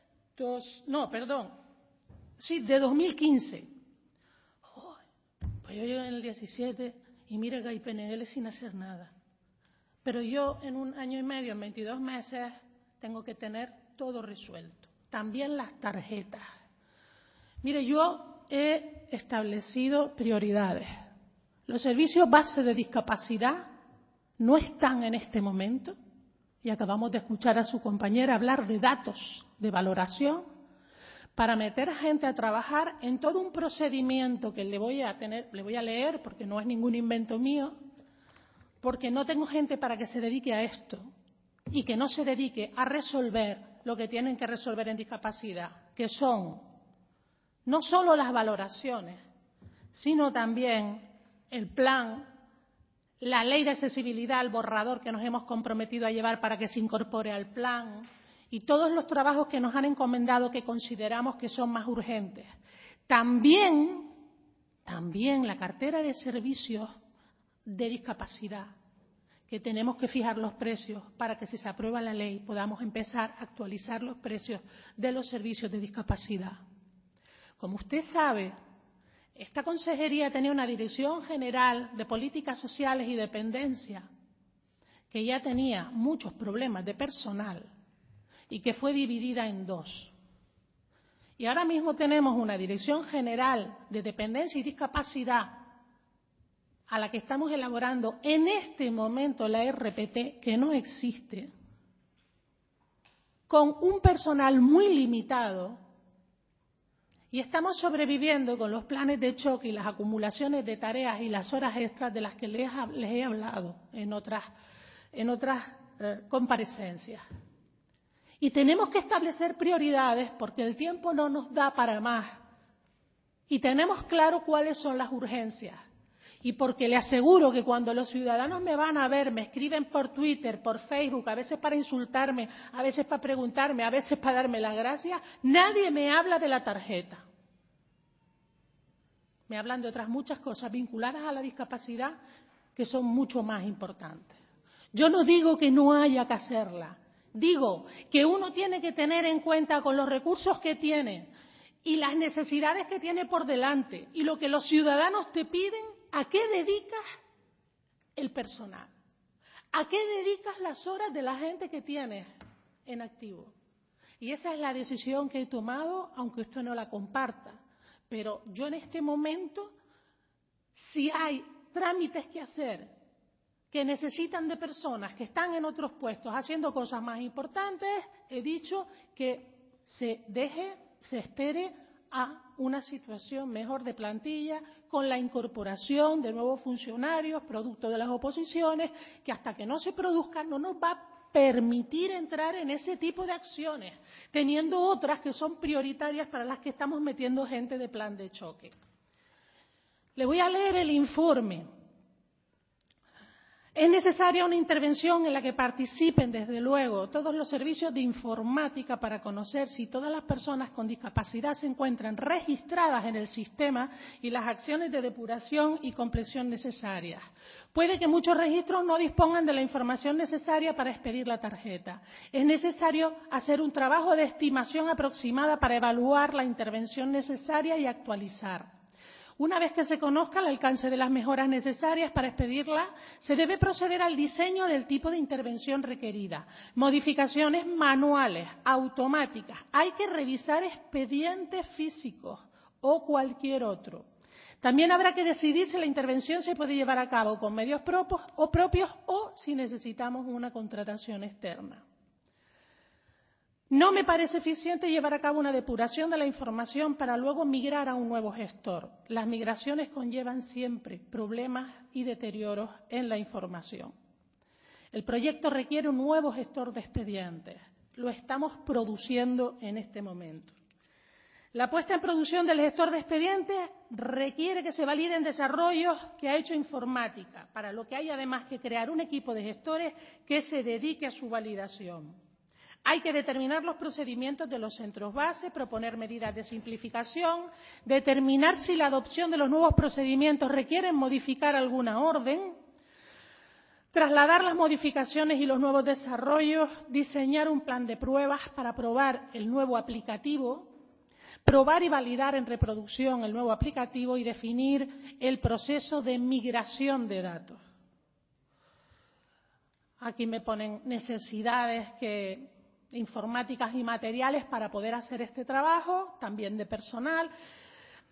2015. Pues yo llegué en el 17 y mire que hay PNL sin hacer nada. Pero yo en un año y medio, en 22 meses, tengo que tener todo resuelto. También las tarjetas. Mire, yo he establecido prioridades. Los servicios base de discapacidad no están en este momento, y acabamos de escuchar a su compañera hablar de datos de valoración, para meter a gente a trabajar en todo un procedimiento que le voy a leer porque no es ningún invento mío, porque no tengo gente para que se dedique a esto y que no se dedique a resolver lo que tienen que resolver en discapacidad, que son no solo las valoraciones, sino también el plan, la ley de accesibilidad, el borrador que nos hemos comprometido a llevar para que se incorpore al plan y todos los trabajos que nos han encomendado que consideramos que son más urgentes. También la cartera de servicios de discapacidad, que tenemos que fijar los precios para que si se aprueba la ley podamos empezar a actualizar los precios de los servicios de discapacidad. Como usted sabe, esta consejería tenía una Dirección General de Políticas Sociales y Dependencia que ya tenía muchos problemas de personal y que fue dividida en dos. Y ahora mismo tenemos una Dirección General de Dependencia y Discapacidad a la que estamos elaborando en este momento la RPT, que no existe, con un personal muy limitado, y estamos sobreviviendo con los planes de choque y las acumulaciones de tareas y las horas extras de las que les he hablado en otras comparecencias. Y tenemos que establecer prioridades porque el tiempo no nos da para más. Y tenemos claro cuáles son las urgencias. Y porque le aseguro que cuando los ciudadanos me van a ver, me escriben por Twitter, por Facebook, a veces para insultarme, a veces para preguntarme, a veces para darme las gracias, nadie me habla de la tarjeta. Me hablan de otras muchas cosas vinculadas a la discapacidad que son mucho más importantes. Yo no digo que no haya que hacerla. Digo que uno tiene que tener en cuenta con los recursos que tiene y las necesidades que tiene por delante y lo que los ciudadanos te piden, ¿a qué dedicas el personal? ¿A qué dedicas las horas de la gente que tienes en activo? Y esa es la decisión que he tomado, aunque usted no la comparta. Pero yo en este momento, si hay trámites que hacer que necesitan de personas que están en otros puestos haciendo cosas más importantes, he dicho que se espere a una situación mejor de plantilla con la incorporación de nuevos funcionarios, producto de las oposiciones, que hasta que no se produzcan no nos va a permitir entrar en ese tipo de acciones, teniendo otras que son prioritarias para las que estamos metiendo gente de plan de choque. Le voy a leer el informe. Es necesaria una intervención en la que participen, desde luego, todos los servicios de informática para conocer si todas las personas con discapacidad se encuentran registradas en el sistema y las acciones de depuración y compleción necesarias. Puede que muchos registros no dispongan de la información necesaria para expedir la tarjeta. Es necesario hacer un trabajo de estimación aproximada para evaluar la intervención necesaria y actualizar. Una vez que se conozca el alcance de las mejoras necesarias para expedirla, se debe proceder al diseño del tipo de intervención requerida. Modificaciones manuales, automáticas. Hay que revisar expedientes físicos o cualquier otro. También habrá que decidir si la intervención se puede llevar a cabo con medios propios o si necesitamos una contratación externa. No me parece eficiente llevar a cabo una depuración de la información para luego migrar a un nuevo gestor. Las migraciones conllevan siempre problemas y deterioros en la información. El proyecto requiere un nuevo gestor de expedientes. Lo estamos produciendo en este momento. La puesta en producción del gestor de expedientes requiere que se validen desarrollos que ha hecho informática, para lo que hay además que crear un equipo de gestores que se dedique a su validación. Hay que determinar los procedimientos de los centros base, proponer medidas de simplificación, determinar si la adopción de los nuevos procedimientos requiere modificar alguna orden, trasladar las modificaciones y los nuevos desarrollos, diseñar un plan de pruebas para probar el nuevo aplicativo, probar y validar en reproducción el nuevo aplicativo y definir el proceso de migración de datos. Aquí me ponen necesidades informáticas y materiales para poder hacer este trabajo, también de personal.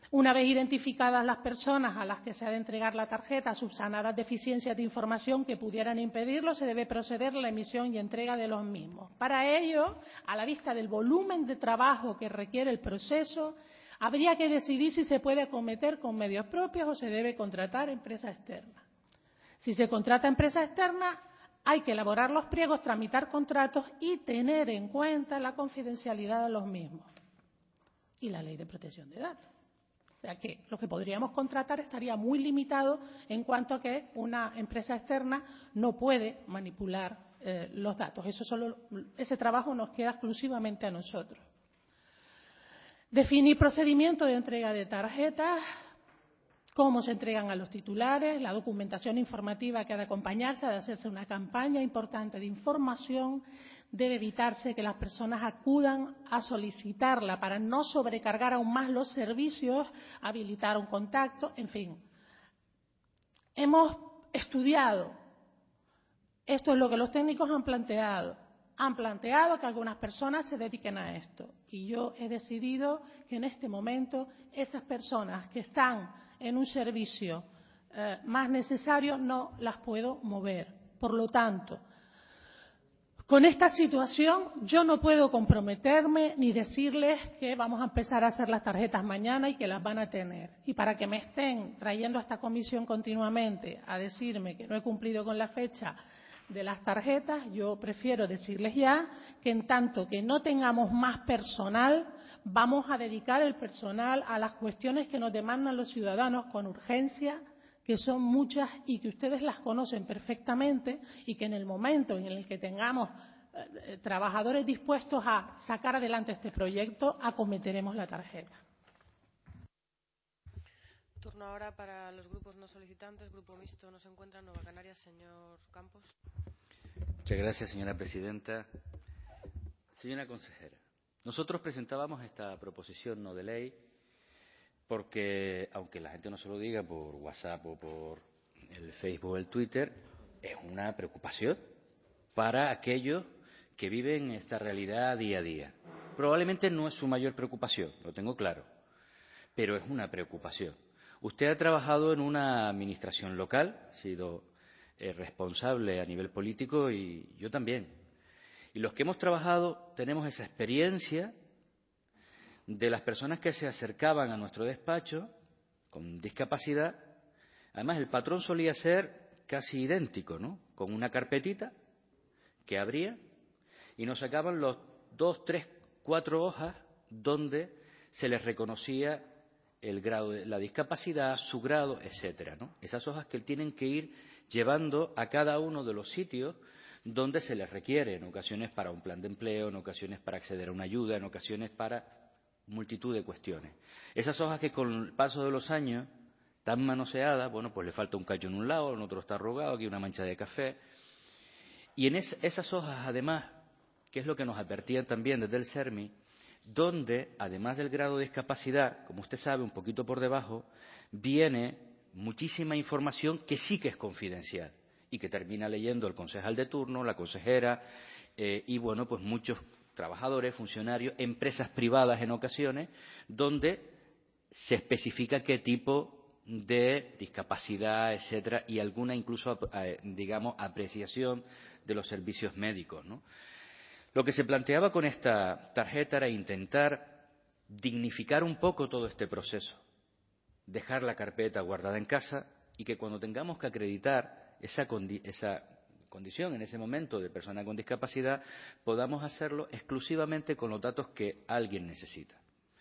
Una vez identificadas las personas a las que se ha de entregar la tarjeta, subsanadas deficiencias de información que pudieran impedirlo, se debe proceder a la emisión y entrega de los mismos. Para ello, a la vista del volumen de trabajo que requiere el proceso, habría que decidir si se puede acometer con medios propios o se debe contratar empresa externa. Si se contrata empresa externa, hay que elaborar los pliegos, tramitar contratos y tener en cuenta la confidencialidad de los mismos y la Ley de Protección de Datos. O sea que lo que podríamos contratar estaría muy limitado en cuanto a que una empresa externa no puede manipular los datos. Ese trabajo nos queda exclusivamente a nosotros. Definir procedimiento de entrega de tarjetas, cómo se entregan a los titulares, la documentación informativa que ha de acompañarse, ha de hacerse una campaña importante de información, debe evitarse que las personas acudan a solicitarla para no sobrecargar aún más los servicios, habilitar un contacto, en fin. Hemos estudiado, esto es lo que los técnicos han planteado que algunas personas se dediquen a esto y yo he decidido que en este momento esas personas que están en un servicio más necesario no las puedo mover. Por lo tanto, con esta situación yo no puedo comprometerme ni decirles que vamos a empezar a hacer las tarjetas mañana y que las van a tener. Y para que me estén trayendo a esta comisión continuamente a decirme que no he cumplido con la fecha de las tarjetas, yo prefiero decirles ya que en tanto que no tengamos más personal, vamos a dedicar el personal a las cuestiones que nos demandan los ciudadanos con urgencia, que son muchas y que ustedes las conocen perfectamente y que en el momento en el que tengamos trabajadores dispuestos a sacar adelante este proyecto, acometeremos la tarjeta. Turno ahora para los grupos no solicitantes. Grupo Mixto no se encuentra en Nueva Canarias. Señor Campos. Muchas gracias, señora presidenta. Señora consejera, nosotros presentábamos esta proposición no de ley porque, aunque la gente no se lo diga por WhatsApp o por el Facebook o el Twitter, es una preocupación para aquellos que viven esta realidad día a día. Probablemente no es su mayor preocupación, lo tengo claro, pero es una preocupación. Usted ha trabajado en una administración local, ha sido responsable a nivel político y yo también. Y los que hemos trabajado tenemos esa experiencia de las personas que se acercaban a nuestro despacho con discapacidad. Además, el patrón solía ser casi idéntico, ¿no? Con una carpetita que abría y nos sacaban los 2, 3, 4 hojas donde se les reconocía el grado de la discapacidad, su grado, etcétera, ¿no? Esas hojas que tienen que ir llevando a cada uno de los sitios donde se les requiere, en ocasiones para un plan de empleo, en ocasiones para acceder a una ayuda, en ocasiones para multitud de cuestiones. Esas hojas que con el paso de los años, tan manoseadas, bueno, pues le falta un callo en un lado, en otro está arrugado, aquí una mancha de café. Y en esas hojas, además, que es lo que nos advertían también desde el SERMI, donde, además del grado de discapacidad, como usted sabe, un poquito por debajo, viene muchísima información que sí que es confidencial y que termina leyendo el concejal de turno, la consejera y, bueno, pues muchos trabajadores, funcionarios, empresas privadas en ocasiones, donde se especifica qué tipo de discapacidad, etcétera, y alguna incluso, digamos, apreciación de los servicios médicos, ¿no? Lo que se planteaba con esta tarjeta era intentar dignificar un poco todo este proceso, dejar la carpeta guardada en casa y que cuando tengamos que acreditar esa condición en ese momento de persona con discapacidad, podamos hacerlo exclusivamente con los datos que alguien necesita.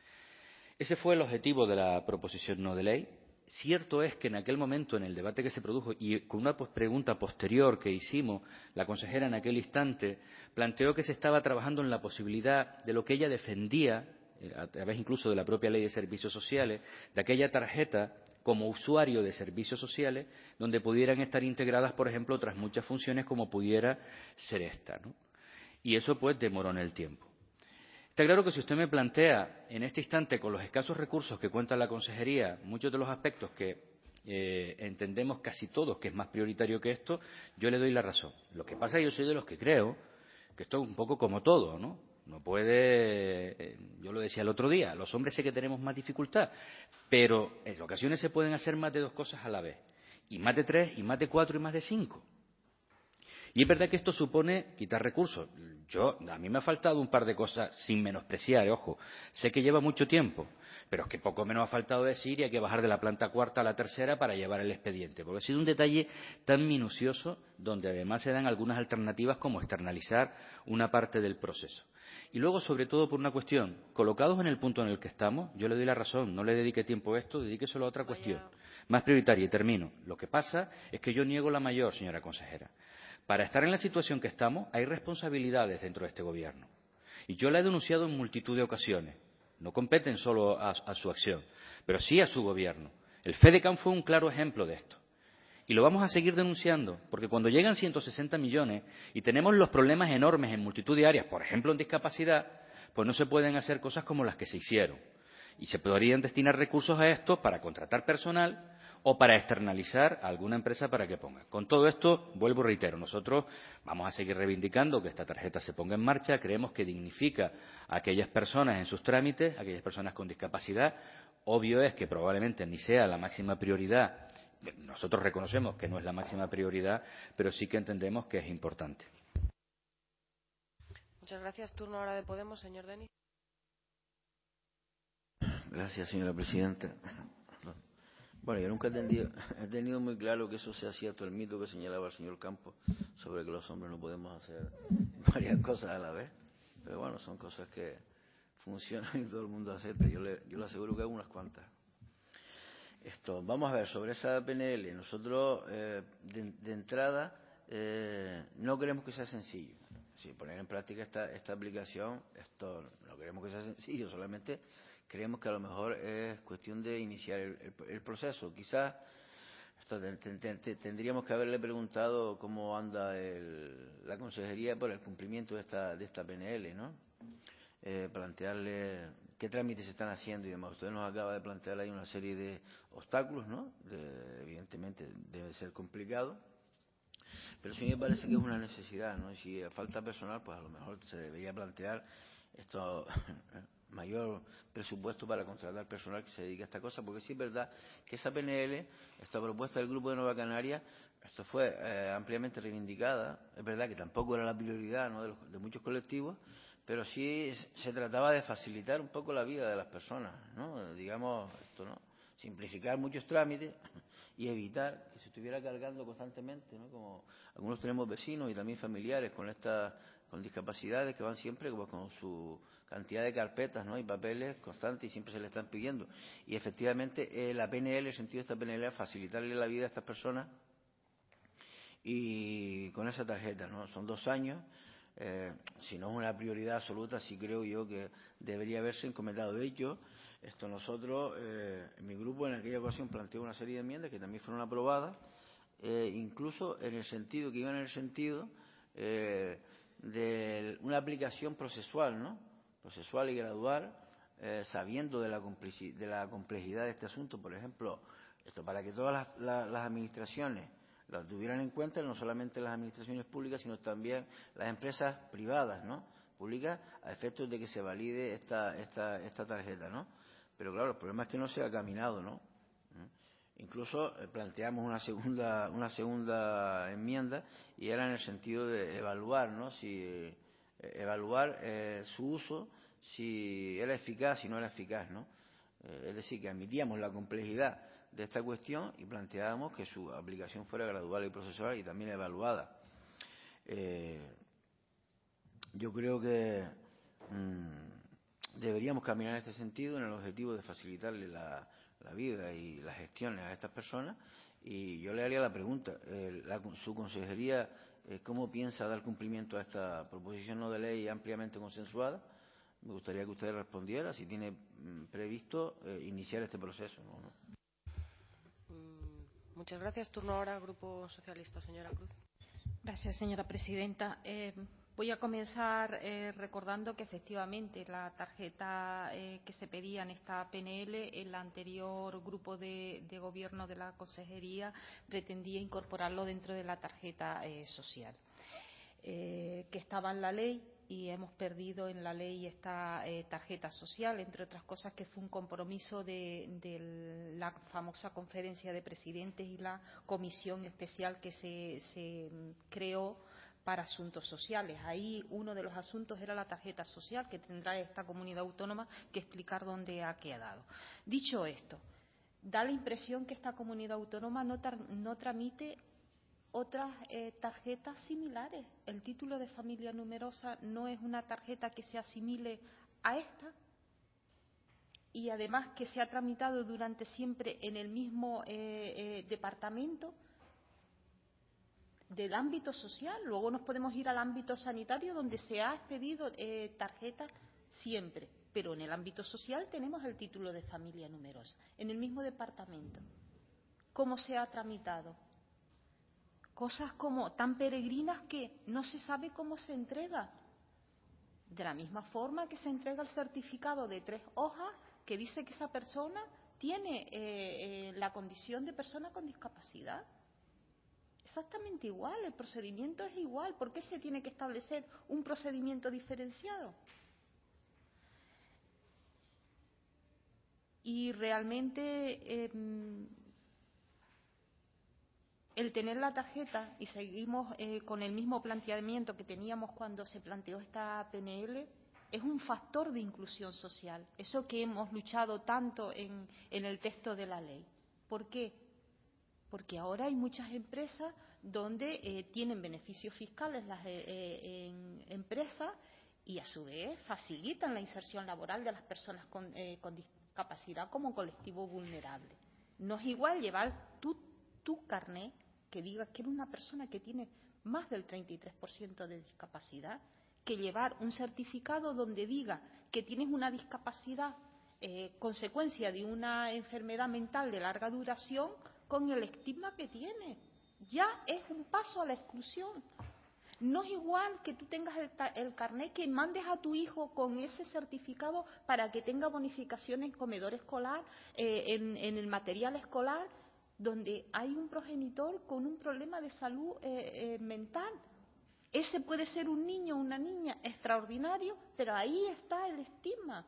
Ese fue el objetivo de la proposición no de ley. Cierto es que en aquel momento, en el debate que se produjo y con una pregunta posterior que hicimos, la consejera en aquel instante planteó que se estaba trabajando en la posibilidad de lo que ella defendía, a través incluso de la propia Ley de Servicios Sociales, de aquella tarjeta como usuario de servicios sociales, donde pudieran estar integradas, por ejemplo, otras muchas funciones como pudiera ser esta, ¿no? Y eso, pues, demoró en el tiempo. Está claro que si usted me plantea en este instante, con los escasos recursos que cuenta la consejería, muchos de los aspectos que entendemos casi todos que es más prioritario que esto, yo le doy la razón. Lo que pasa es que yo soy de los que creo que esto es un poco como todo, ¿no? No puede, yo lo decía el otro día, los hombres sé que tenemos más dificultad, pero en ocasiones se pueden hacer más de 2 cosas a la vez, y más de 3, y más de 4, y más de 5. Y es verdad que esto supone quitar recursos. A mí me ha faltado un par de cosas, sin menospreciar, ojo. Sé que lleva mucho tiempo, pero es que poco menos ha faltado decir y hay que bajar de la planta cuarta a la tercera para llevar el expediente. Porque ha sido un detalle tan minucioso, donde además se dan algunas alternativas como externalizar una parte del proceso. Y luego, sobre todo, por una cuestión, colocados en el punto en el que estamos, yo le doy la razón, no le dedique tiempo a esto, dedíqueselo a otra cuestión, más prioritaria, y termino. Lo que pasa es que yo niego la mayor, señora consejera. Para estar en la situación que estamos, hay responsabilidades dentro de este Gobierno. Y yo la he denunciado en multitud de ocasiones. No competen solo a su acción, pero sí a su Gobierno. El FEDECAN fue un claro ejemplo de esto. Y lo vamos a seguir denunciando, porque cuando llegan 160 millones y tenemos los problemas enormes en multitud de áreas, por ejemplo en discapacidad, pues no se pueden hacer cosas como las que se hicieron. Y se podrían destinar recursos a esto para contratar personal o para externalizar a alguna empresa para que ponga. Con todo esto, vuelvo y reitero, nosotros vamos a seguir reivindicando que esta tarjeta se ponga en marcha, creemos que dignifica a aquellas personas en sus trámites, a aquellas personas con discapacidad. Obvio es que probablemente ni sea la máxima prioridad, nosotros reconocemos que no es la máxima prioridad, pero sí que entendemos que es importante. Muchas gracias. Turno ahora de Podemos, señor Denis. Gracias, señora presidenta. Bueno, yo nunca he tenido muy claro que eso sea cierto, el mito que señalaba el señor Campos sobre que los hombres no podemos hacer varias cosas a la vez. Pero bueno, son cosas que funcionan y todo el mundo acepta. Yo le aseguro que hago unas cuantas. Vamos a ver, sobre esa PNL, nosotros de entrada no queremos que sea sencillo. Si poner en práctica esta aplicación, no queremos que sea sencillo, solamente creemos que a lo mejor es cuestión de iniciar el proceso. Quizás tendríamos que haberle preguntado cómo anda la consejería por el cumplimiento de esta PNL, ¿no? Plantearle qué trámites se están haciendo y demás. Usted nos acaba de plantear ahí una serie de obstáculos, ¿no? Evidentemente debe ser complicado, pero sí me parece que es una necesidad, ¿no? Y si falta personal, pues a lo mejor se debería plantear mayor presupuesto para contratar personal que se dedique a esta cosa, porque sí es verdad que esa PNL, esta propuesta del Grupo de Nueva Canaria, esto fue ampliamente reivindicada. Es verdad que tampoco era la prioridad, ¿no?, de muchos colectivos, pero sí se trataba de facilitar un poco la vida de las personas, ¿no? Digamos, ¿no? Simplificar muchos trámites y evitar que se estuviera cargando constantemente, ¿no? Como algunos tenemos vecinos y también familiares con discapacidades que van siempre pues, con su cantidad de carpetas, ¿no?, y papeles constantes y siempre se le están pidiendo. Y efectivamente la PNL, el sentido de esta PNL es facilitarle la vida a estas personas y con esa tarjeta, ¿no? Son 2 años. Si no es una prioridad absoluta, sí creo yo que debería haberse encomendado. De hecho, nosotros, en mi grupo en aquella ocasión planteó una serie de enmiendas que también fueron aprobadas, incluso en el sentido, que iban en el sentido de una aplicación procesual, ¿no? Procesual y gradual, sabiendo de la complejidad de este asunto. Por ejemplo, para que todas las administraciones lo tuvieran en cuenta, no solamente las administraciones públicas, sino también las empresas privadas, ¿no?, públicas, a efectos de que se valide esta tarjeta, ¿no? Pero claro, el problema es que no se ha caminado, ¿no? Incluso planteamos una segunda enmienda y era en el sentido de evaluar, ¿no?, evaluar su uso, si era eficaz, si no era eficaz, ¿no? Es decir, que admitíamos la complejidad de esta cuestión y planteábamos que su aplicación fuera gradual y procesual y también evaluada. Yo creo que deberíamos caminar en este sentido, en el objetivo de facilitarle la vida y las gestiones a estas personas. Y yo le haría la pregunta, su consejería, ¿cómo piensa dar cumplimiento a esta proposición no de ley ampliamente consensuada? Me gustaría que usted respondiera si tiene previsto iniciar este proceso, ¿no? Muchas gracias. Turno ahora al Grupo Socialista, señora Cruz. Gracias, señora presidenta. Voy a comenzar recordando que efectivamente la tarjeta que se pedía en esta PNL, el anterior grupo de gobierno de la consejería pretendía incorporarlo dentro de la tarjeta social, que estaba en la ley y hemos perdido en la ley esta tarjeta social, entre otras cosas que fue un compromiso de la famosa conferencia de presidentes y la comisión especial que se creó para asuntos sociales. Ahí uno de los asuntos era la tarjeta social que tendrá esta comunidad autónoma que explicar dónde ha quedado. Dicho esto, da la impresión que esta comunidad autónoma no tramite otras tarjetas similares. El título de familia numerosa no es una tarjeta que se asimile a esta y además que se ha tramitado durante siempre en el mismo departamento del ámbito social. Luego nos podemos ir al ámbito sanitario donde se ha expedido tarjeta siempre, pero en el ámbito social tenemos el título de familia numerosa en el mismo departamento. ¿Cómo se ha tramitado? Cosas como tan peregrinas que no se sabe cómo se entrega. De la misma forma que se entrega el certificado de 3 hojas que dice que esa persona tiene la condición de persona con discapacidad. Exactamente igual, el procedimiento es igual. ¿Por qué se tiene que establecer un procedimiento diferenciado? Y realmente el tener la tarjeta, y seguimos con el mismo planteamiento que teníamos cuando se planteó esta PNL, es un factor de inclusión social. Eso que hemos luchado tanto en el texto de la ley. ¿Por qué? Porque ahora hay muchas empresas donde tienen beneficios fiscales las empresas y a su vez facilitan la inserción laboral de las personas con discapacidad como colectivo vulnerable. No es igual llevar tu carnet que diga que eres una persona que tiene más del 33% de discapacidad, que llevar un certificado donde diga que tienes una discapacidad consecuencia de una enfermedad mental de larga duración con el estigma que tiene. Ya es un paso a la exclusión. No es igual que tú tengas el carnet, que mandes a tu hijo con ese certificado para que tenga bonificaciones en comedor escolar, en el material escolar, donde hay un progenitor con un problema de salud mental. Ese puede ser un niño o una niña extraordinario, pero ahí está el estigma.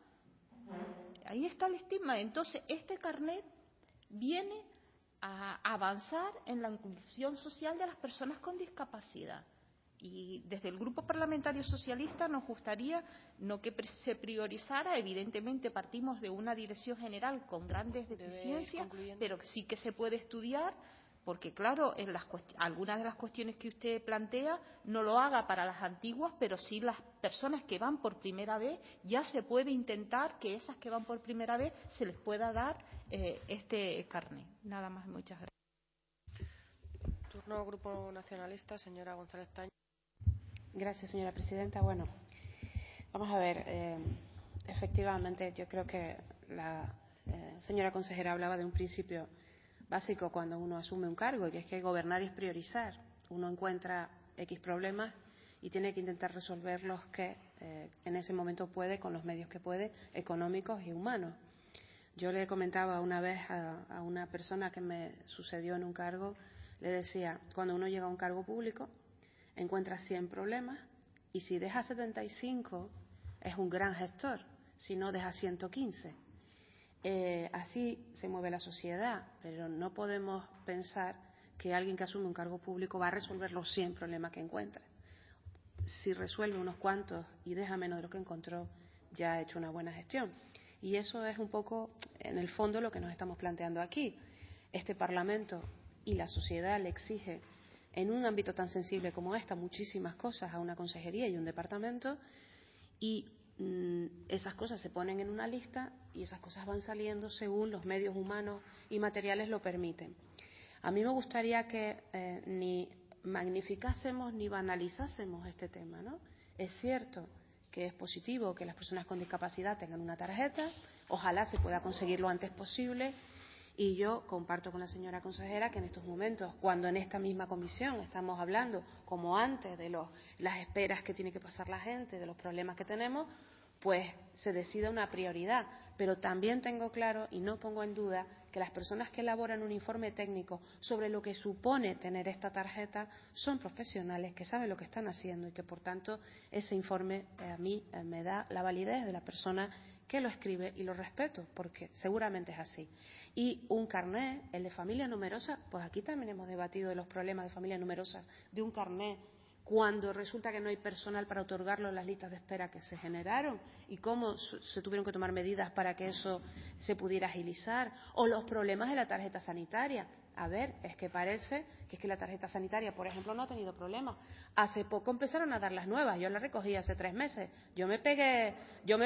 Ahí está el estigma. Entonces, este carnet viene a avanzar en la inclusión social de las personas con discapacidad. Y desde el Grupo Parlamentario Socialista nos gustaría no que se priorizara, evidentemente partimos de una dirección general con grandes deficiencias, pero sí que se puede estudiar, porque claro, en algunas de las cuestiones que usted plantea no lo haga para las antiguas, pero sí las personas que van por primera vez, ya se puede intentar que esas que van por primera vez se les pueda dar este carnet. Nada más, muchas gracias. Turno Grupo Nacionalista, señora González Tañón. Gracias, señora presidenta. Bueno, vamos a ver. Efectivamente, yo creo que la señora consejera hablaba de un principio básico cuando uno asume un cargo, que es que gobernar es priorizar. Uno encuentra X problemas y tiene que intentar resolverlos que en ese momento puede, con los medios que puede, económicos y humanos. Yo le comentaba una vez a una persona que me sucedió en un cargo, le decía, cuando uno llega a un cargo público, encuentra 100 problemas y si deja 75 es un gran gestor, si no deja 115. Así se mueve la sociedad, pero no podemos pensar que alguien que asume un cargo público va a resolver los 100 problemas que encuentra. Si resuelve unos cuantos y deja menos de lo que encontró, ya ha hecho una buena gestión. Y eso es un poco, en el fondo, lo que nos estamos planteando aquí. Este Parlamento y la sociedad le exige en un ámbito tan sensible como esta muchísimas cosas a una consejería y un departamento y esas cosas se ponen en una lista y esas cosas van saliendo según los medios humanos y materiales lo permiten. A mí me gustaría que ni magnificásemos ni banalizásemos este tema, ¿no? Es cierto que es positivo que las personas con discapacidad tengan una tarjeta, ojalá se pueda conseguir lo antes posible. Y yo comparto con la señora consejera que en estos momentos, cuando en esta misma comisión estamos hablando, como antes, de las esperas que tiene que pasar la gente, de los problemas que tenemos, pues se decida una prioridad. Pero también tengo claro y no pongo en duda que las personas que elaboran un informe técnico sobre lo que supone tener esta tarjeta son profesionales que saben lo que están haciendo y que, por tanto, ese informe a mí me da la validez de la persona que lo escribe y lo respeto, porque seguramente es así. Y un carné, el de familia numerosa, pues aquí también hemos debatido de los problemas de familia numerosa, de un carné, cuando resulta que no hay personal para otorgarlo en las listas de espera que se generaron y cómo se tuvieron que tomar medidas para que eso se pudiera agilizar, o los problemas de la tarjeta sanitaria. A ver, es que parece que la tarjeta sanitaria, por ejemplo, no ha tenido problemas. Hace poco empezaron a dar las nuevas, yo las recogí hace 3 meses. Yo me pegué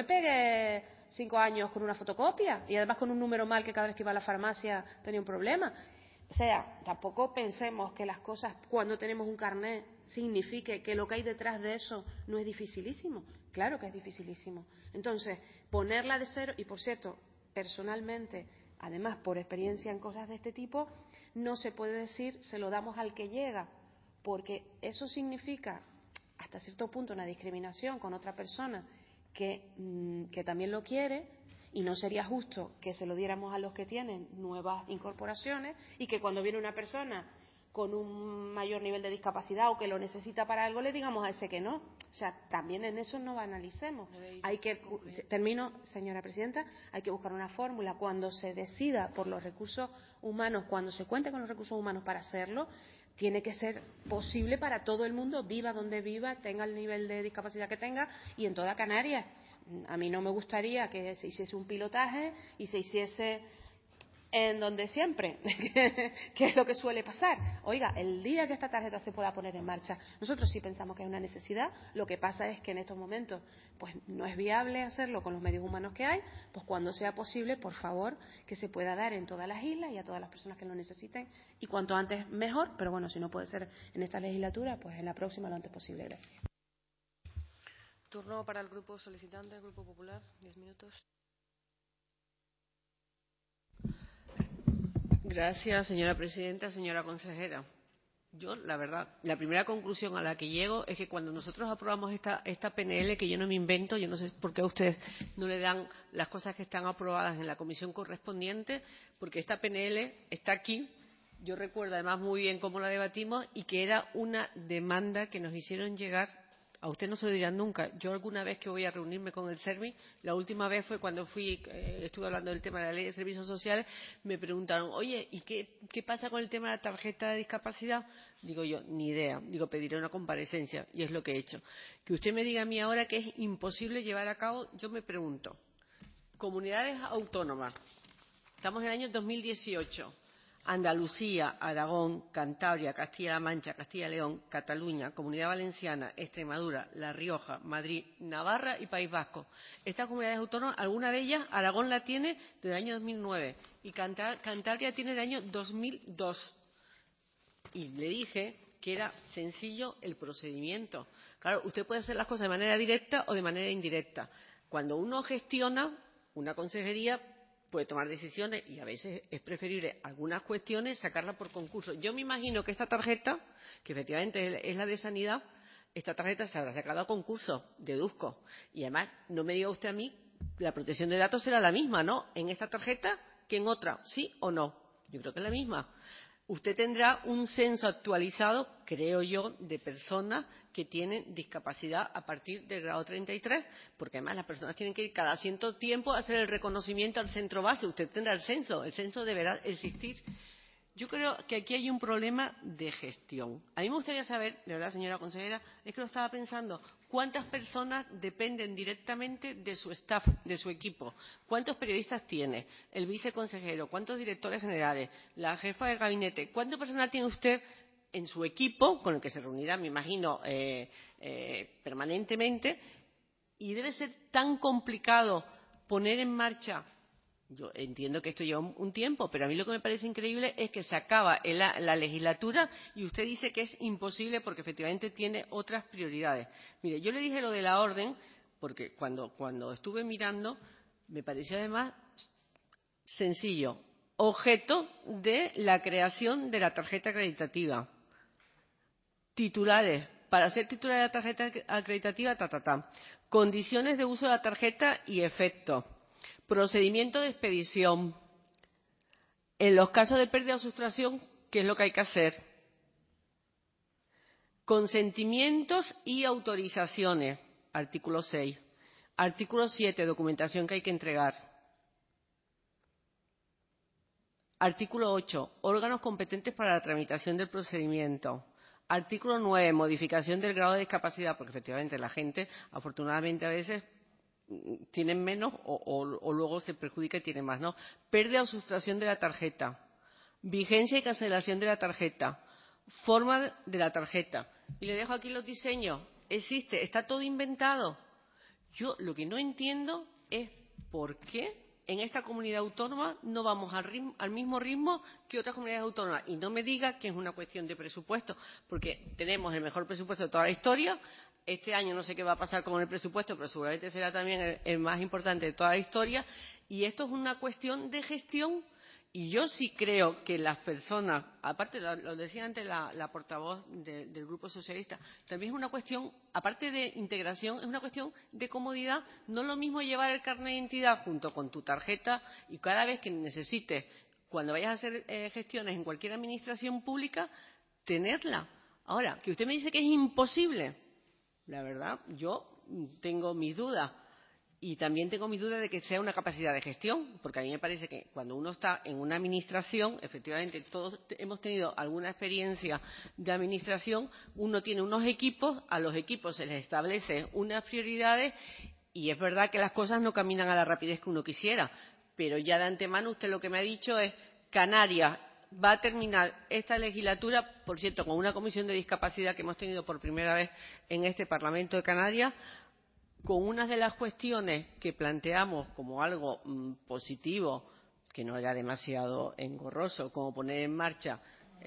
5 años con una fotocopia y además con un número mal que cada vez que iba a la farmacia tenía un problema. O sea, tampoco pensemos que las cosas cuando tenemos un carné signifique que lo que hay detrás de eso no es dificilísimo. Claro que es dificilísimo. Entonces, ponerla de cero, y por cierto, personalmente, además por experiencia en cosas de este tipo, no se puede decir se lo damos al que llega, porque eso significa hasta cierto punto una discriminación con otra persona que también lo quiere, y no sería justo que se lo diéramos a los que tienen nuevas incorporaciones y que cuando viene una persona con un mayor nivel de discapacidad o que lo necesita para algo le digamos a ese que no. O sea, también en eso no banalicemos. Termino, señora presidenta, hay que buscar una fórmula cuando se decida por los recursos humanos, cuando se cuente con los recursos humanos para hacerlo. Tiene que ser posible para todo el mundo, viva donde viva, tenga el nivel de discapacidad que tenga y en toda Canarias. A mí no me gustaría que se hiciese un pilotaje y se hiciese en donde siempre, que es lo que suele pasar. Oiga, el día que esta tarjeta se pueda poner en marcha, nosotros sí pensamos que hay una necesidad. Lo que pasa es que en estos momentos pues no es viable hacerlo con los medios humanos que hay. Pues cuando sea posible, por favor, que se pueda dar en todas las islas y a todas las personas que lo necesiten, y cuanto antes mejor. Pero bueno, si no puede ser en esta legislatura, pues en la próxima lo antes posible. Gracias. Turno para el grupo solicitante, el Grupo Popular, 10 minutos. Gracias, señora presidenta, señora consejera. Yo, la verdad, la primera conclusión a la que llego es que cuando nosotros aprobamos esta PNL, que yo no me invento, yo no sé por qué a ustedes no le dan las cosas que están aprobadas en la comisión correspondiente, porque esta PNL está aquí. Yo recuerdo además muy bien cómo la debatimos y que era una demanda que nos hicieron llegar. A usted no se lo dirán nunca. Yo alguna vez que voy a reunirme con el SERMI, la última vez fue cuando estuve hablando del tema de la Ley de Servicios Sociales, me preguntaron, oye, ¿y qué pasa con el tema de la tarjeta de discapacidad? Digo yo, ni idea. Digo, pediré una comparecencia, y es lo que he hecho. Que usted me diga a mí ahora que es imposible llevar a cabo, yo me pregunto, comunidades autónomas, estamos en el año 2018, Andalucía, Aragón, Cantabria, Castilla-La Mancha, Castilla-León, Cataluña, Comunidad Valenciana, Extremadura, La Rioja, Madrid, Navarra y País Vasco. Estas comunidades autónomas, alguna de ellas, Aragón la tiene desde el año 2009 y Cantabria tiene el año 2002. Y le dije que era sencillo el procedimiento. Claro, usted puede hacer las cosas de manera directa o de manera indirecta. Cuando uno gestiona una consejería, puede tomar decisiones y a veces es preferible algunas cuestiones sacarlas por concurso. Yo me imagino que esta tarjeta, que efectivamente es la de sanidad, esta tarjeta se habrá sacado a concurso, deduzco. Y además, no me diga usted a mí, la protección de datos será la misma, ¿no? En esta tarjeta que en otra, ¿sí o no? Yo creo que es la misma. Usted tendrá un censo actualizado, creo yo, de personas que tienen discapacidad a partir del grado 33, porque además las personas tienen que ir cada cierto tiempo a hacer el reconocimiento al centro base. Usted tendrá el censo deberá existir. Yo creo que aquí hay un problema de gestión. A mí me gustaría saber, de verdad, señora consejera, es que lo estaba pensando, ¿cuántas personas dependen directamente de su staff, de su equipo? ¿Cuántos periodistas tiene? ¿El viceconsejero? ¿Cuántos directores generales? ¿La jefa de gabinete? ¿Cuánto personal tiene usted en su equipo, con el que se reunirá, me imagino, permanentemente? Y debe ser tan complicado poner en marcha. Yo entiendo que esto lleva un tiempo, pero a mí lo que me parece increíble es que se acaba la legislatura y usted dice que es imposible porque efectivamente tiene otras prioridades. Mire, yo le dije lo de la orden porque cuando estuve mirando me pareció además sencillo. Objeto de la creación de la tarjeta acreditativa. Titulares. Para ser titular de la tarjeta acreditativa, Condiciones de uso de la tarjeta y efectos. Procedimiento de expedición, En los casos de pérdida o sustracción, ¿qué es lo que hay que hacer? Consentimientos y autorizaciones, artículo 6. Artículo 7, documentación que hay que entregar. Artículo 8, órganos competentes para la tramitación del procedimiento. Artículo 9, modificación del grado de discapacidad, porque efectivamente la gente, afortunadamente a veces, tienen menos o luego se perjudica y tiene más, ¿no? Pérdida o sustracción de la tarjeta. Vigencia y cancelación de la tarjeta. Forma de la tarjeta. Y le dejo aquí los diseños. Existe, está todo inventado. Yo lo que no entiendo es por qué en esta comunidad autónoma no vamos al mismo ritmo que otras comunidades autónomas. Y no me diga que es una cuestión de presupuesto, porque tenemos el mejor presupuesto de toda la historia. Este año no sé qué va a pasar con el presupuesto, pero seguramente será también el más importante de toda la historia. Y esto es una cuestión de gestión. Y yo sí creo que las personas, aparte lo decía antes la portavoz del Grupo Socialista, también es una cuestión, aparte de integración, es una cuestión de comodidad. No es lo mismo llevar el carnet de identidad junto con tu tarjeta y cada vez que necesites, cuando vayas a hacer gestiones en cualquier administración pública, tenerla. Ahora, que usted me dice que es imposible, la verdad, yo tengo mis dudas. Y también tengo mi duda de que sea una capacidad de gestión, porque a mí me parece que cuando uno está en una administración, efectivamente todos hemos tenido alguna experiencia de administración, uno tiene unos equipos, a los equipos se les establece unas prioridades y es verdad que las cosas no caminan a la rapidez que uno quisiera, pero ya de antemano usted lo que me ha dicho es Canarias va a terminar esta legislatura, por cierto, con una comisión de discapacidad que hemos tenido por primera vez en este Parlamento de Canarias, con una de las cuestiones que planteamos como algo positivo, que no era demasiado engorroso, como poner en marcha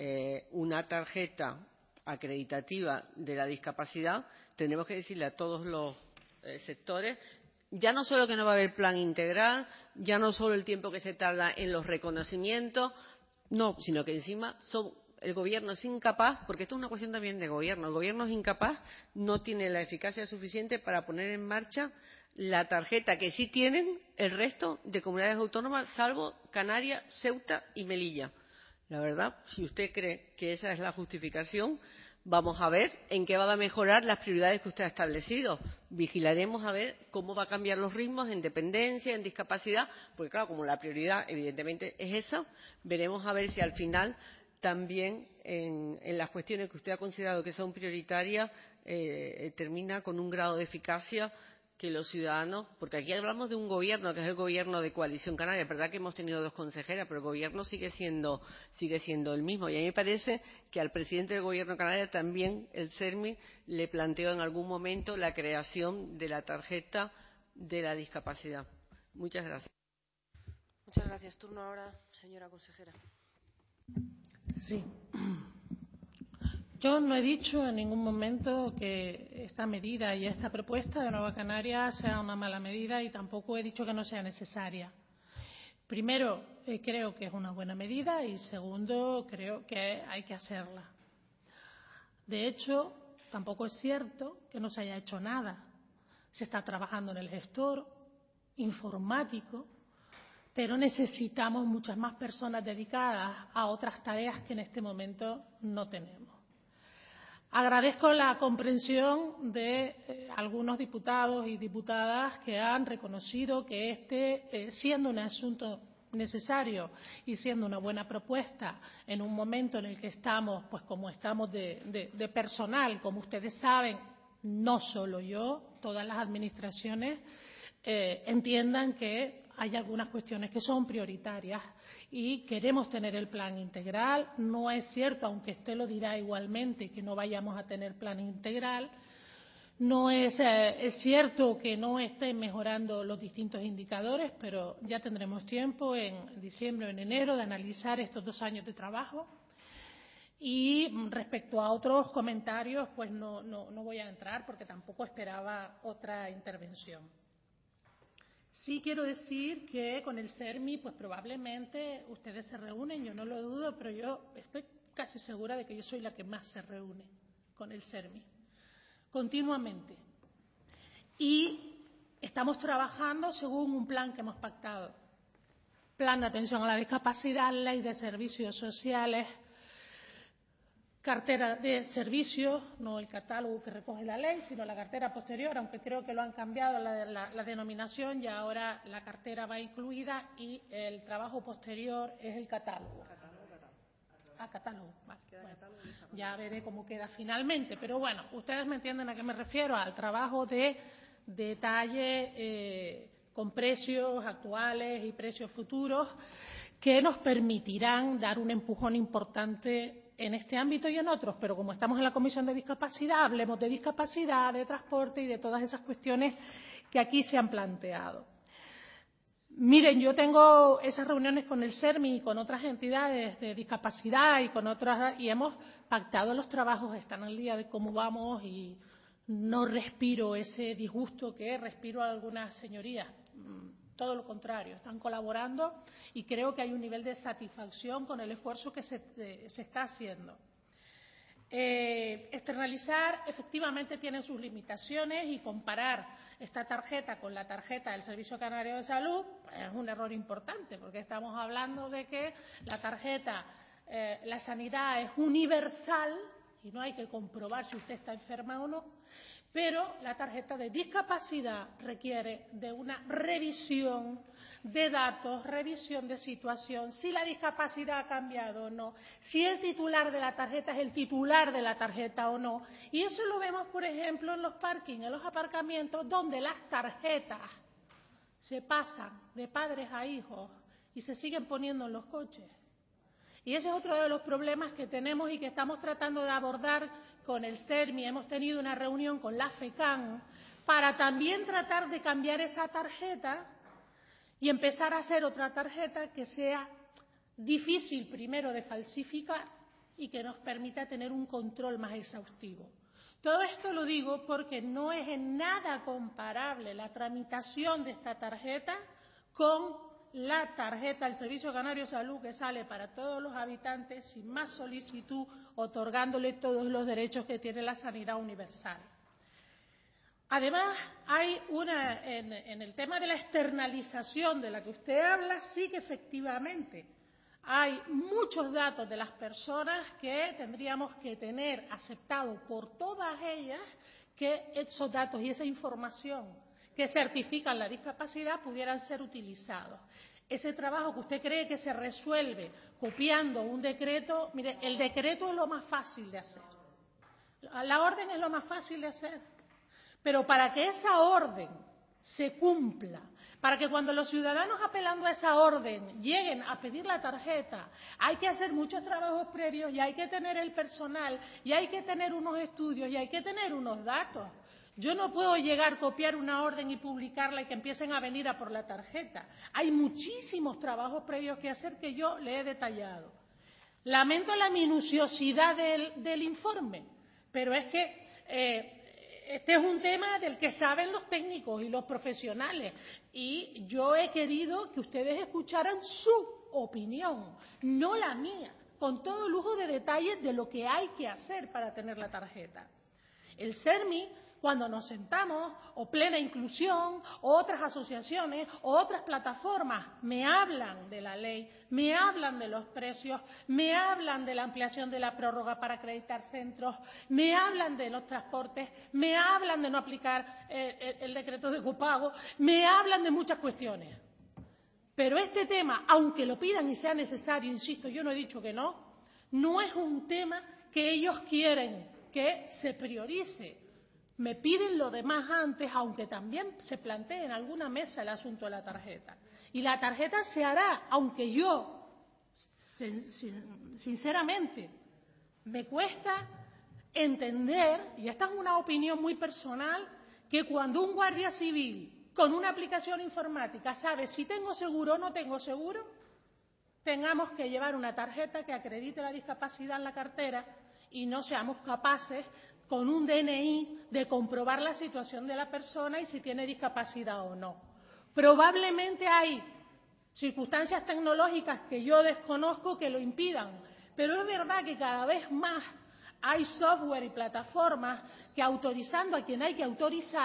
una tarjeta acreditativa de la discapacidad, tenemos que decirle a todos los sectores, ya no solo que no va a haber plan integral, ya no solo el tiempo que se tarda en los reconocimientos, no, sino que encima el gobierno es incapaz, porque esto es una cuestión también de gobierno, el gobierno es incapaz, no tiene la eficacia suficiente para poner en marcha la tarjeta que sí tienen el resto de comunidades autónomas, salvo Canarias, Ceuta y Melilla. La verdad, si usted cree que esa es la justificación, vamos a ver en qué va a mejorar las prioridades que usted ha establecido. Vigilaremos a ver cómo va a cambiar los ritmos en dependencia, en discapacidad, porque claro, como la prioridad evidentemente es esa, veremos a ver si al final también en las cuestiones que usted ha considerado que son prioritarias termina con un grado de eficacia que los ciudadanos, porque aquí hablamos de un gobierno que es el gobierno de Coalición Canaria, es verdad que hemos tenido dos consejeras, pero el gobierno sigue siendo el mismo. Y a mí me parece que al presidente del gobierno canario también el CERMI le planteó en algún momento la creación de la tarjeta de la discapacidad. Muchas gracias. Muchas gracias. Turno ahora, señora consejera. Sí. Yo no he dicho en ningún momento que esta medida y esta propuesta de Nueva Canarias sea una mala medida y tampoco he dicho que no sea necesaria. Primero, creo que es una buena medida y segundo, creo que hay que hacerla. De hecho, tampoco es cierto que no se haya hecho nada. Se está trabajando en el gestor informático, pero necesitamos muchas más personas dedicadas a otras tareas que en este momento no tenemos. Agradezco la comprensión de algunos diputados y diputadas que han reconocido que siendo un asunto necesario y siendo una buena propuesta en un momento en el que estamos, pues como estamos de personal, como ustedes saben, no solo yo, todas las administraciones entiendan que hay algunas cuestiones que son prioritarias y queremos tener el plan integral. No es cierto, aunque usted lo dirá igualmente, que no vayamos a tener plan integral. No es cierto que no estén mejorando los distintos indicadores, pero ya tendremos tiempo en diciembre o en enero de analizar estos 2 años de trabajo. Y respecto a otros comentarios, pues no voy a entrar porque tampoco esperaba otra intervención. Sí quiero decir que con el CERMI, pues probablemente ustedes se reúnen, yo no lo dudo, pero yo estoy casi segura de que yo soy la que más se reúne con el CERMI, continuamente. Y estamos trabajando según un plan que hemos pactado. Plan de Atención a la Discapacidad, Ley de Servicios Sociales, cartera de servicios, no el catálogo que recoge la ley, sino la cartera posterior, aunque creo que lo han cambiado la denominación y ahora la cartera va incluida y el trabajo posterior es el catálogo. Catálogo. Vale, bueno, ya veré cómo queda finalmente, pero bueno, ustedes me entienden a qué me refiero, al trabajo de detalle con precios actuales y precios futuros que nos permitirán dar un empujón importante en este ámbito y en otros, pero como estamos en la Comisión de Discapacidad, hablemos de discapacidad, de transporte y de todas esas cuestiones que aquí se han planteado. Miren, yo tengo esas reuniones con el SERMI y con otras entidades de discapacidad y con otras, y hemos pactado los trabajos, están al día de cómo vamos y no respiro ese disgusto que respiro a algunas señorías. Todo lo contrario, están colaborando y creo que hay un nivel de satisfacción con el esfuerzo que se está haciendo. Externalizar efectivamente tiene sus limitaciones y comparar esta tarjeta con la tarjeta del Servicio Canario de Salud es un error importante porque estamos hablando de que la tarjeta, la sanidad es universal y no hay que comprobar si usted está enferma o no, pero la tarjeta de discapacidad requiere de una revisión de datos, revisión de situación, si la discapacidad ha cambiado o no, si el titular de la tarjeta es el titular de la tarjeta o no. Y eso lo vemos, por ejemplo, en los parkings, en los aparcamientos, donde las tarjetas se pasan de padres a hijos y se siguen poniendo en los coches. Y ese es otro de los problemas que tenemos y que estamos tratando de abordar con el SERMI. Hemos tenido una reunión con la FECAN para también tratar de cambiar esa tarjeta y empezar a hacer otra tarjeta que sea difícil primero de falsificar y que nos permita tener un control más exhaustivo. Todo esto lo digo porque no es en nada comparable la tramitación de esta tarjeta con la tarjeta del Servicio Canario de Salud que sale para todos los habitantes sin más solicitud, otorgándole todos los derechos que tiene la sanidad universal. Además, hay en el tema de la externalización de la que usted habla, sí que efectivamente hay muchos datos de las personas que tendríamos que tener aceptado por todas ellas que esos datos y esa información que certifican la discapacidad pudieran ser utilizados. Ese trabajo que usted cree que se resuelve copiando un decreto, mire, el decreto es lo más fácil de hacer. La orden es lo más fácil de hacer. Pero para que esa orden se cumpla, para que cuando los ciudadanos apelando a esa orden lleguen a pedir la tarjeta, hay que hacer muchos trabajos previos y hay que tener el personal y hay que tener unos estudios y hay que tener unos datos. Yo no puedo llegar, copiar una orden y publicarla y que empiecen a venir a por la tarjeta. Hay muchísimos trabajos previos que hacer que yo le he detallado. Lamento la minuciosidad del informe, pero es que este es un tema del que saben los técnicos y los profesionales y yo he querido que ustedes escucharan su opinión, no la mía, con todo lujo de detalles de lo que hay que hacer para tener la tarjeta. El SERMI, cuando nos sentamos, o Plena Inclusión, o otras asociaciones, o otras plataformas, me hablan de la ley, me hablan de los precios, me hablan de la ampliación de la prórroga para acreditar centros, me hablan de los transportes, me hablan de no aplicar el decreto de copago, me hablan de muchas cuestiones. Pero este tema, aunque lo pidan y sea necesario, insisto, yo no he dicho que no, no es un tema que ellos quieren que se priorice. Me piden lo demás antes, aunque también se plantee en alguna mesa el asunto de la tarjeta. Y la tarjeta se hará, aunque yo, sinceramente, me cuesta entender, y esta es una opinión muy personal, que cuando un guardia civil con una aplicación informática sabe si tengo seguro o no tengo seguro, tengamos que llevar una tarjeta que acredite la discapacidad en la cartera y no seamos capaces con un DNI de comprobar la situación de la persona y si tiene discapacidad o no. Probablemente hay circunstancias tecnológicas que yo desconozco que lo impidan, pero es verdad que cada vez más hay software y plataformas que autorizando a quien hay que autorizar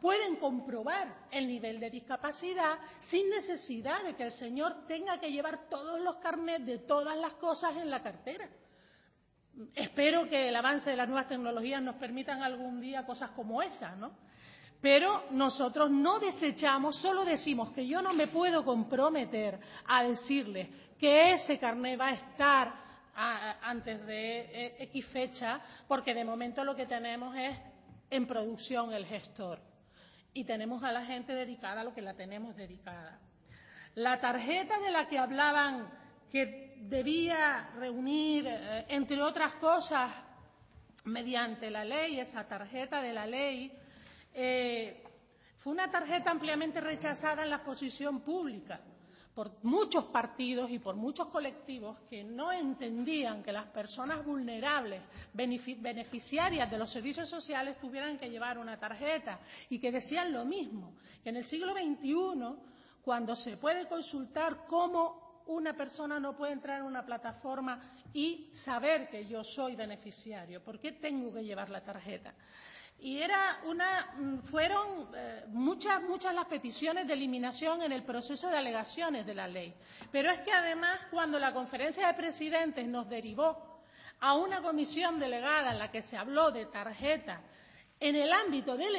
pueden comprobar el nivel de discapacidad sin necesidad de que el señor tenga que llevar todos los carnets de todas las cosas en la cartera. Espero que el avance de las nuevas tecnologías nos permitan algún día cosas como esa, ¿no? Pero nosotros no desechamos, solo decimos que yo no me puedo comprometer a decirles que ese carnet va a estar antes de X fecha, porque de momento lo que tenemos es en producción el gestor. Y tenemos a la gente dedicada a lo que la tenemos dedicada. La tarjeta de la que hablaban, que debía reunir, entre otras cosas, mediante la ley, esa tarjeta de la ley, fue una tarjeta ampliamente rechazada en la exposición pública por muchos partidos y por muchos colectivos que no entendían que las personas vulnerables, beneficiarias de los servicios sociales, tuvieran que llevar una tarjeta y que decían lo mismo, que en el siglo XXI, cuando se puede consultar cómo una persona no puede entrar en una plataforma y saber que yo soy beneficiario, ¿por qué tengo que llevar la tarjeta? Y fueron muchas las peticiones de eliminación en el proceso de alegaciones de la ley. Pero es que además, cuando la Conferencia de Presidentes nos derivó a una comisión delegada en la que se habló de tarjeta en el ámbito del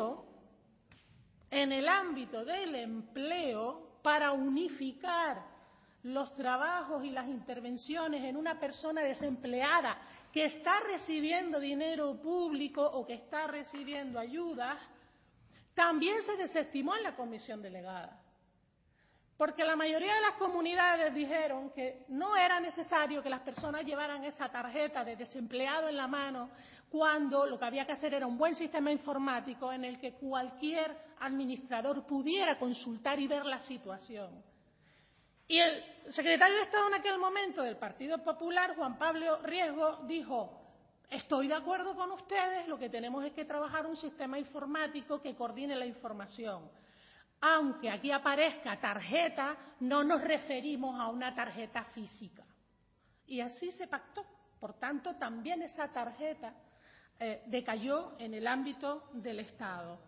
empleo, para unificar los trabajos y las intervenciones en una persona desempleada que está recibiendo dinero público o que está recibiendo ayudas, también se desestimó en la comisión delegada. Porque la mayoría de las comunidades dijeron que no era necesario que las personas llevaran esa tarjeta de desempleado en la mano, cuando lo que había que hacer era un buen sistema informático en el que cualquier administrador pudiera consultar y ver la situación. Y el secretario de Estado en aquel momento del Partido Popular, Juan Pablo Riesgo, dijo: estoy de acuerdo con ustedes, lo que tenemos es que trabajar un sistema informático que coordine la información. Aunque aquí aparezca tarjeta, no nos referimos a una tarjeta física. Y así se pactó. Por tanto, también esa tarjeta decayó en el ámbito del Estado.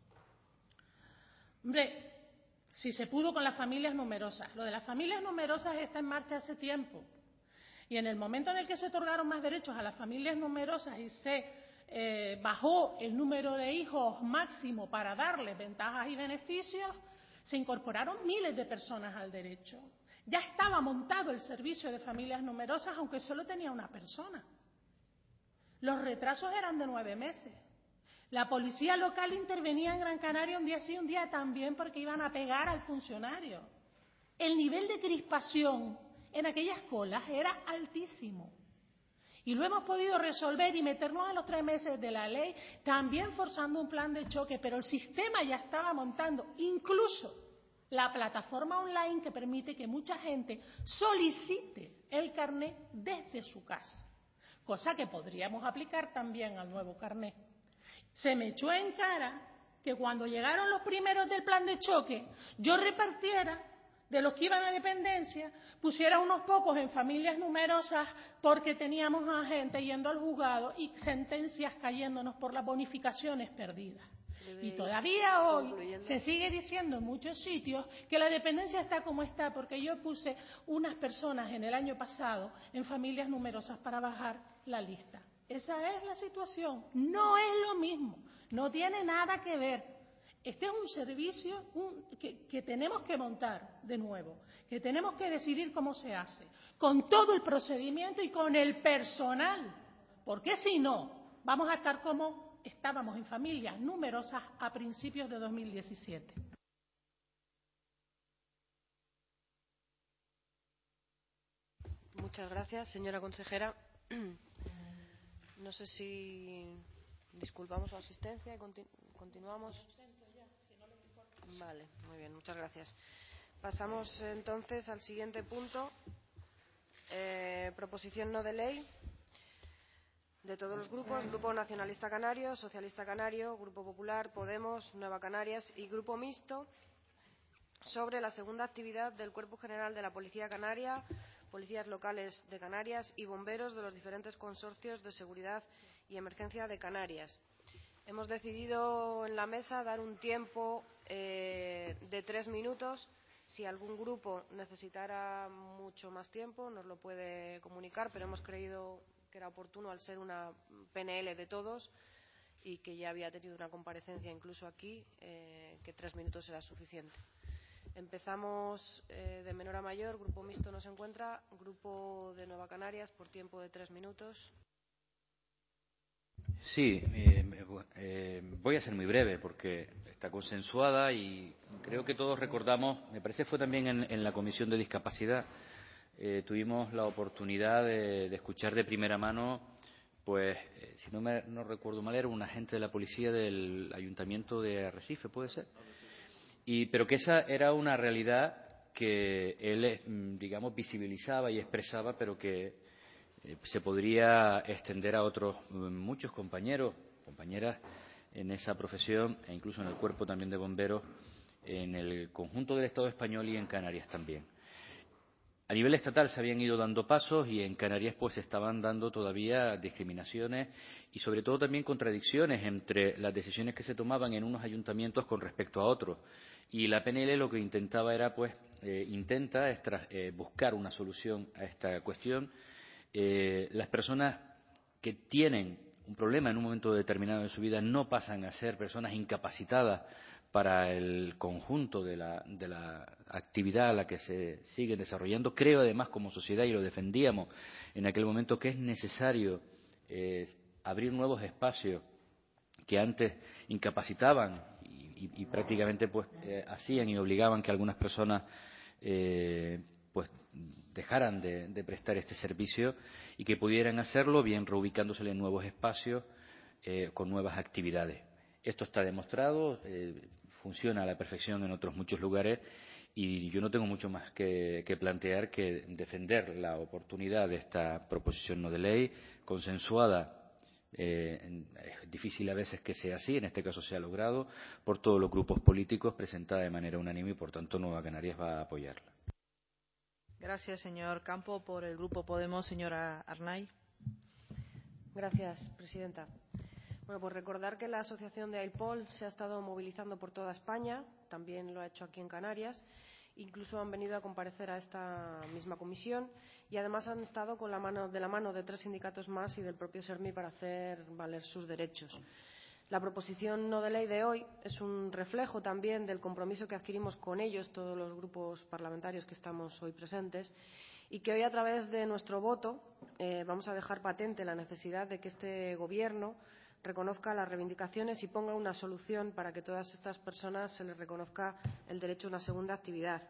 Hombre, si se pudo con las familias numerosas. Lo de las familias numerosas está en marcha hace tiempo. Y en el momento en el que se otorgaron más derechos a las familias numerosas y se bajó el número de hijos máximo para darles ventajas y beneficios, se incorporaron miles de personas al derecho. Ya estaba montado el servicio de familias numerosas, aunque solo tenía una persona. Los retrasos eran de 9 meses. La policía local intervenía en Gran Canaria un día sí, un día también, porque iban a pegar al funcionario. El nivel de crispación en aquellas colas era altísimo. Y lo hemos podido resolver y meternos a los 3 meses de la ley, también forzando un plan de choque, pero el sistema ya estaba montando, incluso la plataforma online que permite que mucha gente solicite el carné desde su casa, cosa que podríamos aplicar también al nuevo carné. Se me echó en cara que cuando llegaron los primeros del plan de choque, yo repartiera de los que iban a dependencia, pusiera unos pocos en familias numerosas, porque teníamos a gente yendo al juzgado y sentencias cayéndonos por las bonificaciones perdidas. Y todavía hoy se sigue diciendo en muchos sitios que la dependencia está como está, porque yo puse unas personas en el año pasado en familias numerosas para bajar la lista. Esa es la situación. No es lo mismo, no tiene nada que ver. Este es un servicio que tenemos que montar de nuevo, que tenemos que decidir cómo se hace, con todo el procedimiento y con el personal, porque si no, vamos a estar como estábamos en familias numerosas a principios de 2017. Muchas gracias, señora consejera. No sé si disculpamos su asistencia y continuamos. Vale, muy bien, muchas gracias. Pasamos entonces al siguiente punto. Proposición no de ley de todos los grupos: Grupo Nacionalista Canario, Socialista Canario, Grupo Popular, Podemos, Nueva Canarias y Grupo Mixto, sobre la segunda actividad del Cuerpo General de la Policía Canaria, policías locales de Canarias y bomberos de los diferentes consorcios de seguridad y emergencia de Canarias. Hemos decidido en la mesa dar un tiempo de 3 minutos. Si algún grupo necesitara mucho más tiempo, nos lo puede comunicar, pero hemos creído que era oportuno, al ser una PNL de todos y que ya había tenido una comparecencia incluso aquí, que 3 minutos era suficiente. Empezamos de menor a mayor. Grupo mixto no se encuentra. Grupo de Nueva Canarias, por tiempo de 3 minutos. Sí, voy a ser muy breve porque está consensuada y creo que todos recordamos, me parece fue también en la Comisión de Discapacidad, tuvimos la oportunidad de escuchar de primera mano, pues, si no recuerdo mal, era un agente de la policía del Ayuntamiento de Arrecife, ¿puede ser? Pero que esa era una realidad que él, digamos, visibilizaba y expresaba, pero que se podría extender a otros muchos compañeros, compañeras en esa profesión e incluso en el cuerpo también de bomberos en el conjunto del Estado español y en Canarias también. A nivel estatal se habían ido dando pasos y en Canarias pues se estaban dando todavía discriminaciones y sobre todo también contradicciones entre las decisiones que se tomaban en unos ayuntamientos con respecto a otros. Y la PNL lo que intentaba era buscar una solución a esta cuestión. Las personas que tienen un problema en un momento determinado de su vida no pasan a ser personas incapacitadas para el conjunto de la actividad a la que se sigue desarrollando. Creo, además, como sociedad, y lo defendíamos en aquel momento, que es necesario abrir nuevos espacios que antes incapacitaban y prácticamente pues hacían y obligaban que algunas personas pues dejaran de prestar este servicio y que pudieran hacerlo bien reubicándose en nuevos espacios con nuevas actividades. Esto está demostrado, funciona a la perfección en otros muchos lugares y yo no tengo mucho más que plantear que defender la oportunidad de esta proposición no de ley consensuada. Es difícil a veces que sea así, en este caso se ha logrado por todos los grupos políticos, presentada de manera unánime y por tanto Nueva Canarias va a apoyarla. Gracias, señor Campo. Por el Grupo Podemos, señora Arnay. Gracias, presidenta. Bueno, pues recordar que la asociación de AIPOL se ha estado movilizando por toda España, también lo ha hecho aquí en Canarias, incluso han venido a comparecer a esta misma comisión y además han estado de la mano de 3 sindicatos más y del propio SERMI para hacer valer sus derechos. La proposición no de ley de hoy es un reflejo también del compromiso que adquirimos con ellos, todos los grupos parlamentarios que estamos hoy presentes, y que hoy, a través de nuestro voto, vamos a dejar patente la necesidad de que este Gobierno reconozca las reivindicaciones y ponga una solución para que a todas estas personas se les reconozca el derecho a una segunda actividad.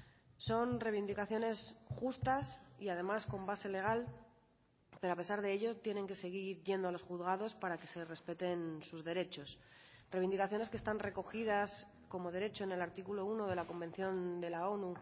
Son reivindicaciones justas y, además, con base legal, pero a pesar de ello tienen que seguir yendo a los juzgados para que se respeten sus derechos. Reivindicaciones que están recogidas como derecho en el artículo 1 de la Convención de la ONU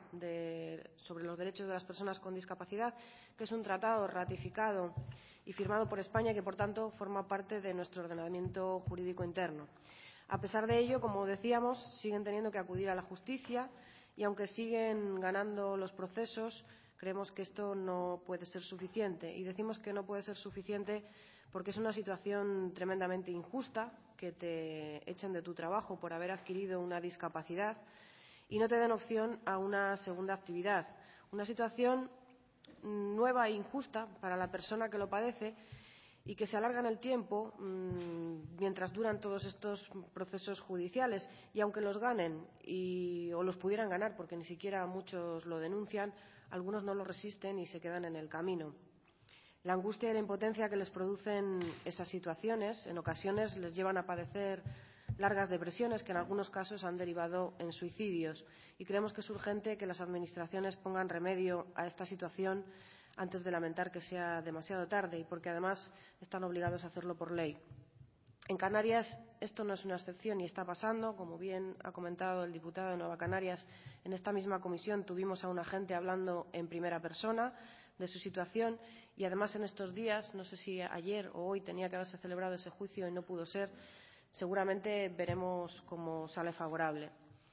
sobre los derechos de las personas con discapacidad, que es un tratado ratificado y firmado por España y que, por tanto, forma parte de nuestro ordenamiento jurídico interno. A pesar de ello, como decíamos, siguen teniendo que acudir a la justicia y, aunque siguen ganando los procesos, creemos que esto no puede ser suficiente. Y decimos que no puede ser suficiente porque es una situación tremendamente injusta, que te echen de tu trabajo por haber adquirido una discapacidad y no te den opción a una segunda actividad. Una situación nueva e injusta para la persona que lo padece y que se alarga en el tiempo mientras duran todos estos procesos judiciales. Y aunque los ganen o los pudieran ganar, porque ni siquiera muchos lo denuncian, algunos no lo resisten y se quedan en el camino. La angustia y la impotencia que les producen esas situaciones en ocasiones les llevan a padecer largas depresiones que en algunos casos han derivado en suicidios. Y creemos que es urgente que las administraciones pongan remedio a esta situación antes de lamentar que sea demasiado tarde y porque además están obligados a hacerlo por ley. En Canarias esto no es una excepción y está pasando. Como bien ha comentado el diputado de Nueva Canarias, en esta misma comisión tuvimos a un agente hablando en primera persona de su situación y además en estos días, no sé si ayer o hoy tenía que haberse celebrado ese juicio y no pudo ser, seguramente veremos cómo sale favorable.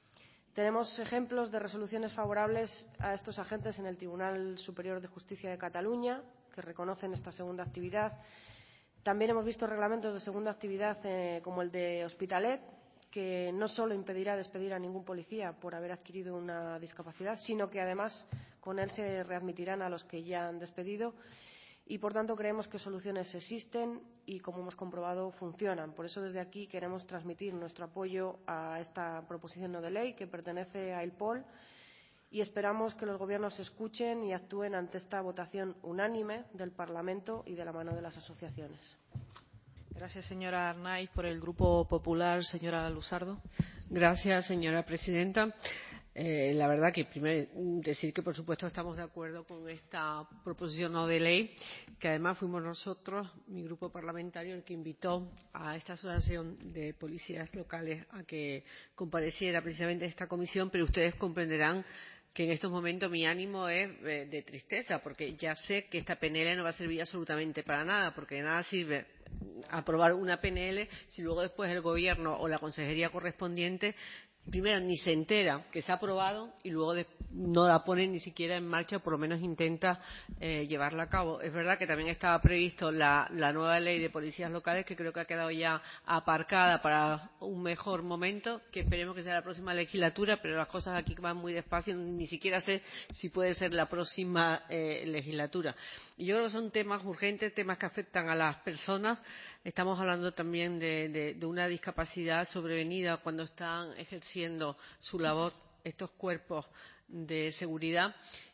Tenemos ejemplos de resoluciones favorables a estos agentes en el Tribunal Superior de Justicia de Cataluña, que reconocen esta segunda actividad. También hemos visto reglamentos de segunda actividad, como el de Hospitalet, que no solo impedirá despedir a ningún policía por haber adquirido una discapacidad, sino que además con él se readmitirán a los que ya han despedido. Y, por tanto, creemos que soluciones existen y, como hemos comprobado, funcionan. Por eso, desde aquí, queremos transmitir nuestro apoyo a esta proposición no de ley que pertenece a ILPOL y esperamos que los gobiernos escuchen y actúen ante esta votación unánime del Parlamento y de la mano de las asociaciones. Gracias, señora Arnaiz. Por el Grupo Popular, señora Luzardo. Gracias, señora presidenta. La verdad que primero decir que por supuesto estamos de acuerdo con esta proposición no de ley, que además fuimos nosotros, mi grupo parlamentario, el que invitó a esta asociación de policías locales a que compareciera precisamente esta comisión, pero ustedes comprenderán que en estos momentos mi ánimo es de tristeza, porque ya sé que esta PNL no va a servir absolutamente para nada, porque de nada sirve aprobar una PNL si luego después el Gobierno o la consejería correspondiente primero ni se entera que se ha aprobado y luego no la pone ni siquiera en marcha, o por lo menos intenta llevarla a cabo. Es verdad que también estaba previsto la nueva ley de policías locales, que creo que ha quedado ya aparcada para un mejor momento, que esperemos que sea la próxima legislatura, pero las cosas aquí van muy despacio, ni siquiera sé si puede ser la próxima legislatura. Y yo creo que son temas urgentes, temas que afectan a las personas. Estamos hablando también de una discapacidad sobrevenida cuando están ejerciendo su labor estos cuerpos de seguridad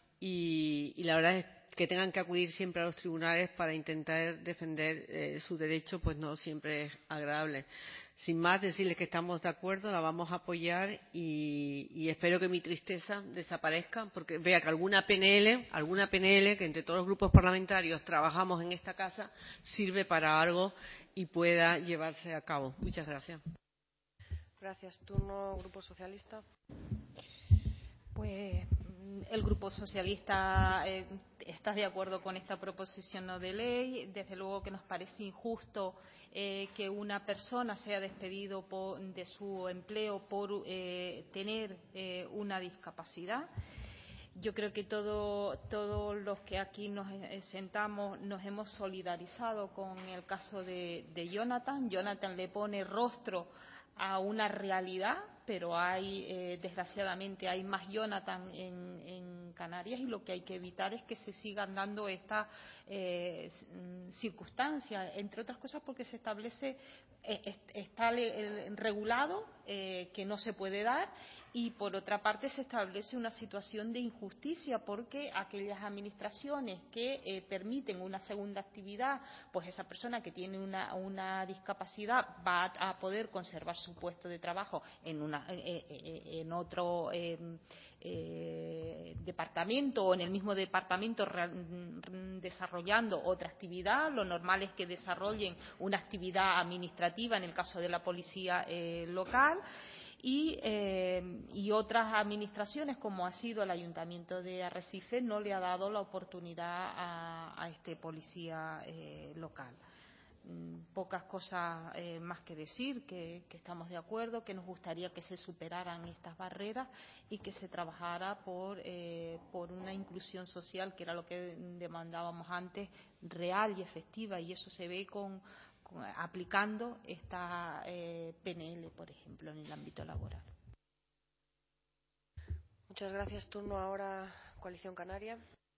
y la verdad es que tengan que acudir siempre a los tribunales para intentar defender su derecho, pues no siempre es agradable. Sin más, decirles que estamos de acuerdo, la vamos a apoyar y espero que mi tristeza desaparezca, porque vea que alguna PNL que entre todos los grupos parlamentarios trabajamos en esta casa sirve para algo y pueda llevarse a cabo. Muchas gracias. Gracias. Turno Grupo Socialista. Pues el Grupo Socialista está de acuerdo con esta proposición no de ley. Desde luego que nos parece injusto que una persona sea despedido de su empleo por tener una discapacidad. Yo creo que todos los que aquí nos sentamos nos hemos solidarizado con el caso de Jonathan. Jonathan le pone rostro a una realidad, pero desgraciadamente hay más Jonathan en Canarias y lo que hay que evitar es que se sigan dando estas circunstancias, entre otras cosas porque se establece, está regulado que no se puede dar. Y, por otra parte, se establece una situación de injusticia porque aquellas administraciones que permiten una segunda actividad, pues esa persona que tiene una discapacidad va a poder conservar su puesto de trabajo en otro departamento o en el mismo departamento desarrollando otra actividad. Lo normal es que desarrollen una actividad administrativa en el caso de la policía local. Y otras administraciones, como ha sido el Ayuntamiento de Arrecife, no le ha dado la oportunidad a este policía local. Pocas cosas más que decir, que estamos de acuerdo, que nos gustaría que se superaran estas barreras y que se trabajara por una inclusión social, que era lo que demandábamos antes, real y efectiva, y eso se ve aplicando esta PNL, por ejemplo, en el ámbito laboral. Muchas gracias. Turno ahora Coalición Canaria.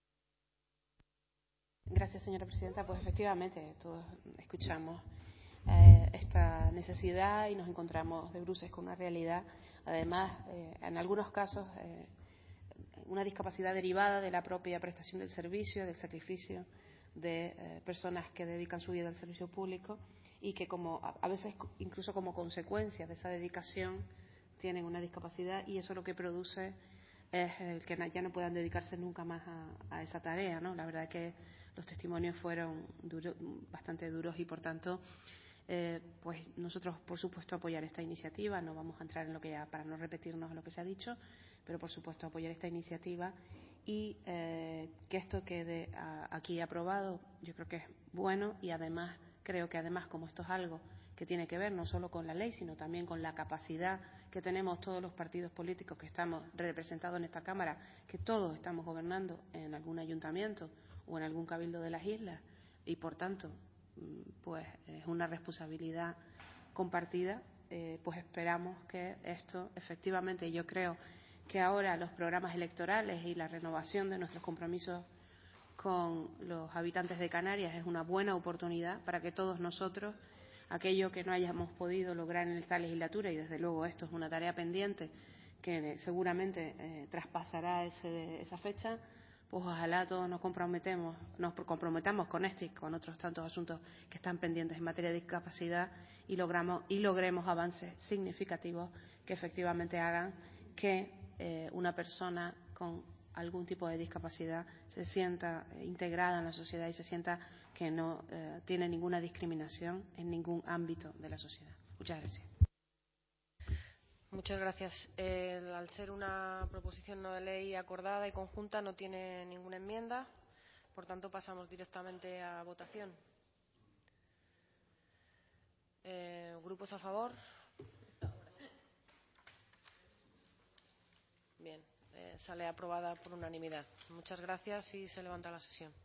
Gracias, señora presidenta. Pues efectivamente, todos escuchamos esta necesidad y nos encontramos de bruces con una realidad. Además, en algunos casos, una discapacidad derivada de la propia prestación del servicio, del sacrificio de personas que dedican su vida al servicio público y que a veces incluso como consecuencia de esa dedicación tienen una discapacidad, y eso lo que produce es el que ya no puedan dedicarse nunca más a esa tarea, ¿no? La verdad es que los testimonios fueron bastante duros y, por tanto, pues nosotros, por supuesto, apoyar esta iniciativa. No vamos a entrar en lo que ya, para no repetirnos lo que se ha dicho, pero por supuesto apoyar esta iniciativa y que esto quede aquí aprobado. Yo creo que es bueno, y además creo que como esto es algo que tiene que ver no solo con la ley, sino también con la capacidad que tenemos todos los partidos políticos que estamos representados en esta Cámara, que todos estamos gobernando en algún ayuntamiento o en algún cabildo de las islas, y por tanto pues es una responsabilidad compartida, pues esperamos que esto efectivamente, yo creo que ahora los programas electorales y la renovación de nuestros compromisos con los habitantes de Canarias es una buena oportunidad para que todos nosotros, aquello que no hayamos podido lograr en esta legislatura, y desde luego esto es una tarea pendiente que seguramente traspasará esa fecha, pues ojalá todos nos comprometamos con este y con otros tantos asuntos que están pendientes en materia de discapacidad y logremos avances significativos que efectivamente hagan que una persona con algún tipo de discapacidad se sienta integrada en la sociedad y se sienta que no tiene ninguna discriminación en ningún ámbito de la sociedad. Muchas gracias. Muchas gracias. Al ser una proposición no de ley acordada y conjunta, no tiene ninguna enmienda. Por tanto, pasamos directamente a votación. ¿Grupos a favor? Bien, sale aprobada por unanimidad. Muchas gracias y se levanta la sesión.